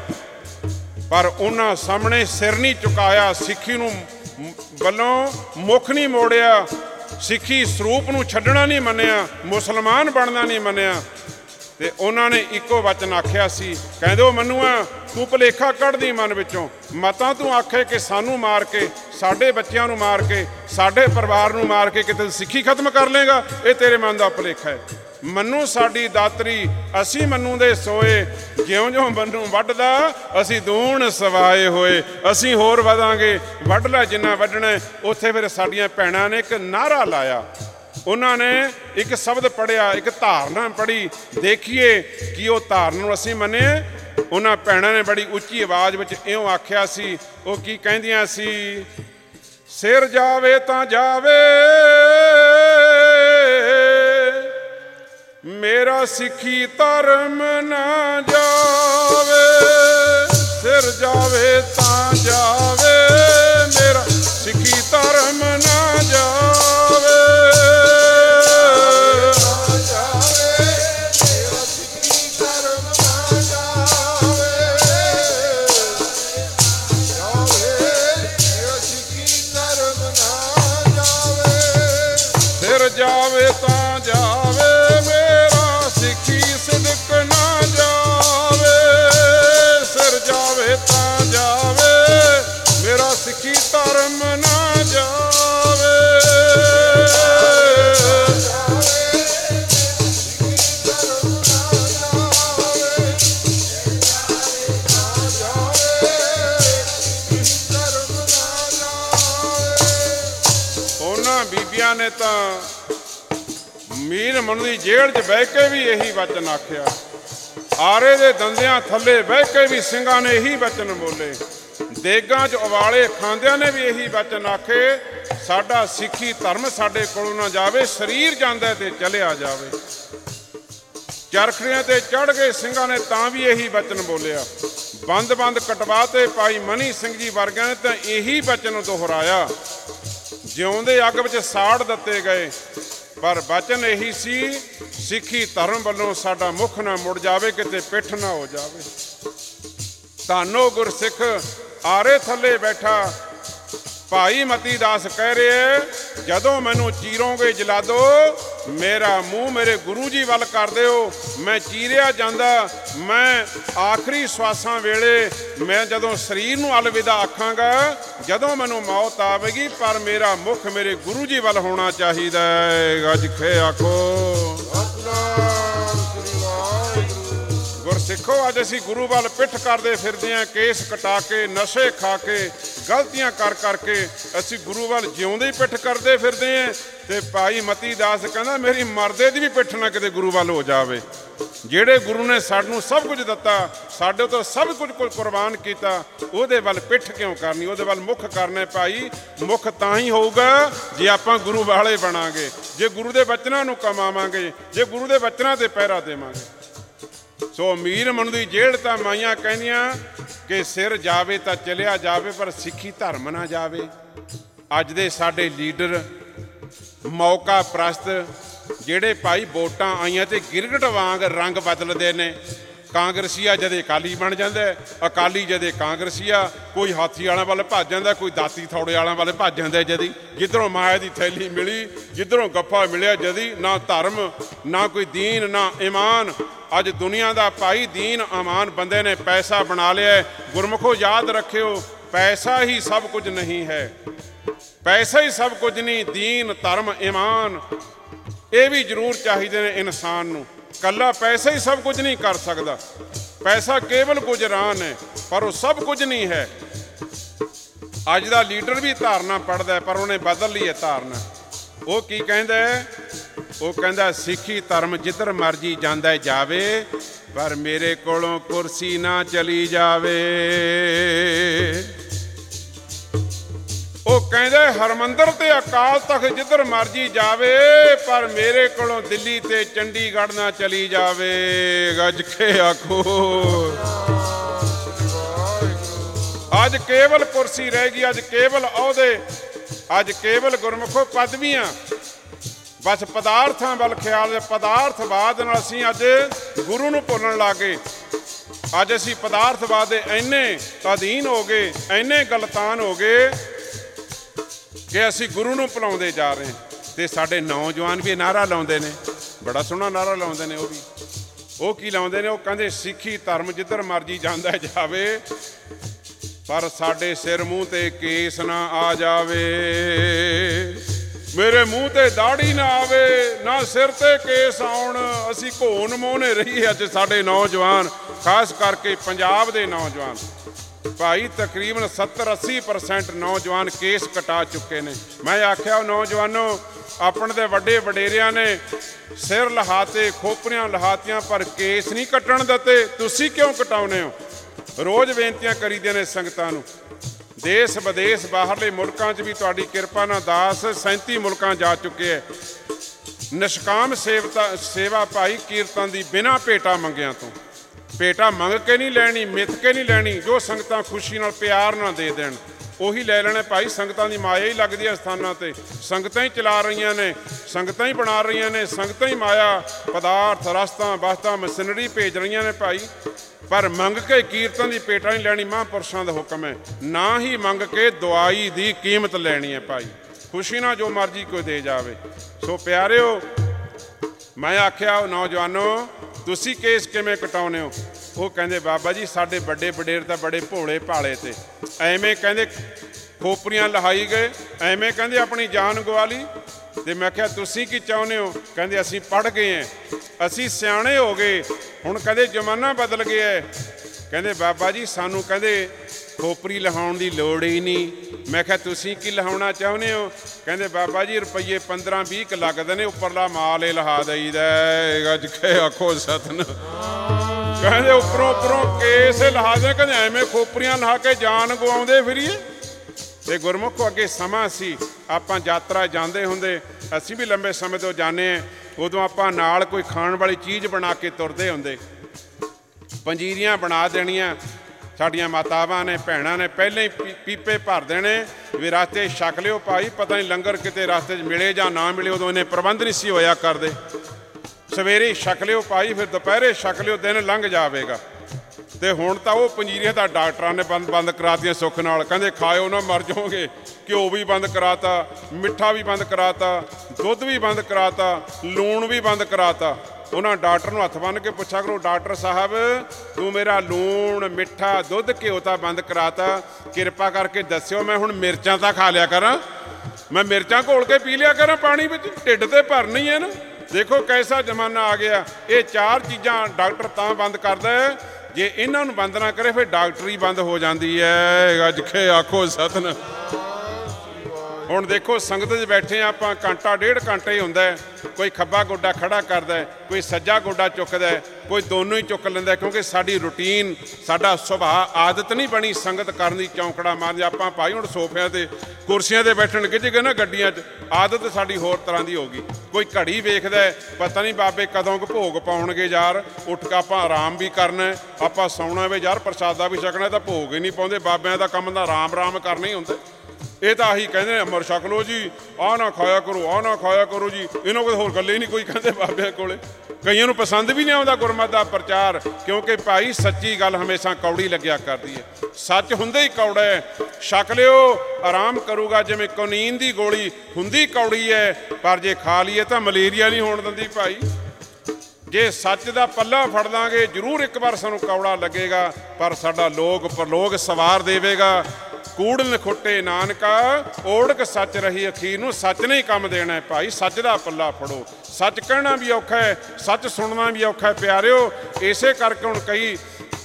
ਪਰ ਉਹਨਾਂ ਸਾਹਮਣੇ ਸਿਰ ਨਹੀਂ ਝੁਕਾਇਆ। ਸਿੱਖੀ ਨੂੰ ਵੱਲੋਂ ਮੁੱਖ ਨਹੀਂ ਮੋੜਿਆ, ਸਿੱਖੀ ਸਰੂਪ ਨੂੰ ਛੱਡਣਾ ਨਹੀਂ ਮੰਨਿਆ, ਮੁਸਲਮਾਨ ਬਣਨਾ ਨਹੀਂ ਮੰਨਿਆ। ਤੇ ਉਹਨਾਂ ਨੇ ਇੱਕੋ ਵਚਨ ਆਖਿਆ ਸੀ, ਕਹਿੰਦੇ ਉਹ ਮਨੂਆ ਤੂੰ ਭੁਲੇਖਾ ਕੱਢਦੀ ਮਨ ਵਿੱਚੋਂ, ਮਤਾਂ ਤੂੰ ਆਖੇ ਕਿ ਸਾਨੂੰ ਮਾਰ ਕੇ, ਸਾਡੇ ਬੱਚਿਆਂ ਨੂੰ ਮਾਰ ਕੇ, ਸਾਡੇ ਪਰਿਵਾਰ ਨੂੰ ਮਾਰ ਕੇ ਕਿਤੇ ਸਿੱਖੀ ਖਤਮ ਕਰ ਲੇਗਾ, ਇਹ ਤੇਰੇ ਮਨ ਦਾ ਭੁਲੇਖਾ ਹੈ। ਮੰਨੂ ਸਾਡੀ ਦਾਤਰੀ, ਅਸੀਂ ਮੰਨੂ ਦੇ ਸੋਏ, ਜਿਉਂ ਜਿਉਂ ਮੰਨੂ ਵੱਢਦਾ ਅਸੀਂ ਦੂਣ ਸਵਾਏ ਹੋਏ, ਅਸੀਂ ਹੋਰ ਵਧਾਂਗੇ, ਵੱਢ ਲੈ ਜਿੰਨਾ ਵੱਢਣਾ। ਉੱਥੇ ਫਿਰ ਸਾਡੀਆਂ ਭੈਣਾਂ ਨੇ ਇੱਕ ਨਾਅਰਾ ਲਾਇਆ, ਉਹਨਾਂ ਨੇ ਇੱਕ ਸ਼ਬਦ ਪੜ੍ਹਿਆ, ਇੱਕ ਧਾਰਨਾ ਪੜ੍ਹੀ, ਦੇਖੀਏ ਕਿ ਉਹ ਧਾਰਨਾ ਨੂੰ ਅਸੀਂ ਮੰਨੇ। ਉਹਨਾਂ ਭੈਣਾਂ ਨੇ ਬੜੀ ਉੱਚੀ ਆਵਾਜ਼ ਵਿੱਚ ਇਉਂ ਆਖਿਆ ਸੀ, ਉਹ ਕੀ ਕਹਿੰਦੀਆਂ ਸੀ? ਸਿਰ ਜਾਵੇ ਤਾਂ ਜਾਵੇ ਮੇਰਾ ਸਿੱਖੀ ਧਰਮ ਨਾ ਜਾਵੇ, ਸਿਰ ਜਾਵੇ ਤਾਂ ਜਾਵੇ ਮੇਰਾ ਸਿੱਖੀ ਧਰਮ ਨਾ ਜਾਵੇ, ਸਿਰ ਜਾਵੇ ਤਾਂ ਜਾਵੇ ਮੇਰਾ ਸਿੱਖੀ ਸਿਦਕ ਨਾ ਜਾਵੇ, ਸਿਰ ਜਾਵੇ ਤਾਂ ਜਾਵੇ ਮੇਰਾ ਸਿੱਖੀ ਧਰਮ ਨਾ ਜਾਵੇ। ਉਹਨਾਂ ਬੀਬੀਆਂ ਨੇ ਤਾਂ ਮੀਰ ਮਨੂ ਦੀ ਜੇਲ੍ਹ 'ਚ ਬਹਿ ਕੇ ਵੀ ਇਹੀ ਵਚਨ ਆਖਿਆ, ਆਰੇ ਦੇ ਦੰਦਿਆਂ ਥੱਲੇ ਬਹਿ ਕੇ ਵੀ ਸਿੰਘਾਂ ਨੇ ਇਹੀ ਵਚਨ ਬੋਲੇ, ਦੇਗਾਂ 'ਚ ਉਬਾਲੇ ਖਾਂਦਿਆਂ ਨੇ ਵੀ ਇਹੀ ਵਚਨ ਆਖੇ, ਸਾਡਾ ਸਿੱਖੀ ਧਰਮ ਸਾਡੇ ਕੋਲੋਂ ਨਾ ਜਾਵੇ। ਸਰੀਰ ਜਾਂਦਾ ਤੇ ਚਲਿਆ ਜਾਵੇ। ਚਰਖੜੀਆਂ ਤੇ ਚੜ੍ਹ ਗਏ ਸਿੰਘਾਂ ਨੇ ਤਾਂ ਵੀ ਇਹੀ ਬਚਨ ਬੋਲਿਆ। ਬੰਦ ਬੰਦ ਕਟਵਾ ਤੇ ਭਾਈ ਮਨੀ ਸਿੰਘ ਜੀ ਵਰਗਿਆਂ ਨੇ ਤਾਂ ਇਹੀ ਬਚਨ ਦੁਹਰਾਇਆ। ਜਿਉਂਦੇ ਅੱਗ ਵਿੱਚ ਸਾੜ ਦਿੱਤੇ ਗਏ, ਪਰ ਬਚਨ ਇਹੀ ਸੀ, ਸਿੱਖੀ ਧਰਮ ਵੱਲੋਂ ਸਾਡਾ ਮੁੱਖ ਨਾ ਮੁੜ ਜਾਵੇ, ਕਿਤੇ ਪਿੱਠ ਨਾ ਹੋ ਜਾਵੇ। ਧੰਨੋ ਗੁਰਸਿੱਖ ਆਰੇ ਥੱਲੇ ਬੈਠਾ ਭਾਈ ਮਤੀ ਦਾਸ ਕਹਿ ਰਿਹਾ, ਜਦੋਂ ਮੈਨੂੰ ਚੀਰੋਗੇ ਜਲਾਦੋ, ਮੇਰਾ ਮੂੰਹ ਮੇਰੇ ਗੁਰੂ ਜੀ ਵੱਲ ਕਰ ਦਿਓ। ਮੈਂ ਚੀਰਿਆ ਜਾਂਦਾ, ਮੈਂ ਆਖਰੀ ਸਵਾਸਾਂ ਵੇਲੇ ਮੈਂ ਜਦੋਂ ਸਰੀਰ ਨੂੰ ਅਲਵਿਦਾ ਆਖਾਂਗਾ, ਜਦੋਂ ਮੈਨੂੰ ਮੌਤ ਆਵੇਗੀ, ਪਰ ਮੇਰਾ ਮੁੱਖ ਮੇਰੇ ਗੁਰੂ ਜੀ ਵੱਲ ਹੋਣਾ ਚਾਹੀਦਾ ਹੈ। ਗੱਜ ਕੇ ਆਖੋ ਗੁਰਸਿੱਖੋ, ਅੱਜ ਅਸੀਂ ਗੁਰੂ ਵੱਲ ਪਿੱਠ ਕਰਦੇ ਫਿਰਦੇ ਹਾਂ। ਕੇਸ ਕਟਾ ਕੇ, ਨਸ਼ੇ ਖਾ ਕੇ, ਗਲਤੀਆਂ ਕਰ ਕਰਕੇ ਅਸੀਂ ਗੁਰੂ ਵੱਲ ਜਿਉਂਦੇ ਹੀ ਪਿੱਠ ਕਰਦੇ ਫਿਰਦੇ ਹਾਂ। ਤੇ ਭਾਈ ਮਤੀ ਦਾਸ ਕਹਿੰਦਾ, ਮੇਰੀ ਮਰਦੇ ਦੀ ਵੀ ਪਿੱਠ ਨਾ ਕਿਤੇ ਗੁਰੂ ਵੱਲ ਹੋ ਜਾਵੇ। ਜਿਹੜੇ ਗੁਰੂ ਨੇ ਸਾਨੂੰ ਸਭ ਕੁਝ ਦਿੱਤਾ, ਸਾਡੇ ਤੋਂ ਸਭ ਕੁਝ ਕੁਝ ਕੁਰਬਾਨ ਕੀਤਾ, ਉਹਦੇ ਵੱਲ ਪਿੱਠ ਕਿਉਂ ਕਰਨੀ? ਉਹਦੇ ਵੱਲ ਮੁੱਖ ਕਰਨਾ। ਭਾਈ ਮੁੱਖ ਤਾਂ ਹੀ ਹੋਊਗਾ ਜੇ ਆਪਾਂ ਗੁਰੂ ਵਾਲੇ ਬਣਾਂਗੇ, ਜੇ ਗੁਰੂ ਦੇ ਬਚਨਾਂ ਨੂੰ ਕਮਾਵਾਂਗੇ, ਜੇ ਗੁਰੂ ਦੇ ਬਚਨਾਂ ਤੇ ਪਹਿਰਾ ਦੇਵਾਂਗੇ। ਸੋ ਅਮੀਰ ਮਨ ਦੀ ਜੇਲ੍ਹ ਤਾਂ ਮਾਈਆਂ ਕਹਿੰਦੀਆਂ ਕਿ ਸਿਰ ਜਾਵੇ ਤਾਂ ਚਲਿਆ ਜਾਵੇ, ਪਰ ਸਿੱਖੀ ਧਰਮ ਨਾ ਜਾਵੇ। ਅੱਜ ਦੇ ਸਾਡੇ ਲੀਡਰ ਮੌਕਾ ਪ੍ਰਸਤ, ਜਿਹੜੇ ਭਾਈ ਵੋਟਾਂ ਆਈਆਂ ਤੇ ਗਿਰਗਟ ਵਾਂਗ ਰੰਗ ਬਦਲਦੇ ਨੇ। ਕਾਂਗਰਸੀਆ ਜਦੇ ਅਕਾਲੀ ਬਣ ਜਾਂਦਾ, ਅਕਾਲੀ ਜਦੇ ਕਾਂਗਰਸੀਆ। ਕੋਈ ਹਾਥੀ ਵਾਲਿਆਂ ਵੱਲ ਭੱਜ ਜਾਂਦਾ, ਕੋਈ ਦਾਤੀ ਥੌੜੇ ਵਾਲਿਆਂ ਵੱਲ ਭੱਜ ਜਾਂਦਾ। ਜਦੀ ਜਿੱਧਰੋਂ ਮਾਇਆ ਦੀ ਥੈਲੀ ਮਿਲੀ, ਜਿੱਧਰੋਂ ਗੱਫਾ ਮਿਲਿਆ, ਜਦੀ ਨਾ ਧਰਮ, ਨਾ ਕੋਈ ਦੀਨ, ਨਾ ਈਮਾਨ। ਅੱਜ ਦੁਨੀਆ ਦਾ ਭਾਈ ਦੀਨ ਅਮਾਨ ਬੰਦੇ ਨੇ ਪੈਸਾ ਬਣਾ ਲਿਆ। ਗੁਰਮੁਖੋ ਯਾਦ ਰੱਖਿਓ, ਪੈਸਾ ਹੀ ਸਭ ਕੁਝ ਨਹੀਂ ਹੈ। ਪੈਸਾ ਹੀ ਸਭ ਕੁਝ ਨਹੀਂ, ਦੀਨ, ਧਰਮ, ਈਮਾਨ ਇਹ ਵੀ ਜ਼ਰੂਰ ਚਾਹੀਦੇ ਨੇ ਇਨਸਾਨ ਨੂੰ। ਕੱਲਾ ਪੈਸਾ ਹੀ ਸਭ ਕੁਝ ਨਹੀਂ ਕਰ ਸਕਦਾ। ਪੈਸਾ ਕੇਵਲ ਗੁਜਰਾਨ ਹੈ, ਪਰ ਉਹ ਸਭ ਕੁਝ ਨਹੀਂ ਹੈ। ਅੱਜ ਦਾ ਲੀਡਰ ਵੀ ਧਾਰਨਾ ਪੜ੍ਹਦਾ, ਪਰ ਉਹਨੇ ਬਦਲ ਲਈ ਹੈ ਧਾਰਨਾ। ਉਹ ਕੀ ਕਹਿੰਦਾ? ਉਹ ਕਹਿੰਦਾ, ਸਿੱਖੀ ਧਰਮ ਜਿੱਧਰ ਮਰਜੀ ਜਾਂਦਾ ਜਾਵੇ, ਪਰ ਮੇਰੇ ਕੋਲੋਂ ਕੁਰਸੀ ਨਾ ਚਲੀ ਜਾਵੇ। ਉਹ ਕਹਿੰਦੇ, ਹਰਮੰਦਰ ਤੇ ਅਕਾਲ ਤਖਤ ਜਿੱਧਰ ਮਰਜੀ ਜਾਵੇ, ਪਰ ਮੇਰੇ ਕੋਲੋਂ ਦਿੱਲੀ ਤੇ ਚੰਡੀਗੜ੍ਹ ਨਾ ਚਲੀ ਜਾਵੇ। ਗੱਜ ਕੇ ਆਖੋ ਅੱਜ ਕੇਵਲ ਕੁਰਸੀ ਰਹਿ ਗਈ, ਅੱਜ ਕੇਵਲ ਅਹੁਦੇ, ਅੱਜ ਕੇਵਲ ਗੁਰਮੁਖੋ ਪਦਵੀਆਂ। ਬਸ ਪਦਾਰਥਾਂ ਵੱਲ ਖਿਆਲ, ਪਦਾਰਥਵਾਦ ਨਾਲ ਅਸੀਂ ਅੱਜ ਗੁਰੂ ਨੂੰ ਭੁੱਲਣ ਲੱਗ ਗਏ। ਅੱਜ ਅਸੀਂ ਪਦਾਰਥਵਾਦ ਦੇ ਇੰਨੇ ਅਧੀਨ ਹੋ ਗਏ, ਇੰਨੇ ਗਲਤਾਨ ਹੋ ਗਏ ਕਿ ਅਸੀਂ ਗੁਰੂ ਨੂੰ ਭੁਲਾਉਂਦੇ ਜਾ ਰਹੇ ਹਾਂ। ਤੇ ਸਾਡੇ ਨੌਜਵਾਨ ਵੀ ਨਾਅਰਾ ਲਾਉਂਦੇ ਨੇ, ਬੜਾ ਸੋਹਣਾ ਨਾਅਰਾ ਲਾਉਂਦੇ ਨੇ। ਉਹ ਵੀ ਉਹ ਕੀ ਲਾਉਂਦੇ ਨੇ? ਉਹ ਕਹਿੰਦੇ, ਸਿੱਖੀ ਧਰਮ ਜਿੱਧਰ ਮਰਜੀ ਜਾਂਦਾ ਜਾਵੇ, ਪਰ ਸਾਡੇ ਸਿਰ ਮੂੰਹ ਤੇ ਕੇਸ ਨਾ ਆ ਜਾਵੇ। ਮੇਰੇ ਮੂੰਹ ਤੇ ਦਾੜੀ ਨਾ ਆਵੇ, ਨਾ ਸਿਰ ਤੇ ਕੇਸ ਆਉਣ। ਅਸੀਂ ਘੋਣ ਮੋਹਨੇ ਰਹੀਏ ਅੱਜ ਸਾਡੇ ਨੌਜਵਾਨ, ਖਾਸ ਕਰਕੇ ਪੰਜਾਬ ਦੇ ਨੌਜਵਾਨ। ਭਾਈ ਤਕਰੀਬਨ ਸੱਤਰ ਅੱਸੀ ਪਰਸੈਂਟ ਨੌਜਵਾਨ ਕੇਸ ਕਟਾ ਚੁੱਕੇ ਨੇ। ਮੈਂ ਆਖਿਆ, ਉਹ ਨੌਜਵਾਨੋ, ਆਪਣੇ ਦੇ ਵੱਡੇ ਵਡੇਰਿਆਂ ਨੇ ਸਿਰ ਲਹਾਤੇ, ਖੋਪਰੀਆਂ ਲਹਾਤੀਆਂ, ਪਰ ਕੇਸ ਨਹੀਂ ਕੱਟਣ ਦਿੱਤੇ। ਤੁਸੀਂ ਕਿਉਂ ਕਟਾਉਂਦੇ ਹੋ? ਰੋਜ਼ ਬੇਨਤੀਆਂ ਕਰੀਦੀਆਂ ਨੇ ਸੰਗਤਾਂ ਨੂੰ। ਦੇਸ਼ ਵਿਦੇਸ਼ ਬਾਹਰਲੇ ਮੁਲਕਾਂ 'ਚ ਵੀ ਤੁਹਾਡੀ ਕਿਰਪਾ ਨਾਲ ਦਾਸ ਸੈਂਤੀ ਮੁਲਕਾਂ ਜਾ ਚੁੱਕੇ ਹੈ। ਨਿਸ਼ਕਾਮ ਸੇਵਤਾ ਸੇਵਾ ਭਾਈ ਕੀਰਤਨ ਦੀ, ਬਿਨਾਂ ਭੇਟਾ ਮੰਗਿਆਂ ਤੋਂ। ਭੇਟਾ ਮੰਗ ਕੇ ਨਹੀਂ ਲੈਣੀ, ਮਿੱਥ ਕੇ ਨਹੀਂ ਲੈਣੀ। ਜੋ ਸੰਗਤਾਂ ਖੁਸ਼ੀ ਨਾਲ ਪਿਆਰ ਨਾਲ ਦੇ ਦੇਣ, ਉਹੀ ਲੈ ਲੈਣਾ। ਭਾਈ ਸੰਗਤਾਂ ਦੀ ਮਾਇਆ ਹੀ ਲੱਗਦੀ ਹੈ ਸਥਾਨਾਂ ਤੇ। ਸੰਗਤਾਂ ਹੀ ਚਲਾ ਰਹੀਆਂ ਨੇ, ਸੰਗਤਾਂ ਹੀ ਬਣਾ ਰਹੀਆਂ ਨੇ, ਸੰਗਤਾਂ ਹੀ ਮਾਇਆ ਪਦਾਰਥ, ਰਸਤਾਂ, ਬਸਤਾਂ, ਮਸ਼ੀਨਰੀ ਭੇਜ ਰਹੀਆਂ ਨੇ ਭਾਈ। ਪਰ ਮੰਗ ਕੇ ਕੀਰਤਨ ਦੀ ਭੇਟਾ ਨਹੀਂ ਲੈਣੀ, ਮਹਾਂਪੁਰਸ਼ਾਂ ਦਾ ਹੁਕਮ ਹੈ। ਨਾ ਹੀ ਮੰਗ ਕੇ ਦਵਾਈ ਦੀ ਕੀਮਤ ਲੈਣੀ ਹੈ ਭਾਈ। ਖੁਸ਼ੀ ਨਾਲ ਜੋ ਮਰਜ਼ੀ ਕੋਈ ਦੇ ਜਾਵੇ। ਸੋ ਪਿਆਰਿਓ, ਮੈਂ ਆਖਿਆ, ਨੌਜਵਾਨੋ, ਤੁਸੀਂ ਕੇਸ ਕਿਵੇਂ ਕਟਾਉਂਦੇ ਹੋ? ਉਹ ਕਹਿੰਦੇ, ਬਾਬਾ ਜੀ ਸਾਡੇ ਵੱਡੇ ਵਡੇਰ ਤਾਂ ਬੜੇ ਭੋਲੇ ਭਾਲੇ ਤੇ ਐਵੇਂ ਕਹਿੰਦੇ ਖੋਪਰੀਆਂ ਲਹਾਈ ਗਏ, ਐਵੇਂ ਕਹਿੰਦੇ ਆਪਣੀ ਜਾਨ ਗਵਾ ਲਈ। ਤੇ ਮੈਂ ਕਿਹਾ, ਤੁਸੀਂ ਕੀ ਚਾਹੁੰਦੇ ਹੋ? ਕਹਿੰਦੇ, ਅਸੀਂ ਪੜ੍ਹ ਗਏ ਹਾਂ, ਅਸੀਂ ਸਿਆਣੇ ਹੋ ਗਏ, ਹੁਣ ਕਹਿੰਦੇ ਜ਼ਮਾਨਾ ਬਦਲ ਗਿਆ ਹੈ। ਕਹਿੰਦੇ, ਬਾਬਾ ਜੀ ਸਾਨੂੰ ਕਹਿੰਦੇ ਖੋਪਰੀ ਲਹਾਉਣ ਦੀ ਲੋੜ ਹੀ ਨਹੀਂ। ਮੈਂ ਕਿਹਾ, ਤੁਸੀਂ ਕੀ ਲਹਾਉਣਾ ਚਾਹੁੰਦੇ ਹੋ? ਕਹਿੰਦੇ, ਬਾਬਾ ਜੀ ਰੁਪਈਏ ਪੰਦਰਾਂ ਵੀਹ ਕੁ ਲੱਗਦੇ ਨੇ, ਉੱਪਰਲਾ ਮਾਲ ਇਹ ਲਹਾ ਦਈਦਾ। ਗੱਜ ਕੇ ਆਖੋ ਸਤਿਨਾਮ। ਕਹਿੰਦੇ, ਉੱਪਰੋਂ ਉੱਪਰੋਂ ਕੇਸ ਲਹਾ ਦੇ। ਕਹਿੰਦੇ, ਐਵੇਂ ਖੋਪਰੀਆਂ ਲਹਾ ਕੇ ਜਾਨ ਗਵਾਉਂਦੇ ਫਿਰੀਏ। ਤੇ ਗੁਰਮੁਖੋ, ਅੱਗੇ ਸਮਾਂ ਸੀ, ਆਪਾਂ ਯਾਤਰਾ ਜਾਂਦੇ ਹੁੰਦੇ, ਅਸੀਂ ਵੀ ਲੰਬੇ ਸਮੇਂ ਤੋਂ ਜਾਂਦੇ ਹਾਂ, ਉਦੋਂ ਆਪਾਂ ਨਾਲ ਕੋਈ ਖਾਣ ਵਾਲੀ ਚੀਜ਼ ਬਣਾ ਕੇ ਤੁਰਦੇ ਹੁੰਦੇ। ਪੰਜੀਰੀਆਂ ਬਣਾ ਦੇਣੀਆਂ ਸਾਡੀਆਂ ਮਾਤਾਵਾਂ ਨੇ, ਭੈਣਾਂ ਨੇ ਪਹਿਲਾਂ ਹੀ ਪੀ ਪੀਪੇ ਭਰ ਦੇਣੇ ਵੀ ਰਸਤੇ ਛਕ ਲਿਓ ਭਾਈ, ਪਤਾ ਨਹੀਂ ਲੰਗਰ ਕਿਤੇ ਰਸਤੇ 'ਚ ਮਿਲੇ ਜਾਂ ਨਾ ਮਿਲੇ, ਉਦੋਂ ਇਹਨੇ ਪ੍ਰਬੰਧ ਨਹੀਂ ਸੀ ਹੋਇਆ ਕਰਦੇ। ਸਵੇਰੇ ਛਕ ਲਿਓ ਭਾਈ, ਫਿਰ ਦੁਪਹਿਰੇ ਛਕ ਲਿਓ, ਦਿਨ ਲੰਘ ਜਾਵੇਗਾ। ਤੇ ਹੁਣ ਤਾਂ ਉਹ ਪੰਜੀਰੀਆਂ ਤਾਂ ਡਾਕਟਰਾਂ ਨੇ ਬੰਦ ਬੰਦ ਕਰਾਤੀਆਂ ਸੁੱਖ ਨਾਲ, ਕਹਿੰਦੇ ਖਾਇਓ ਨਾ ਮਰ ਜਾਓਗੇ। ਘਿਓ ਵੀ ਬੰਦ ਕਰਾਤਾ, ਮਿੱਠਾ ਵੀ ਬੰਦ ਕਰਾਤਾ, ਦੁੱਧ ਵੀ ਬੰਦ ਕਰਾਤਾ, ਲੂਣ ਵੀ ਬੰਦ ਕਰਾਤਾ। ਉਹਨਾਂ ਡਾਕਟਰ ਨੂੰ ਹੱਥ ਬੰਨ੍ਹ ਕੇ ਪੁੱਛਿਆ ਕਰੋ, ਡਾਕਟਰ ਸਾਹਿਬ ਤੂੰ ਮੇਰਾ ਲੂਣ, ਮਿੱਠਾ, ਦੁੱਧ, ਘਿਓ ਤਾਂ ਬੰਦ ਕਰਾਤਾ, ਕਿਰਪਾ ਕਰਕੇ ਦੱਸਿਓ ਮੈਂ ਹੁਣ ਮਿਰਚਾਂ ਤਾਂ ਖਾ ਲਿਆ ਕਰਾਂ, ਮੈਂ ਮਿਰਚਾਂ ਘੋਲ ਕੇ ਪੀ ਲਿਆ ਕਰਾਂ ਪਾਣੀ ਵਿੱਚ, ਢਿੱਡ ਤੇ ਭਰਨੀ ਹੈ ਨਾ। ਦੇਖੋ ਕੈਸਾ ਜ਼ਮਾਨਾ ਆ ਗਿਆ। ਇਹ ਚਾਰ ਚੀਜ਼ਾਂ ਡਾਕਟਰ ਤਾਂ ਬੰਦ ਕਰਦਾ ਹੈ, ਜੇ ਇਹਨਾਂ ਨੂੰ ਬੰਦ ਨਾ ਕਰੇ ਫਿਰ ਡਾਕਟਰੀ ਬੰਦ ਹੋ ਜਾਂਦੀ ਹੈ। ਅੱਜ ਖੇ ਆਖੋ ਸਤਨ। ਹੁਣ ਦੇਖੋ ਸੰਗਤ 'ਚ ਬੈਠੇ ਹਾਂ ਆਪਾਂ, ਘੰਟਾ ਡੇਢ ਘੰਟਾ ਹੀ ਹੁੰਦਾ, ਕੋਈ ਖੱਬਾ ਗੋਡਾ ਖੜਾ ਕਰਦਾ, ਕੋਈ ਸੱਜਾ ਗੋਡਾ ਚੁੱਕਦਾ, ਕੋਈ ਦੋਨੋਂ ਹੀ ਚੁੱਕ ਲੈਂਦਾ, ਕਿਉਂਕਿ ਸਾਡੀ ਰੂਟੀਨ, ਸਾਡਾ ਸੁਭਾਅ, ਆਦਤ ਨਹੀਂ ਬਣੀ ਸੰਗਤ ਕਰਨ ਦੀ, ਚੌਂਕੜਾ ਮਾਰਨ। ਆਪਾਂ ਭਾਈ ਹੁਣ ਸੋਫਿਆਂ 'ਤੇ ਕੁਰਸੀਆਂ 'ਤੇ ਬੈਠਣ ਗਿੱਝ ਗਏ ਨਾ ਗੱਡੀਆਂ 'ਚ, ਆਦਤ ਸਾਡੀ ਹੋਰ ਤਰ੍ਹਾਂ ਦੀ ਹੋ ਗਈ। ਕੋਈ ਘੜੀ ਵੇਖਦਾ, ਪਤਾ ਨਹੀਂ ਬਾਬੇ ਕਦੋਂ ਕੁ ਭੋਗ ਪਾਉਣਗੇ ਯਾਰ, ਉੱਠ ਕੇ ਆਪਾਂ ਆਰਾਮ ਵੀ ਕਰਨਾ, ਆਪਾਂ ਸੌਣਾ ਵੇ ਯਾਰ, ਪ੍ਰਸ਼ਾਦਾ ਵੀ ਛਕਣਾ, ਤਾਂ ਭੋਗ ਹੀ ਨਹੀਂ ਪਾਉਂਦੇ। ਬਾਬਿਆਂ ਦਾ ਕੰਮ ਤਾਂ ਆਰਾਮ ਆਰਾਮ ਕਰਨਾ ਹੀ ਹੁੰਦਾ। ਇਹ ਤਾਂ ਆਹੀ ਕਹਿੰਦੇ ਅਮਰ ਛਕ ਲਓ ਜੀ, ਆਹ ਨਾ ਖਾਇਆ ਕਰੋ, ਆਹ ਨਾ ਖਾਇਆ ਕਰੋ ਜੀ, ਇਹਨਾਂ ਕੋਲ ਹੋਰ ਗੱਲੇ ਹੀ ਨਹੀਂ ਕੋਈ ਕਹਿੰਦੇ ਬਾਬਿਆਂ ਕੋਲੇ। ਕਈਆਂ ਨੂੰ ਪਸੰਦ ਵੀ ਨਹੀਂ ਆਉਂਦਾ ਗੁਰਮਤਿ ਦਾ ਪ੍ਰਚਾਰ, ਕਿਉਂਕਿ ਭਾਈ ਸੱਚੀ ਗੱਲ ਹਮੇਸ਼ਾ ਕੌੜੀ ਲੱਗਿਆ ਕਰਦੀ ਹੈ। ਸੱਚ ਹੁੰਦੇ ਹੀ ਕੌੜਾ ਹੈ। ਛਕ ਲਿਓ, ਆਰਾਮ ਕਰੂਗਾ, ਜਿਵੇਂ ਕੋਨੀਨ ਦੀ ਗੋਲੀ ਹੁੰਦੀ ਕੌੜੀ ਹੈ, ਪਰ ਜੇ ਖਾ ਲਈਏ ਤਾਂ ਮਲੇਰੀਆ ਨਹੀਂ ਹੋਣ ਦਿੰਦੀ ਭਾਈ। ਜੇ ਸੱਚ ਦਾ ਪੱਲਾ ਫੜ ਲਾਂਗੇ ਜ਼ਰੂਰ ਇੱਕ ਵਾਰ ਸਾਨੂੰ ਕੌੜਾ ਲੱਗੇਗਾ, ਪਰ ਸਾਡਾ ਲੋਕ ਪਰਲੋਕ ਸਵਾਰ ਦੇਵੇਗਾ। ਕੂੜ ਨਖੁੱਟੇ ਨਾਨਕਾ, ਓੜਕ ਸੱਚ ਰਹੀ ਅਖੀਰ ਨੂੰ, ਸੱਚ ਨੇ ਹੀ ਕੰਮ ਦੇਣਾ ਹੈ ਭਾਈ। ਸੱਚ ਦਾ ਪੱਲਾ ਫੜੋ। ਸੱਚ ਕਹਿਣਾ ਵੀ ਔਖਾ ਹੈ, ਸੱਚ ਸੁਣਨਾ ਵੀ ਔਖਾ ਹੈ ਪਿਆਰਿਓ। ਇਸੇ ਕਰਕੇ ਹੁਣ ਕਈ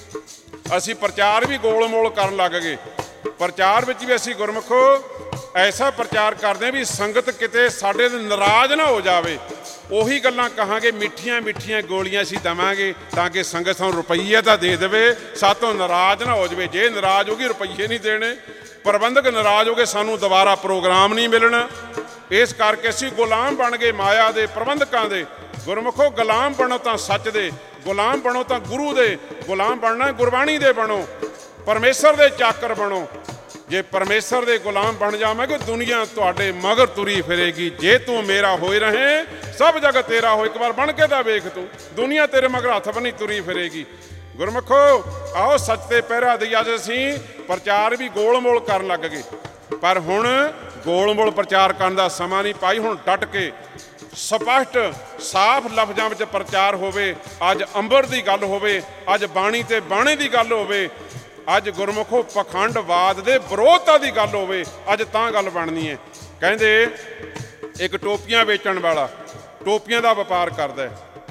ਅਸੀਂ ਪ੍ਰਚਾਰ ਵੀ ਗੋਲ ਮੋਲ ਕਰਨ ਲੱਗ ਗਏ। ਪ੍ਰਚਾਰ ਵਿੱਚ ਵੀ ਅਸੀਂ ਗੁਰਮੁਖੋ ਐਸਾ ਪ੍ਰਚਾਰ ਕਰਦੇ ਹਾਂ ਵੀ ਸੰਗਤ ਕਿਤੇ ਸਾਡੇ ਤੋਂ ਨਾਰਾਜ਼ ਨਾ ਹੋ ਜਾਵੇ। ਉਹੀ ਗੱਲਾਂ ਕਹਾਂਗੇ, ਮਿੱਠੀਆਂ ਮਿੱਠੀਆਂ ਗੋਲੀਆਂ ਅਸੀਂ ਦੇਵਾਂਗੇ ਤਾਂ ਕਿ ਸੰਗਤ ਸਾਨੂੰ ਰੁਪਈਏ ਤਾਂ ਦੇ ਦੇਵੇ, ਸਾਤੋਂ ਨਾਰਾਜ਼ ਨਾ ਹੋ ਜਾਵੇ। ਜੇ ਨਾਰਾਜ਼ ਹੋ ਗਈ ਰੁਪਈਏ ਨਹੀਂ ਦੇਣੇ, ਪ੍ਰਬੰਧਕ ਨਾਰਾਜ਼ ਹੋ ਗਏ, ਸਾਨੂੰ ਦੁਬਾਰਾ ਪ੍ਰੋਗਰਾਮ ਨਹੀਂ ਮਿਲਣਾ। ਇਸ ਕਰਕੇ ਅਸੀਂ ਗੁਲਾਮ ਬਣ ਗਏ ਮਾਇਆ ਦੇ, ਪ੍ਰਬੰਧਕਾਂ ਦੇ। ਗੁਰਮੁਖੋ ਗੁਲਾਮ ਬਣੋ ਤਾਂ ਸੱਚ ਦੇ, ਗੁਲਾਮ ਬਣੋ ਤਾਂ ਗੁਰੂ ਦੇ, ਗੁਲਾਮ ਬਣਨਾ ਗੁਰਬਾਣੀ ਦੇ ਬਣੋ, ਪਰਮੇਸ਼ਰ ਦੇ ਚਾਕਰ ਬਣੋ। ਜੇ ਪਰਮੇਸ਼ਰ ਦੇ ਗੁਲਾਮ ਬਣ ਜਾਵਾਂਗੇ ਦੁਨੀਆ ਤੁਹਾਡੇ ਮਗਰ ਤੁਰੀ ਫਿਰੇਗੀ। ਜੇ ਤੂੰ ਮੇਰਾ ਹੋਏ ਰਹੇ ਸਭ ਜਗ ਤੇਰਾ ਹੋ, ਇੱਕ ਵਾਰ ਬਣ ਕੇ ਤਾਂ ਵੇਖ ਤੂੰ, ਦੁਨੀਆ ਤੇਰੇ ਮਗਰ ਹੱਥ ਬੰਨੀ ਤੁਰੀ ਫਿਰੇਗੀ। ਗੁਰਮੁਖੋ ਆਓ ਸੱਚ ਤੇ ਪਹਿਰਾ ਦਈਏ। ਅੱਜ ਅਸੀਂ ਪ੍ਰਚਾਰ ਵੀ ਗੋਲ ਮੋਲ ਕਰਨ ਲੱਗ ਗਏ, ਪਰ ਹੁਣ ਗੋਲ ਮੋਲ ਪ੍ਰਚਾਰ ਕਰਨ ਦਾ ਸਮਾਂ ਨਹੀਂ ਭਾਈ। ਹੁਣ ਡਟ ਕੇ ਸਪਸ਼ਟ ਸਾਫ਼ ਲਫ਼ਜ਼ਾਂ ਵਿੱਚ ਪ੍ਰਚਾਰ ਹੋਵੇ। ਅੱਜ ਅੰਬਰ ਦੀ ਗੱਲ ਹੋਵੇ, ਅੱਜ ਬਾਣੀ ਤੇ ਬਾਣੇ ਦੀ ਗੱਲ ਹੋਵੇ, ਅੱਜ ਗੁਰਮੁਖੋ ਪਖੰਡਵਾਦ ਦੇ ਵਿਰੋਧਤਾ ਦੀ ਗੱਲ ਹੋਵੇ, ਅੱਜ ਤਾਂ ਗੱਲ ਬਣਨੀ ਹੈ। ਕਹਿੰਦੇ ਇੱਕ ਟੋਪੀਆਂ ਵੇਚਣ ਵਾਲਾ ਟੋਪੀਆਂ ਦਾ ਵਪਾਰ ਕਰਦਾ,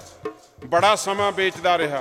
ਬੜਾ ਸਮਾਂ ਵੇਚਦਾ ਰਿਹਾ,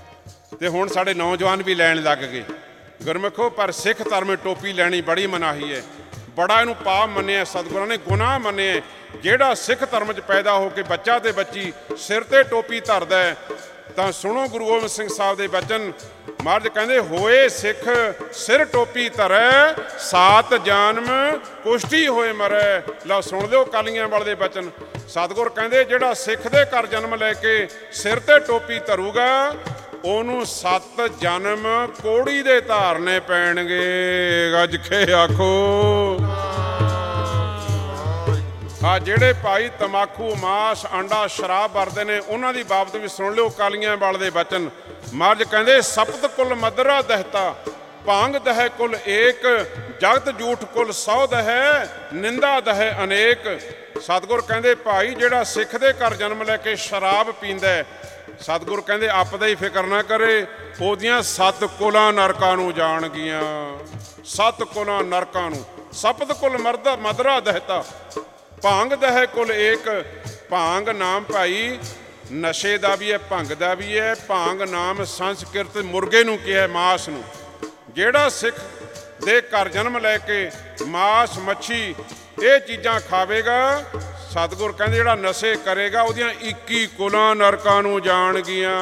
ਤੇ ਹੁਣ ਸਾਡੇ ਨੌਜਵਾਨ ਵੀ ਲੈਣ ਲੱਗ ਗਏ ਗੁਰਮੁਖੋ। ਪਰ ਸਿੱਖ ਧਰਮ ਟੋਪੀ ਲੈਣੀ ਬੜੀ ਮਨਾਹੀ ਹੈ, ਬੜਾ ਇਹਨੂੰ ਪਾਪ ਮੰਨਿਆ, ਸਤਿਗੁਰਾਂ ਨੇ ਗੁਨਾਹ ਮੰਨਿਆ। ਜਿਹੜਾ ਸਿੱਖ ਧਰਮ 'ਚ ਪੈਦਾ ਹੋ ਕੇ ਬੱਚਾ ਤੇ ਬੱਚੀ ਸਿਰ ਤੇ ਟੋਪੀ ਧਰਦਾ ਹੈ, ਤਾਂ ਸੁਣੋ ਗੁਰੂ ਗੋਬਿੰਦ ਸਿੰਘ ਸਾਹਿਬ ਦੇ ਬਚਨ। ਮਹਾਰਾਜ ਕਹਿੰਦੇ ਹੋਏ ਸਿੱਖ ਸਿਰ ਟੋਪੀ ਧਰੈ, ਸਾਤ ਜਨਮ ਕੁਸ਼ਤੀ ਹੋਏ ਮਰੈ। ਲਓ ਸੁਣ ਲਿਓ ਕਾਲੀਆਂ ਵਾਲੇ ਦੇ ਬਚਨ। ਸਤਿਗੁਰ ਕਹਿੰਦੇ ਜਿਹੜਾ ਸਿੱਖ ਦੇ ਘਰ ਜਨਮ ਲੈ ਕੇ ਸਿਰ ਤੇ ਟੋਪੀ ਧਰੂਗਾ, ਉਹਨੂੰ ਸੱਤ ਜਨਮ ਕੋੜੀ ਦੇ ਧਾਰਨੇ ਪੈਣਗੇ। ਗੱਜ ਕੇ ਆਖੋ। ਆ ਜਿਹੜੇ ਭਾਈ ਤਮਾਕੂ, ਮਾਸ, ਆਂਡਾ, ਸ਼ਰਾਬ ਵਰਦੇ ਨੇ, ਉਹਨਾਂ ਦੀ ਬਾਬਤ ਵੀ ਸੁਣ ਲਿਓ ਕਾਲੀਆਂ ਵਾਲੇ ਦੇ ਬਚਨ। ਮਹਾਰਾਜ ਕਹਿੰਦੇ ਸਪਤ ਕੁਲ ਮਦਰਾ ਦਹਿਤਾ, ਭਾਂਗ ਦਹੈ ਕੁਲ ਏਕ, ਜਗਤ ਝੂਠ ਕੁਲ ਸੌ ਦਹੈ, ਨਿੰਦਾ ਦਹੈ ਅਨੇਕ। ਸਤਿਗੁਰ ਕਹਿੰਦੇ ਭਾਈ ਜਿਹੜਾ ਸਿੱਖ ਦੇ ਘਰ ਜਨਮ ਲੈ ਕੇ ਸ਼ਰਾਬ ਪੀਂਦਾ, ਸਤਿਗੁਰ ਕਹਿੰਦੇ ਆਪਦਾ ਹੀ ਫਿਕਰ ਨਾ ਕਰੇ, ਉਹਦੀਆਂ ਸੱਤ ਕੁਲਾਂ ਨਰਕਾਂ ਨੂੰ ਜਾਣਗੀਆਂ। ਸੱਤ ਕੁਲਾਂ ਨਰਕਾਂ ਨੂੰ। ਸਪਤ ਕੁਲ ਮਰਦਾ ਮਦਰਾ ਦਹਿਤਾ, ਭਾਂਗ ਦਹੈ ਕੁਲ ਏਕ। ਭਾਂਗ ਨਾਮ ਭਾਈ ਨਸ਼ੇ ਦਾ ਵੀ ਹੈ, ਭੰਗ ਦਾ ਵੀ ਹੈ। ਭਾਂਗ ਨਾਮ ਸੰਸਕ੍ਰਿਤ ਮੁਰਗੇ ਨੂੰ ਕਿਹਾ, ਮਾਸ ਨੂੰ। ਜਿਹੜਾ ਸਿੱਖ ਦੇ ਘਰ ਜਨਮ ਲੈ ਕੇ ਮਾਸ, ਮੱਛੀ ਇਹ ਚੀਜ਼ਾਂ ਖਾਵੇਗਾ, ਸਤਿਗੁਰ ਕਹਿੰਦੇ ਜਿਹੜਾ ਨਸ਼ੇ ਕਰੇਗਾ ਉਹਦੀਆਂ ਇੱਕੀ ਕੁਲਾਂ ਨਰਕਾਂ ਨੂੰ ਜਾਣਗੀਆਂ।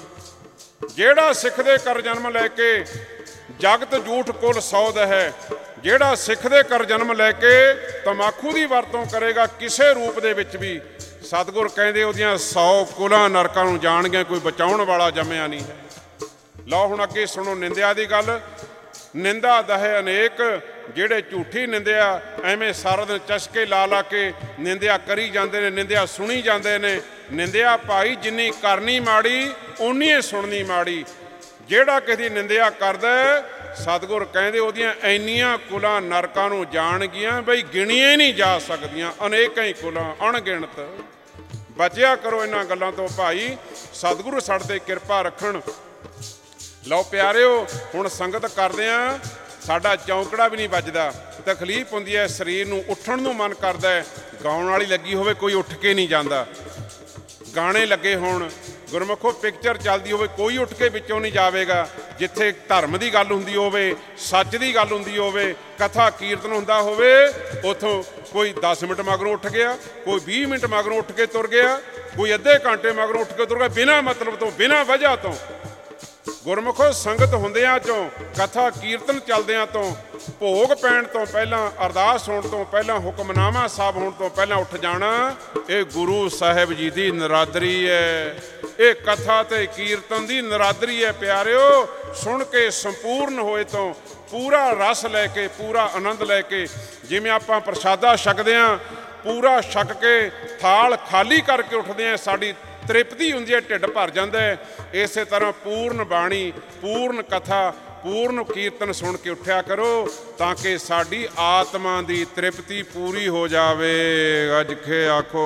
ਜਿਹੜਾ ਸਿੱਖ ਦੇ ਘਰ ਜਨਮ ਲੈ ਕੇ ਜਗਤ ਝੂਠ ਕੁਲ ਸੌ ਦਹੈ, ਜਿਹੜਾ ਸਿੱਖ ਦੇ ਘਰ ਜਨਮ ਲੈ ਕੇ ਤਮਾਕੂ ਦੀ ਵਰਤੋਂ ਕਰੇਗਾ ਕਿਸੇ ਰੂਪ ਦੇ ਵਿੱਚ ਵੀ, ਸਤਿਗੁਰ ਕਹਿੰਦੇ ਉਹਦੀਆਂ ਸੌ ਕੁਲਾਂ ਨਰਕਾਂ ਨੂੰ ਜਾਣਗੀਆਂ, ਕੋਈ ਬਚਾਉਣ ਵਾਲਾ ਜੰਮਿਆ ਨਹੀਂ ਹੈ। ਲਓ ਹੁਣ ਅੱਗੇ ਸੁਣੋ ਨਿੰਦਿਆ ਦੀ ਗੱਲ। ਨਿੰਦਾ ਦਹੇ ਅਨੇਕ, ਜਿਹੜੇ ਝੂਠੀ ਨਿੰਦਿਆ ਐਵੇਂ ਸਾਰਾ ਦਿਨ ਚਸਕੇ ਲਾ ਲਾ ਕੇ ਨਿੰਦਿਆ ਕਰੀ ਜਾਂਦੇ ਨੇ, ਨਿੰਦਿਆ ਸੁਣੀ ਜਾਂਦੇ ਨੇ। ਨਿੰਦਿਆ ਭਾਈ ਜਿੰਨੀ ਕਰਨੀ ਮਾੜੀ ਓਨੀ ਹੀ ਸੁਣਨੀ ਮਾੜੀ। ਜਿਹੜਾ ਕਿਸੇ ਦੀ ਨਿੰਦਿਆ ਕਰਦਾ ਸਤਿਗੁਰ ਕਹਿੰਦੇ ਉਹਦੀਆਂ ਇੰਨੀਆਂ ਕੁਲਾਂ ਨਰਕਾਂ ਨੂੰ ਜਾਣਗੀਆਂ ਬਈ ਗਿਣੀਆਂ ਹੀ ਨਹੀਂ ਜਾ ਸਕਦੀਆਂ, ਅਨੇਕਾਂ ਹੀ ਕੁਲਾਂ ਅਣਗਿਣਤ। ਬਚਿਆ ਕਰੋ ਇਹਨਾਂ ਗੱਲਾਂ ਤੋਂ ਭਾਈ, ਸਤਿਗੁਰੂ ਸਾਡੇ 'ਤੇ ਕਿਰਪਾ ਰੱਖਣ। ਲਓ ਪਿਆਰਿਓ ਹੁਣ ਸੰਗਤ ਕਰਦੇ ਹਾਂ, ਸਾਡਾ ਚੌਂਕੜਾ ਵੀ ਨਹੀਂ ਵੱਜਦਾ, ਤਕਲੀਫ ਹੁੰਦੀ ਹੈ, ਸਰੀਰ ਨੂੰ ਉੱਠਣ ਨੂੰ ਮਨ ਕਰਦਾ ਹੈ। ਗਾਉਣ ਵਾਲੀ ਲੱਗੀ ਹੋਵੇ ਕੋਈ ਉੱਠ ਕੇ ਨਹੀਂ ਜਾਂਦਾ, ਗਾਣੇ ਲੱਗੇ ਹੋਣ, ਗੁਰਮੁਖੋ ਪਿਕਚਰ ਚੱਲਦੀ ਹੋਵੇ ਕੋਈ ਉੱਠ ਕੇ ਵਿੱਚੋਂ ਨਹੀਂ ਜਾਵੇਗਾ। ਜਿੱਥੇ ਧਰਮ ਦੀ ਗੱਲ ਹੁੰਦੀ ਹੋਵੇ, ਸੱਚ ਦੀ ਗੱਲ ਹੁੰਦੀ ਹੋਵੇ, ਕਥਾ ਕੀਰਤਨ ਹੁੰਦਾ ਹੋਵੇ, ਉੱਥੋਂ ਕੋਈ ਦਸ ਮਿੰਟ ਮਗਰੋਂ ਉੱਠ ਗਿਆ, ਕੋਈ ਵੀਹ ਮਿੰਟ ਮਗਰੋਂ ਉੱਠ ਕੇ ਤੁਰ ਗਿਆ, ਕੋਈ ਅੱਧੇ ਘੰਟੇ ਮਗਰੋਂ ਉੱਠ ਕੇ ਤੁਰ ਗਿਆ, ਬਿਨਾਂ ਮਤਲਬ ਤੋਂ, ਬਿਨਾਂ ਵਜ੍ਹਾ ਤੋਂ। ਗੁਰਮੁਖੋ ਸੰਗਤ ਹੁੰਦਿਆਂ ਚੋਂ, ਕਥਾ ਕੀਰਤਨ ਚੱਲਦਿਆਂ ਤੋਂ, ਭੋਗ ਪੈਣ ਤੋਂ ਪਹਿਲਾਂ, ਅਰਦਾਸ ਹੋਣ ਤੋਂ ਪਹਿਲਾਂ, ਹੁਕਮਨਾਮਾ ਸਾਹਿਬ ਹੋਣ ਤੋਂ ਪਹਿਲਾਂ ਉੱਠ ਜਾਣਾ, ਇਹ ਗੁਰੂ ਸਾਹਿਬ ਜੀ ਦੀ ਨਰਾਦਰੀ ਹੈ। ਇਹ ਕਥਾ ਤੇ ਕੀਰਤਨ ਦੀ ਨਰਾਦਰੀ ਹੈ ਪਿਆਰਿਓ। ਸੁਣ ਕੇ ਸੰਪੂਰਨ ਹੋਏ ਤੋਂ ਪੂਰਾ ਰਸ ਲੈ ਕੇ, ਪੂਰਾ ਆਨੰਦ ਲੈ ਕੇ, ਜਿਵੇਂ ਆਪਾਂ ਪ੍ਰਸ਼ਾਦਾ ਛਕਦੇ ਹਾਂ, ਪੂਰਾ ਛਕ ਕੇ ਥਾਲ ਖਾਲੀ ਕਰਕੇ ਉੱਠਦੇ ਹਾਂ, ਸਾਡੀ ਤ੍ਰਿਪਤੀ ਹੁੰਦੀ ਹੈ, ਢਿੱਡ ਭਰ ਜਾਂਦਾ ਹੈ। ਇਸੇ ਤਰ੍ਹਾਂ ਪੂਰਨ ਬਾਣੀ, ਪੂਰਨ ਕਥਾ, ਪੂਰਨ ਕੀਰਤਨ ਸੁਣ ਕੇ ਉੱਠਿਆ ਕਰੋ, ਤਾਂ ਕਿ ਸਾਡੀ ਆਤਮਾ ਦੀ ਤ੍ਰਿਪਤੀ ਪੂਰੀ ਹੋ ਜਾਵੇ। ਗੱਜਕੇ ਆਖੋ।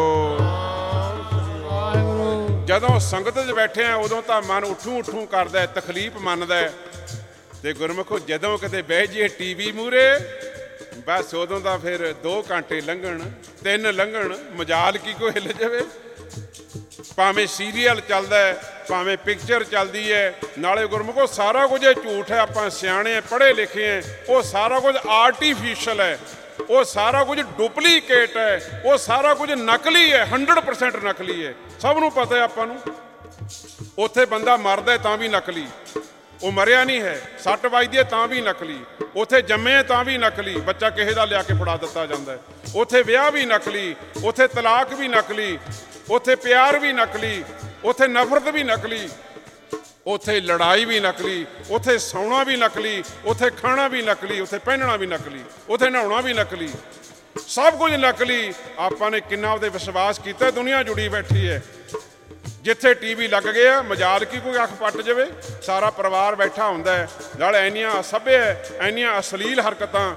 ਜਦੋਂ ਸੰਗਤ 'ਚ ਬੈਠੇ ਆ ਉਦੋਂ ਤਾਂ ਮਨ ਉੱਠੂ ਉੱਠੂ ਕਰਦਾ, ਤਕਲੀਫ ਮੰਨਦਾ, ਤੇ ਗੁਰਮੁਖੋ ਜਦੋਂ ਕਿਤੇ ਬਹਿ ਜਾਈਏ ਟੀ ਵੀ ਮੂਹਰੇ, ਬਸ ਉਦੋਂ ਤਾਂ ਫਿਰ ਦੋ ਘੰਟੇ ਲੰਘਣ, ਤਿੰਨ ਲੰਘਣ, ਮਜਾਲ ਕੀ ਕੋਈ ਹਿੱਲ ਜਾਵੇ। ਭਾਵੇਂ ਸੀਰੀਅਲ ਚੱਲਦਾ ਹੈ, ਭਾਵੇਂ ਪਿਕਚਰ ਚੱਲਦੀ ਹੈ, ਨਾਲੇ ਗੁਰਮੁਖੋ ਸਾਰਾ ਕੁਝ ਇਹ ਝੂਠ ਹੈ। ਆਪਾਂ ਸਿਆਣੇ ਪੜ੍ਹੇ ਲਿਖੇ ਹੈ, ਉਹ ਸਾਰਾ ਕੁਝ ਆਰਟੀਫਿਸ਼ਲ ਹੈ, ਉਹ ਸਾਰਾ ਕੁਝ ਡੁਪਲੀਕੇਟ ਹੈ, ਉਹ ਸਾਰਾ ਕੁਝ ਨਕਲੀ ਹੈ, ਹੰਡਰਡ ਪਰਸੈਂਟ ਨਕਲੀ ਹੈ। ਸਭ ਨੂੰ ਪਤਾ ਹੈ ਆਪਾਂ ਨੂੰ। ਉੱਥੇ ਬੰਦਾ ਮਰਦਾ ਤਾਂ ਵੀ ਨਕਲੀ, ਉਹ ਮਰਿਆ ਨਹੀਂ ਹੈ। ਸੱਟ ਵੱਜਦੀ ਹੈ ਤਾਂ ਵੀ ਨਕਲੀ, ਉੱਥੇ ਜੰਮੇ ਤਾਂ ਵੀ ਨਕਲੀ, ਬੱਚਾ ਕਿਸੇ ਦਾ ਲਿਆ ਕੇ ਫੜਾ ਦਿੱਤਾ ਜਾਂਦਾ। ਉੱਥੇ ਵਿਆਹ ਵੀ ਨਕਲੀ, ਉੱਥੇ ਤਲਾਕ ਵੀ ਨਕਲੀ, ਉੱਥੇ ਪਿਆਰ ਵੀ ਨਕਲੀ, ਉੱਥੇ ਨਫ਼ਰਤ ਵੀ ਨਕਲੀ, ਉੱਥੇ ਲੜਾਈ ਵੀ ਨਕਲੀ, ਉੱਥੇ ਸੌਣਾ ਵੀ ਨਕਲੀ, ਉੱਥੇ ਖਾਣਾ ਵੀ ਨਕਲੀ, ਉੱਥੇ ਪਹਿਨਣਾ ਵੀ ਨਕਲੀ, ਉੱਥੇ ਨਹਾਉਣਾ ਵੀ ਨਕਲੀ, ਸਭ ਕੁਝ ਨਕਲੀ। ਆਪਾਂ ਨੇ ਕਿੰਨਾ ਉਹਦੇ ਵਿਸ਼ਵਾਸ ਕੀਤਾ। ਦੁਨੀਆ ਜੁੜੀ ਬੈਠੀ ਹੈ। ਜਿੱਥੇ ਟੀ ਵੀ ਲੱਗ ਗਿਆ, ਮਜਾਲ ਕੀ ਕੋਈ ਅੱਖ ਪੱਟ ਜਾਵੇ, ਸਾਰਾ ਪਰਿਵਾਰ ਬੈਠਾ ਹੁੰਦਾ ਹੈ, ਨਾਲ ਇੰਨੀਆਂ ਅਸਭ्य, ਇੰਨੀਆਂ ਅਸ਼ਲੀਲ ਹਰਕਤਾਂ,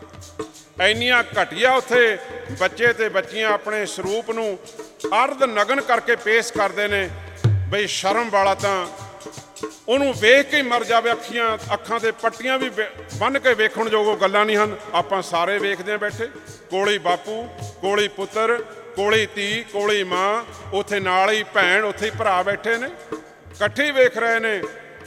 ਇੰਨੀਆਂ ਘਟੀਆ। ਉੱਥੇ ਬੱਚੇ ਤੇ ਬੱਚੀਆਂ ਆਪਣੇ ਸਰੂਪ ਨੂੰ ਅਰਧ ਨਗਨ ਕਰਕੇ ਪੇਸ਼ ਕਰਦੇ ਨੇ ਬਈ ਸ਼ਰਮ ਵਾਲਾ ਤਾਂ ਉਹਨੂੰ ਵੇਖ ਕੇ ਮਰ ਜਾਵੇ। ਅੱਖੀਆਂ ਅੱਖਾਂ ਤੇ ਪੱਟੀਆਂ ਵੀ ਬੰਨ੍ਹ ਕੇ ਵੇਖਣ ਯੋਗ ਗੱਲਾਂ ਨਹੀਂ ਹਨ। ਆਪਾਂ ਸਾਰੇ ਵੇਖਦੇ ਹਾਂ ਬੈਠੇ, ਕੋਲੀ ਬਾਪੂ, ਕੋਲੀ ਪੁੱਤਰ, ਕੋਲੀ ਧੀ, ਕੋਲੀ ਮਾਂ, ਉੱਥੇ ਨਾਲ ਹੀ ਭੈਣ, ਉੱਥੇ ਹੀ ਭਰਾ ਬੈਠੇ ਨੇ, ਇਕੱਠੇ ਹੀ ਵੇਖ ਰਹੇ ਨੇ।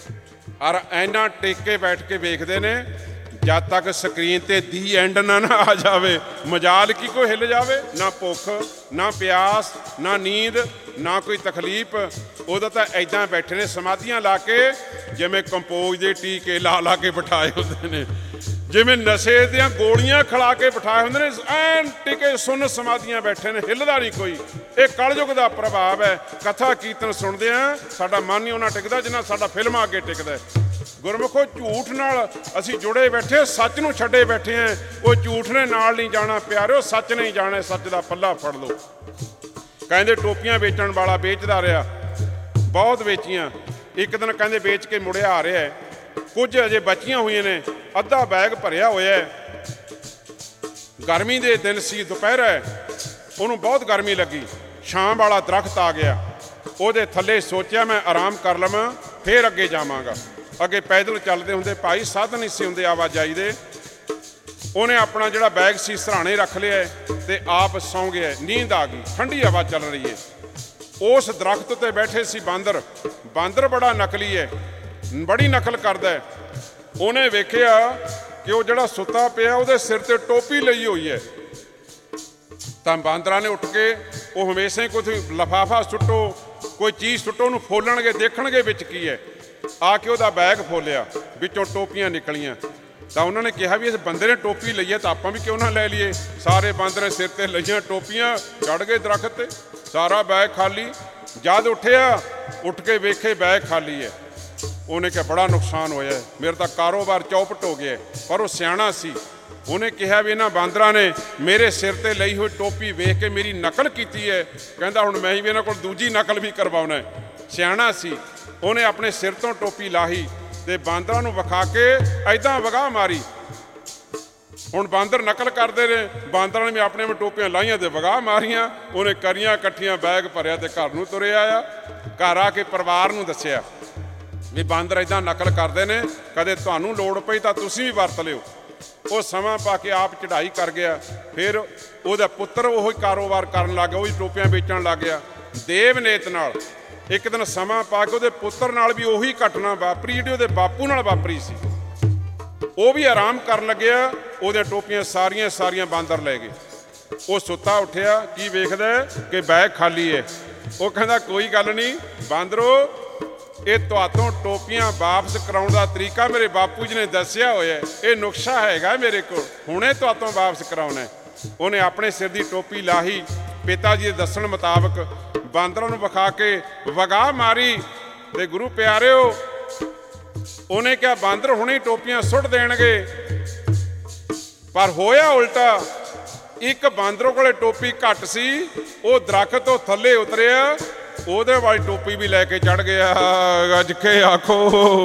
ਔਰ ਐਨਾ ਟੇਕ ਕੇ ਬੈਠ ਕੇ ਵੇਖਦੇ ਨੇ ਜਦ ਤੱਕ ਸਕਰੀਨ ਤੇ ਦੀ ਐਂਡ ਨਾ ਨਾ ਆ ਜਾਵੇ। ਮਜਾਲ ਕੀ ਕੋਈ ਹਿੱਲ ਜਾਵੇ, ਨਾ ਭੁੱਖ, ਨਾ ਪਿਆਸ, ਨਾ ਨੀਂਦ, ਨਾ ਕੋਈ ਤਕਲੀਫ। ਉਦੋਂ ਤਾਂ ਐਦਾਂ ਬੈਠੇ ਨੇ ਸਮਾਧੀਆਂ ਲਾ ਕੇ, ਜਿਵੇਂ ਕੰਪੋਜ਼ ਦੇ ਟੀਕੇ ਲਾ ਲਾ ਕੇ ਬਿਠਾਏ ਹੁੰਦੇ ਨੇ, ਜਿਵੇਂ ਨਸ਼ੇ ਦੀਆਂ ਗੋਲੀਆਂ ਖਿਲਾ ਕੇ ਬਿਠਾਏ ਹੁੰਦੇ ਨੇ। ਐਨ ਟਿਕੇ ਸੁੰਨ ਸਮਾਧੀਆਂ ਬੈਠੇ ਨੇ, ਹਿੱਲਦਾ ਨਹੀਂ ਕੋਈ। ਇਹ ਕਲਯੁਗ ਦਾ ਪ੍ਰਭਾਵ ਹੈ। ਕਥਾ ਕੀਰਤਨ ਸੁਣਦੇ ਆ, ਸਾਡਾ ਮਨ ਨਹੀਂ ਉਹਨਾਂ ਟਿਕਦਾ ਜਿੰਨਾ ਸਾਡਾ ਫਿਲਮਾਂ ਅੱਗੇ ਟਿਕਦਾ। ਗੁਰਮੁਖੋ ਝੂਠ ਨਾਲ ਅਸੀਂ ਜੁੜੇ ਬੈਠੇ, ਸੱਚ ਨੂੰ ਛੱਡੇ ਬੈਠੇ ਹਾਂ। ਉਹ ਝੂਠ ਨੇ ਨਾਲ ਨਹੀਂ ਜਾਣਾ ਪਿਆਰਿਓ, ਸੱਚ ਨਹੀਂ ਜਾਣਾ। ਸੱਚ ਦਾ ਪੱਲਾ ਫੜ ਲਓ। ਕਹਿੰਦੇ ਟੋਪੀਆਂ ਵੇਚਣ ਵਾਲਾ ਵੇਚਦਾ ਰਿਹਾ, ਬਹੁਤ ਵੇਚੀਆਂ। ਇੱਕ ਦਿਨ ਕਹਿੰਦੇ ਵੇਚ ਕੇ ਮੁੜਿਆ ਆ ਰਿਹਾ, ਕੁਝ ਅਜੇ ਬਚੀਆਂ ਹੋਈਆਂ ਨੇ, ਅੱਧਾ ਬੈਗ ਭਰਿਆ ਹੋਇਆ। ਗਰਮੀ ਦੇ ਦਿਨ ਸੀ, ਦੁਪਹਿਰ ਹੈ, ਉਹਨੂੰ ਬਹੁਤ ਗਰਮੀ ਲੱਗੀ। ਛਾਂ ਵਾਲਾ ਦਰਖਤ ਆ ਗਿਆ, ਉਹਦੇ ਥੱਲੇ ਸੋਚਿਆ ਮੈਂ ਆਰਾਮ ਕਰ ਲਵਾਂ, ਫੇਰ ਅੱਗੇ ਜਾਵਾਂਗਾ। ਅੱਗੇ ਪੈਦਲ ਚੱਲਦੇ ਹੁੰਦੇ ਭਾਈ, ਸਾਧਨ ਨਹੀਂ ਸੀ ਹੁੰਦੇ ਆਵਾਜਾਈ ਦੇ। ਉਹਨੇ ਆਪਣਾ ਜਿਹੜਾ ਬੈਗ ਸੀ ਸਰਾਣੇ ਰੱਖ ਲਿਆ ਤੇ ਆਪ ਸੌਂ ਗਿਆ। ਨੀਂਦ ਆ ਗਈ, ਠੰਡੀ ਹਵਾ ਚੱਲ ਰਹੀ ਹੈ। ਉਸ ਦਰਖਤ ਤੇ ਬੈਠੇ ਸੀ ਬਾਂਦਰ। ਬਾਂਦਰ ਬੜਾ ਨਕਲੀ ਹੈ, ਬੜੀ ਨਕਲ ਕਰਦਾ। ਉਹਨੇ ਵੇਖਿਆ ਕਿ ਉਹ ਜਿਹੜਾ ਸੁੱਤਾ ਪਿਆ ਉਹਦੇ ਸਿਰ ਤੇ ਟੋਪੀ ਲਈ ਹੋਈ ਹੈ। ਤਾਂ ਬਾਂਦਰਾਂ ਨੇ ਉੱਠ ਕੇ, ਉਹ ਹਮੇਸ਼ਾ ਹੀ ਕੋਈ ਲਿਫਾਫਾ ਸੁੱਟੋ, ਕੋਈ ਚੀਜ਼ ਸੁੱਟੋ, ਉਹਨੂੰ ਫੋਲਣਗੇ, ਦੇਖਣਗੇ ਵਿੱਚ ਕੀ ਹੈ। ਆ ਕੇ ਉਹਦਾ ਬੈਗ ਫੋਲਿਆ, ਵਿੱਚੋਂ ਟੋਪੀਆਂ ਨਿਕਲੀਆਂ। ਤਾਂ ਉਹਨਾਂ ਨੇ ਕਿਹਾ ਵੀ ਇਸ ਬੰਦੇ ਨੇ ਟੋਪੀ ਲਈ ਹੈ ਤਾਂ ਆਪਾਂ ਵੀ ਕਿਉਂ ਨਾ ਲੈ ਲਈਏ। ਸਾਰੇ ਬਾਂਦਰ ਨੇ ਸਿਰ ਤੇ ਲਈਆਂ ਟੋਪੀਆਂ, ਚੜ੍ਹ ਗਏ ਦਰਖਤ ਤੇ, ਸਾਰਾ ਬੈਗ ਖਾਲੀ। ਜਦ ਉੱਠਿਆ, ਉੱਠ ਕੇ ਵੇਖੇ ਬੈਗ ਖਾਲੀ ਹੈ। ਉਹਨੇ ਕਿਹਾ ਬੜਾ ਨੁਕਸਾਨ ਹੋਇਆ, ਮੇਰਾ ਤਾਂ ਕਾਰੋਬਾਰ ਚੌਪਟ ਹੋ ਗਿਆ। ਪਰ ਉਹ ਸਿਆਣਾ ਸੀ, ਉਹਨੇ ਕਿਹਾ ਵੀ ਇਹਨਾਂ ਬਾਂਦਰਾਂ ਨੇ ਮੇਰੇ ਸਿਰ ਤੇ ਲਈ ਹੋਈ ਟੋਪੀ ਵੇਖ ਕੇ ਮੇਰੀ ਨਕਲ ਕੀਤੀ ਹੈ। ਕਹਿੰਦਾ ਹੁਣ ਮੈਂ ਵੀ ਇਹਨਾਂ ਕੋਲ ਦੂਜੀ ਨਕਲ ਵੀ ਕਰਵਾਉਣਾ। ਸਿਆਣਾ ਸੀ, ਉਹਨੇ ਆਪਣੇ ਸਿਰ ਤੋਂ ਟੋਪੀ ਲਾਹੀ ਤੇ ਬਾਂਦਰਾਂ ਨੂੰ ਵਿਖਾ ਕੇ ਐਦਾਂ ਵਗਾਹ ਮਾਰੀ। ਹੁਣ ਬਾਂਦਰ ਨਕਲ ਕਰਦੇ ਨੇ, ਬਾਂਦਰਾਂ ਨੇ ਵੀ ਆਪਣੇ ਵਿੱਚ ਟੋਪੀਆਂ ਲਾਈਆਂ ਤੇ ਵਗਾਹ ਮਾਰੀਆਂ। ਉਹਨੇ ਕਰੀਆਂ ਇਕੱਠੀਆਂ, ਬੈਗ ਭਰਿਆ ਤੇ ਘਰ ਨੂੰ ਤੁਰਿਆ ਆ। ਘਰ ਆ ਕੇ ਪਰਿਵਾਰ ਨੂੰ ਦੱਸਿਆ ਵੀ ਬਾਂਦਰ ਇੱਦਾਂ ਨਕਲ ਕਰਦੇ ਨੇ, ਕਦੇ ਤੁਹਾਨੂੰ ਲੋੜ ਪਈ ਤਾਂ ਤੁਸੀਂ ਵੀ ਵਰਤ ਲਿਓ। ਉਹ ਸਮਾਂ ਪਾ ਕੇ ਆਪ ਚੜ੍ਹਾਈ ਕਰ ਗਿਆ। ਫਿਰ ਉਹਦਾ ਪੁੱਤਰ ਉਹ ਕਾਰੋਬਾਰ ਕਰਨ ਲੱਗ ਗਿਆ, ਉਹ ਵੀ ਟੋਪੀਆਂ ਵੇਚਣ ਲੱਗ ਗਿਆ। ਦੇਵਨੇਤ ਨਾਲ ਇੱਕ ਦਿਨ ਸਮਾਂ ਪਾ ਕੇ ਉਹਦੇ ਪੁੱਤਰ ਨਾਲ ਵੀ ਉਹੀ ਘਟਨਾ ਵਾਪਰੀ ਜਿਹੜੀ ਉਹਦੇ ਬਾਪੂ ਨਾਲ ਵਾਪਰੀ ਸੀ। ਉਹ ਵੀ ਆਰਾਮ ਕਰਨ ਲੱਗਿਆ, ਉਹਦੀਆਂ ਟੋਪੀਆਂ ਸਾਰੀਆਂ ਸਾਰੀਆਂ ਬਾਂਦਰ ਲੈ ਗਏ। ਉਹ ਸੁੱਤਾ ਉੱਠਿਆ, ਕੀ ਵੇਖਦਾ ਕਿ ਬੈਗ ਖਾਲੀ ਹੈ। ਉਹ ਕਹਿੰਦਾ ਕੋਈ ਗੱਲ ਨਹੀਂ ਬਾਂਦਰੋ, ਇਹ ਤੁਹਾਤੋਂ ਟੋਪੀਆਂ ਵਾਪਸ ਕਰਾਉਣ ਦਾ ਤਰੀਕਾ ਮੇਰੇ ਬਾਪੂ ਜੀ ਨੇ ਦੱਸਿਆ ਹੋਇਆ, ਇਹ ਨੁਕਸ਼ਾ ਹੈਗਾ ਮੇਰੇ ਕੋਲ, ਹੁਣੇ ਤੁਹਾਤੋਂ ਵਾਪਸ ਕਰਾਉਣਾ। ਉਹਨੇ ਆਪਣੇ ਸਿਰ ਦੀ ਟੋਪੀ ਲਾਹੀ, ਪਿਤਾ ਜੀ ਦੇ ਦੱਸਣ ਮੁਤਾਬਕ ਬਾਂਦਰਾਂ ਨੂੰ ਵਿਖਾ ਕੇ ਵਗਾਹ ਮਾਰੀ। ਤੇ ਗੁਰੂ ਪਿਆਰਿਓ, ਉਹਨੇ ਕਿਹਾ ਬਾਂਦਰ ਹੁਣੇ ਟੋਪੀਆਂ ਸੁੱਟ ਦੇਣਗੇ, ਪਰ ਹੋਇਆ ਉਲਟਾ। ਇੱਕ ਬਾਂਦਰੋਂ ਕੋਲੇ ਟੋਪੀ ਘੱਟ ਸੀ, ਉਹ ਦਰਖਤ ਤੋਂ ਥੱਲੇ ਉਤਰਿਆ, ਉਹਦੇ ਵਾਲੀ ਟੋਪੀ ਵੀ ਲੈ ਕੇ ਚੜ ਗਿਆ। ਗੱਜ ਕੇ ਆਖੋ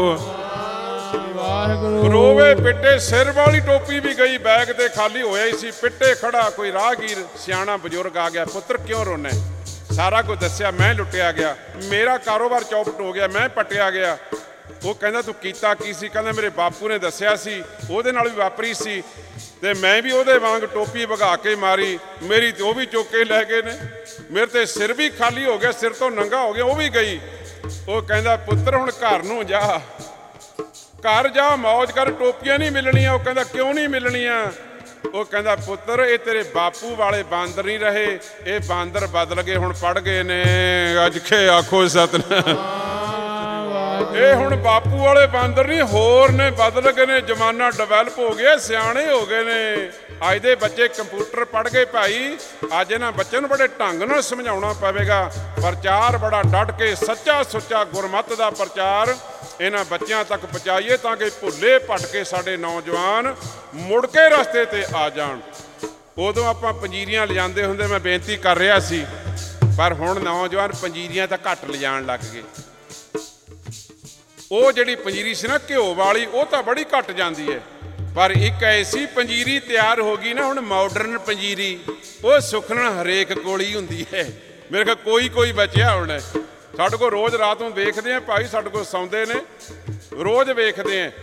ਵਾਹਿਗੁਰੂ। ਰੋਵੇ ਪਿੱਟੇ ਸਿਰ ਵਾਲੀ ਟੋਪੀ ਵੀ ਗਈ, ਬੈਗ ਤੇ ਖਾਲੀ ਹੋਇਆ ਹੀ ਸੀ। ਪਿੱਟੇ ਖੜਾ ਕੋਈ ਰਾਹਗੀਰ ਸਿਆਣਾ ਬਜ਼ੁਰਗ ਆ ਗਿਆ। ਪੁੱਤਰ ਕਿਉਂ ਰੋਣਾ? ਸਾਰਾ ਕੁਝ ਦੱਸਿਆ, ਮੈਂ ਲੁੱਟਿਆ ਗਿਆ, ਮੇਰਾ ਕਾਰੋਬਾਰ ਚੌਪਟ ਹੋ ਗਿਆ, ਮੈਂ ਪੱਟਿਆ ਗਿਆ। ਉਹ ਕਹਿੰਦਾ ਤੂੰ ਕੀਤਾ ਕੀ ਸੀ? ਕਹਿੰਦਾ ਮੇਰੇ ਬਾਪੂ ਨੇ ਦੱਸਿਆ ਸੀ, ਉਹਦੇ ਨਾਲ ਵੀ ਵਾਪਰੀ ਸੀ ਤੇ ਮੈਂ ਵੀ ਉਹਦੇ ਵਾਂਗ ਟੋਪੀ ਵਗਾ ਕੇ ਮਾਰੀ, ਮੇਰੀ ਤੇ ਉਹ ਵੀ ਚੁੱਕ ਕੇ ਲੈ ਗਏ ਨੇ, ਮੇਰੇ ਤੇ ਸਿਰ ਵੀ ਖਾਲੀ ਹੋ ਗਿਆ, ਸਿਰ ਤੋਂ ਨੰਗਾ ਹੋ ਗਿਆ, ਉਹ ਵੀ ਗਈ। ਉਹ ਕਹਿੰਦਾ ਪੁੱਤਰ ਹੁਣ ਘਰ ਨੂੰ ਜਾ, ਘਰ ਜਾ, ਮੌਜ ਕਰ, ਟੋਪੀਆਂ ਨਹੀਂ ਮਿਲਣੀਆਂ। ਉਹ ਕਹਿੰਦਾ ਕਿਉਂ ਨਹੀਂ ਮਿਲਣੀਆਂ? ਉਹ ਕਹਿੰਦਾ ਪੁੱਤਰ ਇਹ ਤੇਰੇ ਬਾਪੂ ਵਾਲੇ ਬਾਂਦਰ ਨਹੀਂ ਰਹੇ, ਇਹ ਬਾਂਦਰ ਬਦਲ ਗਏ, ਹੁਣ ਪੜ ਗਏ ਨੇ। ਅੱਜ ਖੇ ਆਖੋ ਸਤਿਨਾਮ। ਇਹ ਹੁਣ ਬਾਪੂ ਵਾਲੇ ਬਾਂਦਰ ਨਹੀਂ, ਹੋਰ ਨੇ, ਬਦਲ ਗਏ ਨੇ, ਜ਼ਮਾਨਾ ਡਿਵੈਲਪ ਹੋ ਗਿਆ, ਸਿਆਣੇ ਹੋ ਗਏ ਨੇ। ਅੱਜ ਦੇ ਬੱਚੇ ਕੰਪਿਊਟਰ ਪੜ੍ਹ ਗਏ ਭਾਈ। ਅੱਜ ਇਹਨਾਂ ਬੱਚਿਆਂ ਨੂੰ ਬੜੇ ਢੰਗ ਨਾਲ ਸਮਝਾਉਣਾ ਪਵੇਗਾ। ਪ੍ਰਚਾਰ ਬੜਾ ਡਟ ਕੇ, ਸੱਚਾ ਸੁੱਚਾ ਗੁਰਮਤਿ ਦਾ ਪ੍ਰਚਾਰ ਇਹਨਾਂ ਬੱਚਿਆਂ ਤੱਕ ਪਹੁੰਚਾਈਏ ਤਾਂ ਕਿ ਭੁੱਲੇ ਭਟਕੇ ਸਾਡੇ ਨੌਜਵਾਨ ਮੁੜ ਕੇ ਰਸਤੇ ਤੇ ਆ ਜਾਣ। ਉਦੋਂ ਆਪਾਂ ਪੰਜੀਰੀਆਂ ਲਿਜਾਂਦੇ ਹੁੰਦੇ, ਮੈਂ ਬੇਨਤੀ ਕਰ ਰਿਹਾ ਸੀ, ਪਰ ਹੁਣ ਨੌਜਵਾਨ ਪੰਜੀਰੀਆਂ ਤਾਂ ਘੱਟ ਲਿਜਾਣ ਲੱਗ ਗਏ। ਉਹ ਜਿਹੜੀ ਪੰਜੀਰੀ ਸੀ ਨਾ ਘਿਓ ਵਾਲੀ, ਉਹ ਤਾਂ ਬੜੀ ਘੱਟ ਜਾਂਦੀ ਹੈ, ਪਰ ਇੱਕ ਐਸੀ ਪੰਜੀਰੀ ਤਿਆਰ ਹੋ ਗਈ ਨਾ ਹੁਣ, ਮਾਡਰਨ ਪੰਜੀਰੀ, ਉਹ ਸੁਖਣਾ ਹਰੇਕ ਕੋਲ ਹੀ ਹੁੰਦੀ ਹੈ। ਮੇਰੇ ਕੋਲ ਕੋਈ ਕੋਈ ਬਚਿਆ ਹੁਣ। ਸਾਡੇ ਕੋਲ ਰੋਜ਼ ਰਾਤ ਨੂੰ ਵੇਖਦੇ ਆ ਭਾਈ, ਸਾਡੇ ਕੋਲ ਸੌਂਦੇ ਨੇ, ਰੋਜ਼ ਵੇਖਦੇ ਆ,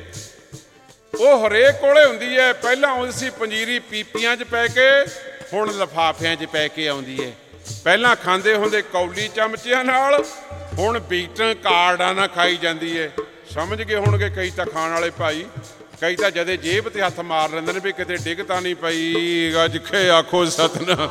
ਉਹ ਹਰੇਕ ਕੋਲੇ ਹੁੰਦੀ ਹੈ। ਪਹਿਲਾਂ ਆਉਂਦੀ ਸੀ ਪੰਜੀਰੀ ਪੀਪੀਆਂ 'ਚ ਪੈ ਕੇ, ਹੁਣ ਲਿਫਾਫਿਆਂ 'ਚ ਪੈ ਕੇ ਆਉਂਦੀ ਹੈ। ਪਹਿਲਾਂ ਖਾਂਦੇ ਹੁੰਦੇ ਕੌਲੀ ਚਮਚਿਆਂ ਨਾਲ, ਹੁਣ ਬੀਟਾਂ ਕਾਰਡਾਂ ਨਾਲ ਖਾਈ ਜਾਂਦੀ ਹੈ। ਸਮਝ ਗਏ ਹੋਣਗੇ ਕਈ ਤਾਂ ਖਾਣ ਵਾਲੇ ਭਾਈ, ਕਈ ਤਾਂ ਜਦੇ ਜੇਬ ਤੇ ਹੱਥ ਮਾਰ ਲੈਂਦੇ ਨੇ ਵੀ ਕਿਤੇ ਡਿੱਗ ਤਾਂ ਨਹੀਂ ਪਈ। ਅੱਜ ਖੇ ਆਖੋ ਸਤਿਨਾਮ।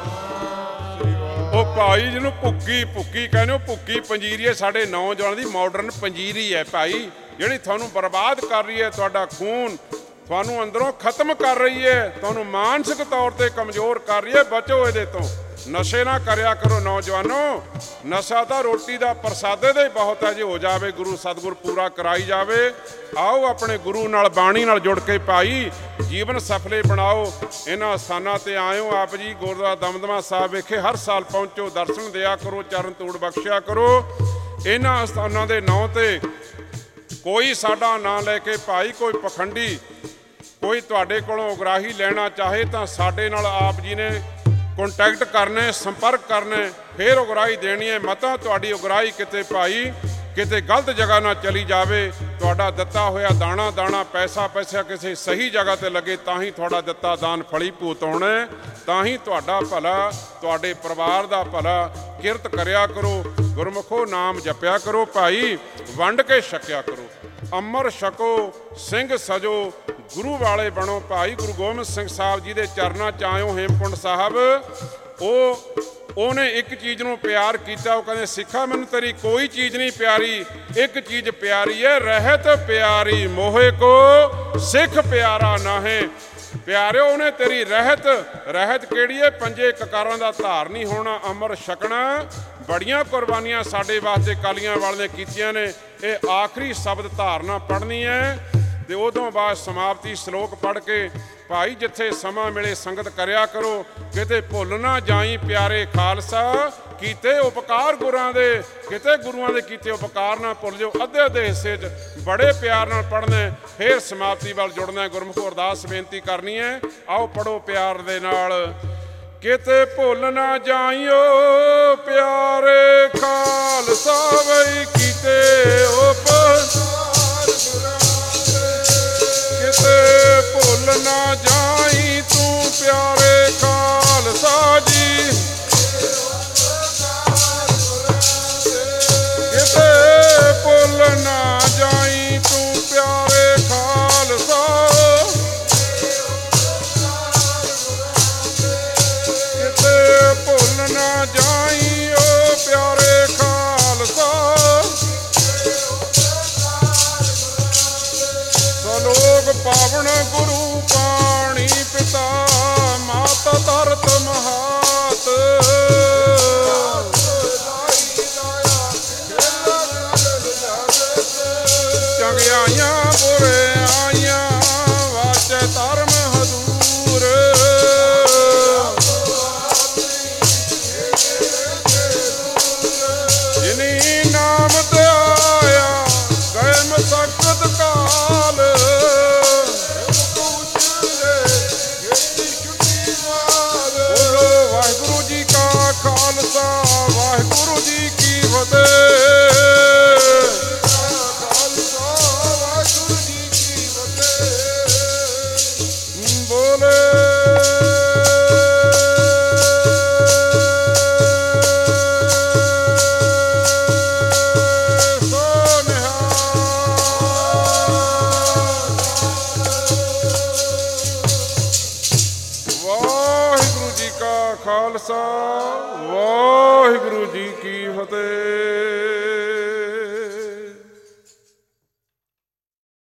ਉਹ ਭਾਈ ਜਿਹਨੂੰ ਭੁੱਕੀ ਭੁੱਕੀ ਕਹਿੰਦੇ, ਉਹ ਭੁੱਕੀ ਪੰਜੀਰੀ ਹੈ, ਸਾਡੇ ਨੌਜਵਾਨ ਦੀ ਮਾਡਰਨ ਪੰਜੀਰੀ ਹੈ ਭਾਈ, ਜਿਹੜੀ ਤੁਹਾਨੂੰ ਬਰਬਾਦ ਕਰ ਰਹੀ ਹੈ। ਤੁਹਾਡਾ ਖੂਨ ਤੁਹਾਨੂੰ ਅੰਦਰੋਂ ਖਤਮ ਕਰ ਰਹੀ ਹੈ, ਤੁਹਾਨੂੰ ਮਾਨਸਿਕ ਤੌਰ ਤੇ ਕਮਜ਼ੋਰ ਕਰ ਰਹੀ ਹੈ। ਬਚੋ ਇਹਦੇ ਤੋਂ, ਨਸ਼ੇ ਨਾ ਕਰਿਆ ਕਰੋ ਨੌਜਵਾਨੋ। ਨਸ਼ਾ ਤਾਂ ਰੋਟੀ ਦਾ ਪ੍ਰਸਾਦੇ ਦਾ ਹੀ ਬਹੁਤ ਹੈ, ਜੇ ਹੋ ਜਾਵੇ ਗੁਰੂ ਸਤਿਗੁਰ ਪੂਰਾ ਕਰਾਈ ਜਾਵੇ। ਆਓ ਆਪਣੇ ਗੁਰੂ ਨਾਲ, ਬਾਣੀ ਨਾਲ ਜੁੜ ਕੇ ਭਾਈ ਜੀਵਨ ਸਫਲੇ ਬਣਾਓ। ਇਹਨਾਂ ਸਥਾਨਾਂ ਤੇ ਆਇਓ ਆਪ ਜੀ, ਗੁਰਦੁਆਰਾ ਦਮਦਮਾ ਸਾਹਿਬ ਵਿਖੇ ਹਰ ਸਾਲ ਪਹੁੰਚੋ, ਦਰਸ਼ਨ ਦਿਆ ਕਰੋ, ਚਰਨ ਧੂੜ ਬਖਸ਼ਿਆ ਕਰੋ। ਇਹਨਾਂ ਸਥਾਨਾਂ ਦੇ ਨਾਂ ਤੇ ਕੋਈ ਸਾਡਾ ਨਾਂ ਲੈ ਕੇ ਭਾਈ ਕੋਈ ਪਖੰਡੀ ਕੋਈ ਤੁਹਾਡੇ ਕੋਲੋਂ ਉਗਰਾਹੀ ਲੈਣਾ ਚਾਹੇ ਤਾਂ ਸਾਡੇ ਨਾਲ ਆਪ ਜੀ ਨੇ ਕੰਟੈਕਟ ਕਰਨੇ, ਸੰਪਰਕ ਕਰਨੇ, ਫਿਰ ਉਗਰਾਹੀ ਦੇਣੀ ਹੈ। ਮਤਾ ਤੁਹਾਡੀ ਉਗਰਾਹੀ ਕਿਤੇ ਭਾਈ ਕਿਤੇ ਗਲਤ ਜਗ੍ਹਾ ਨਾ ਚਲੀ ਜਾਵੇ। ਤੁਹਾਡਾ ਦਿੱਤਾ ਹੋਇਆ ਦਾਣਾ ਦਾਣਾ, ਪੈਸਾ ਪੈਸਾ ਕਿਸੇ ਸਹੀ ਜਗ੍ਹਾ ਤੇ ਲੱਗੇ, ਤਾਂ ਹੀ ਤੁਹਾਡਾ ਦਿੱਤਾ ਦਾਨ ਫਲੀ ਭੂਤ ਹੋਣਾ, ਤਾਂ ਹੀ ਤੁਹਾਡਾ ਭਲਾ, ਤੁਹਾਡੇ ਪਰਿਵਾਰ ਦਾ ਭਲਾ। ਕਿਰਤ ਕਰਿਆ ਕਰੋ, ਗੁਰਮੁਖੋ ਨਾਮ ਜਪਿਆ ਕਰੋ ਭਾਈ, ਵੰਡ ਕੇ ਛਕਿਆ ਕਰੋ। ਅਮਰ ਛਕੋ, ਸਿੰਘ ਸਜੋ, ਗੁਰੂ ਵਾਲੇ ਬਣੋ ਭਾਈ। ਗੁਰੂ ਗੋਬਿੰਦ ਸਿੰਘ ਸਾਹਿਬ ਜੀ ਦੇ ਚਰਨਾਂ 'ਚ ਆਇਓ ਹੇਮਕੁੰਟ ਸਾਹਿਬ। ਉਹ ਉਹਨੇ ਇੱਕ ਚੀਜ਼ ਨੂੰ ਪਿਆਰ ਕੀਤਾ, ਉਹ ਕਹਿੰਦੇ ਸਿੱਖਾ ਮੈਨੂੰ ਤੇਰੀ ਕੋਈ ਚੀਜ਼ ਨਹੀਂ ਪਿਆਰੀ, ਇੱਕ ਚੀਜ਼ ਪਿਆਰੀ ਹੈ, ਰਹਿਤ ਪਿਆਰੀ ਮੋਹੇ ਕੋ ਸਿੱਖ ਪਿਆਰਾ ਨਾਹੇ। ਪਿਆਰਿਓ ਉਹਨੇ ਤੇਰੀ ਰਹਿਤ ਰਹਿਤ ਕਿਹੜੀ ਹੈ? ਪੰਜੇ ਕਕਾਰਾਂ ਦਾ ਧਾਰਨੀ ਹੋਣਾ, ਅਮਰ ਛਕਣਾ। ਬੜੀਆਂ ਕੁਰਬਾਨੀਆਂ ਸਾਡੇ ਵਾਸਤੇ ਕਾਲੀਆਂ ਵਾਲੇ ਨੇ ਕੀਤੀਆਂ ਨੇ। ਇਹ ਆਖਰੀ ਸ਼ਬਦ ਧਾਰਨਾ ਪੜ੍ਹਨੀ ਹੈ ਤੇ ਉਦੋਂ ਬਾਅਦ ਸਮਾਪਤੀ ਸ਼ਲੋਕ ਪੜ੍ਹ ਕੇ ਭਾਈ ਜਿੱਥੇ ਸਮਾਂ ਮਿਲੇ ਸੰਗਤ ਕਰਿਆ ਕਰੋ। ਕਿਤੇ ਭੁੱਲ ਨਾ ਜਾਈ ਪਿਆਰੇ ਖਾਲਸਾ, ਕੀਤੇ ਉਪਕਾਰ ਗੁਰਾਂ ਦੇ, ਕਿਤੇ ਗੁਰੂਆਂ ਦੇ ਕੀਤੇ ਉਪਕਾਰ ਨਾ ਭੁੱਲ ਜਾਓ। ਅੱਧੇ ਅੱਧੇ ਹਿੱਸੇ 'ਚ ਬੜੇ ਪਿਆਰ ਨਾਲ ਪੜ੍ਹਨਾ, ਫਿਰ ਸਮਾਪਤੀ ਵੱਲ ਜੁੜਨਾ। ਗੁਰਮੁਖ ਅਰਦਾਸ ਬੇਨਤੀ ਕਰਨੀ ਹੈ, ਆਓ ਪੜ੍ਹੋ ਪਿਆਰ ਦੇ ਨਾਲ। ਕਿਤੇ ਭੁੱਲ ਨਾ ਜਾਈਓ ਪਿਆਰੇ ਖਾਲਸਾ ਵਈ, ਕੀਤੇ ਉਪਕਾਰ ਕਿਤੇ ਭੁੱਲ ਨਾ ਜਾਈ ਤੂੰ ਪਿਆਰੇ ਖਾਲਸਾ ਜੀ। ਕਿਤੇ ਭੁੱਲ ਨਾ ਜਾਈ ਤੂੰ ਪਿਆਰੇ ਖਾਲਸਾ, ਕਿਤੇ ਭੁੱਲ ਨਾ ਜਾਈ ਓ ਪਿਆਰੇ ਖਾਲਸਾ। ਸਲੋਕ ਪਾਵਨ ਗੁਰੂ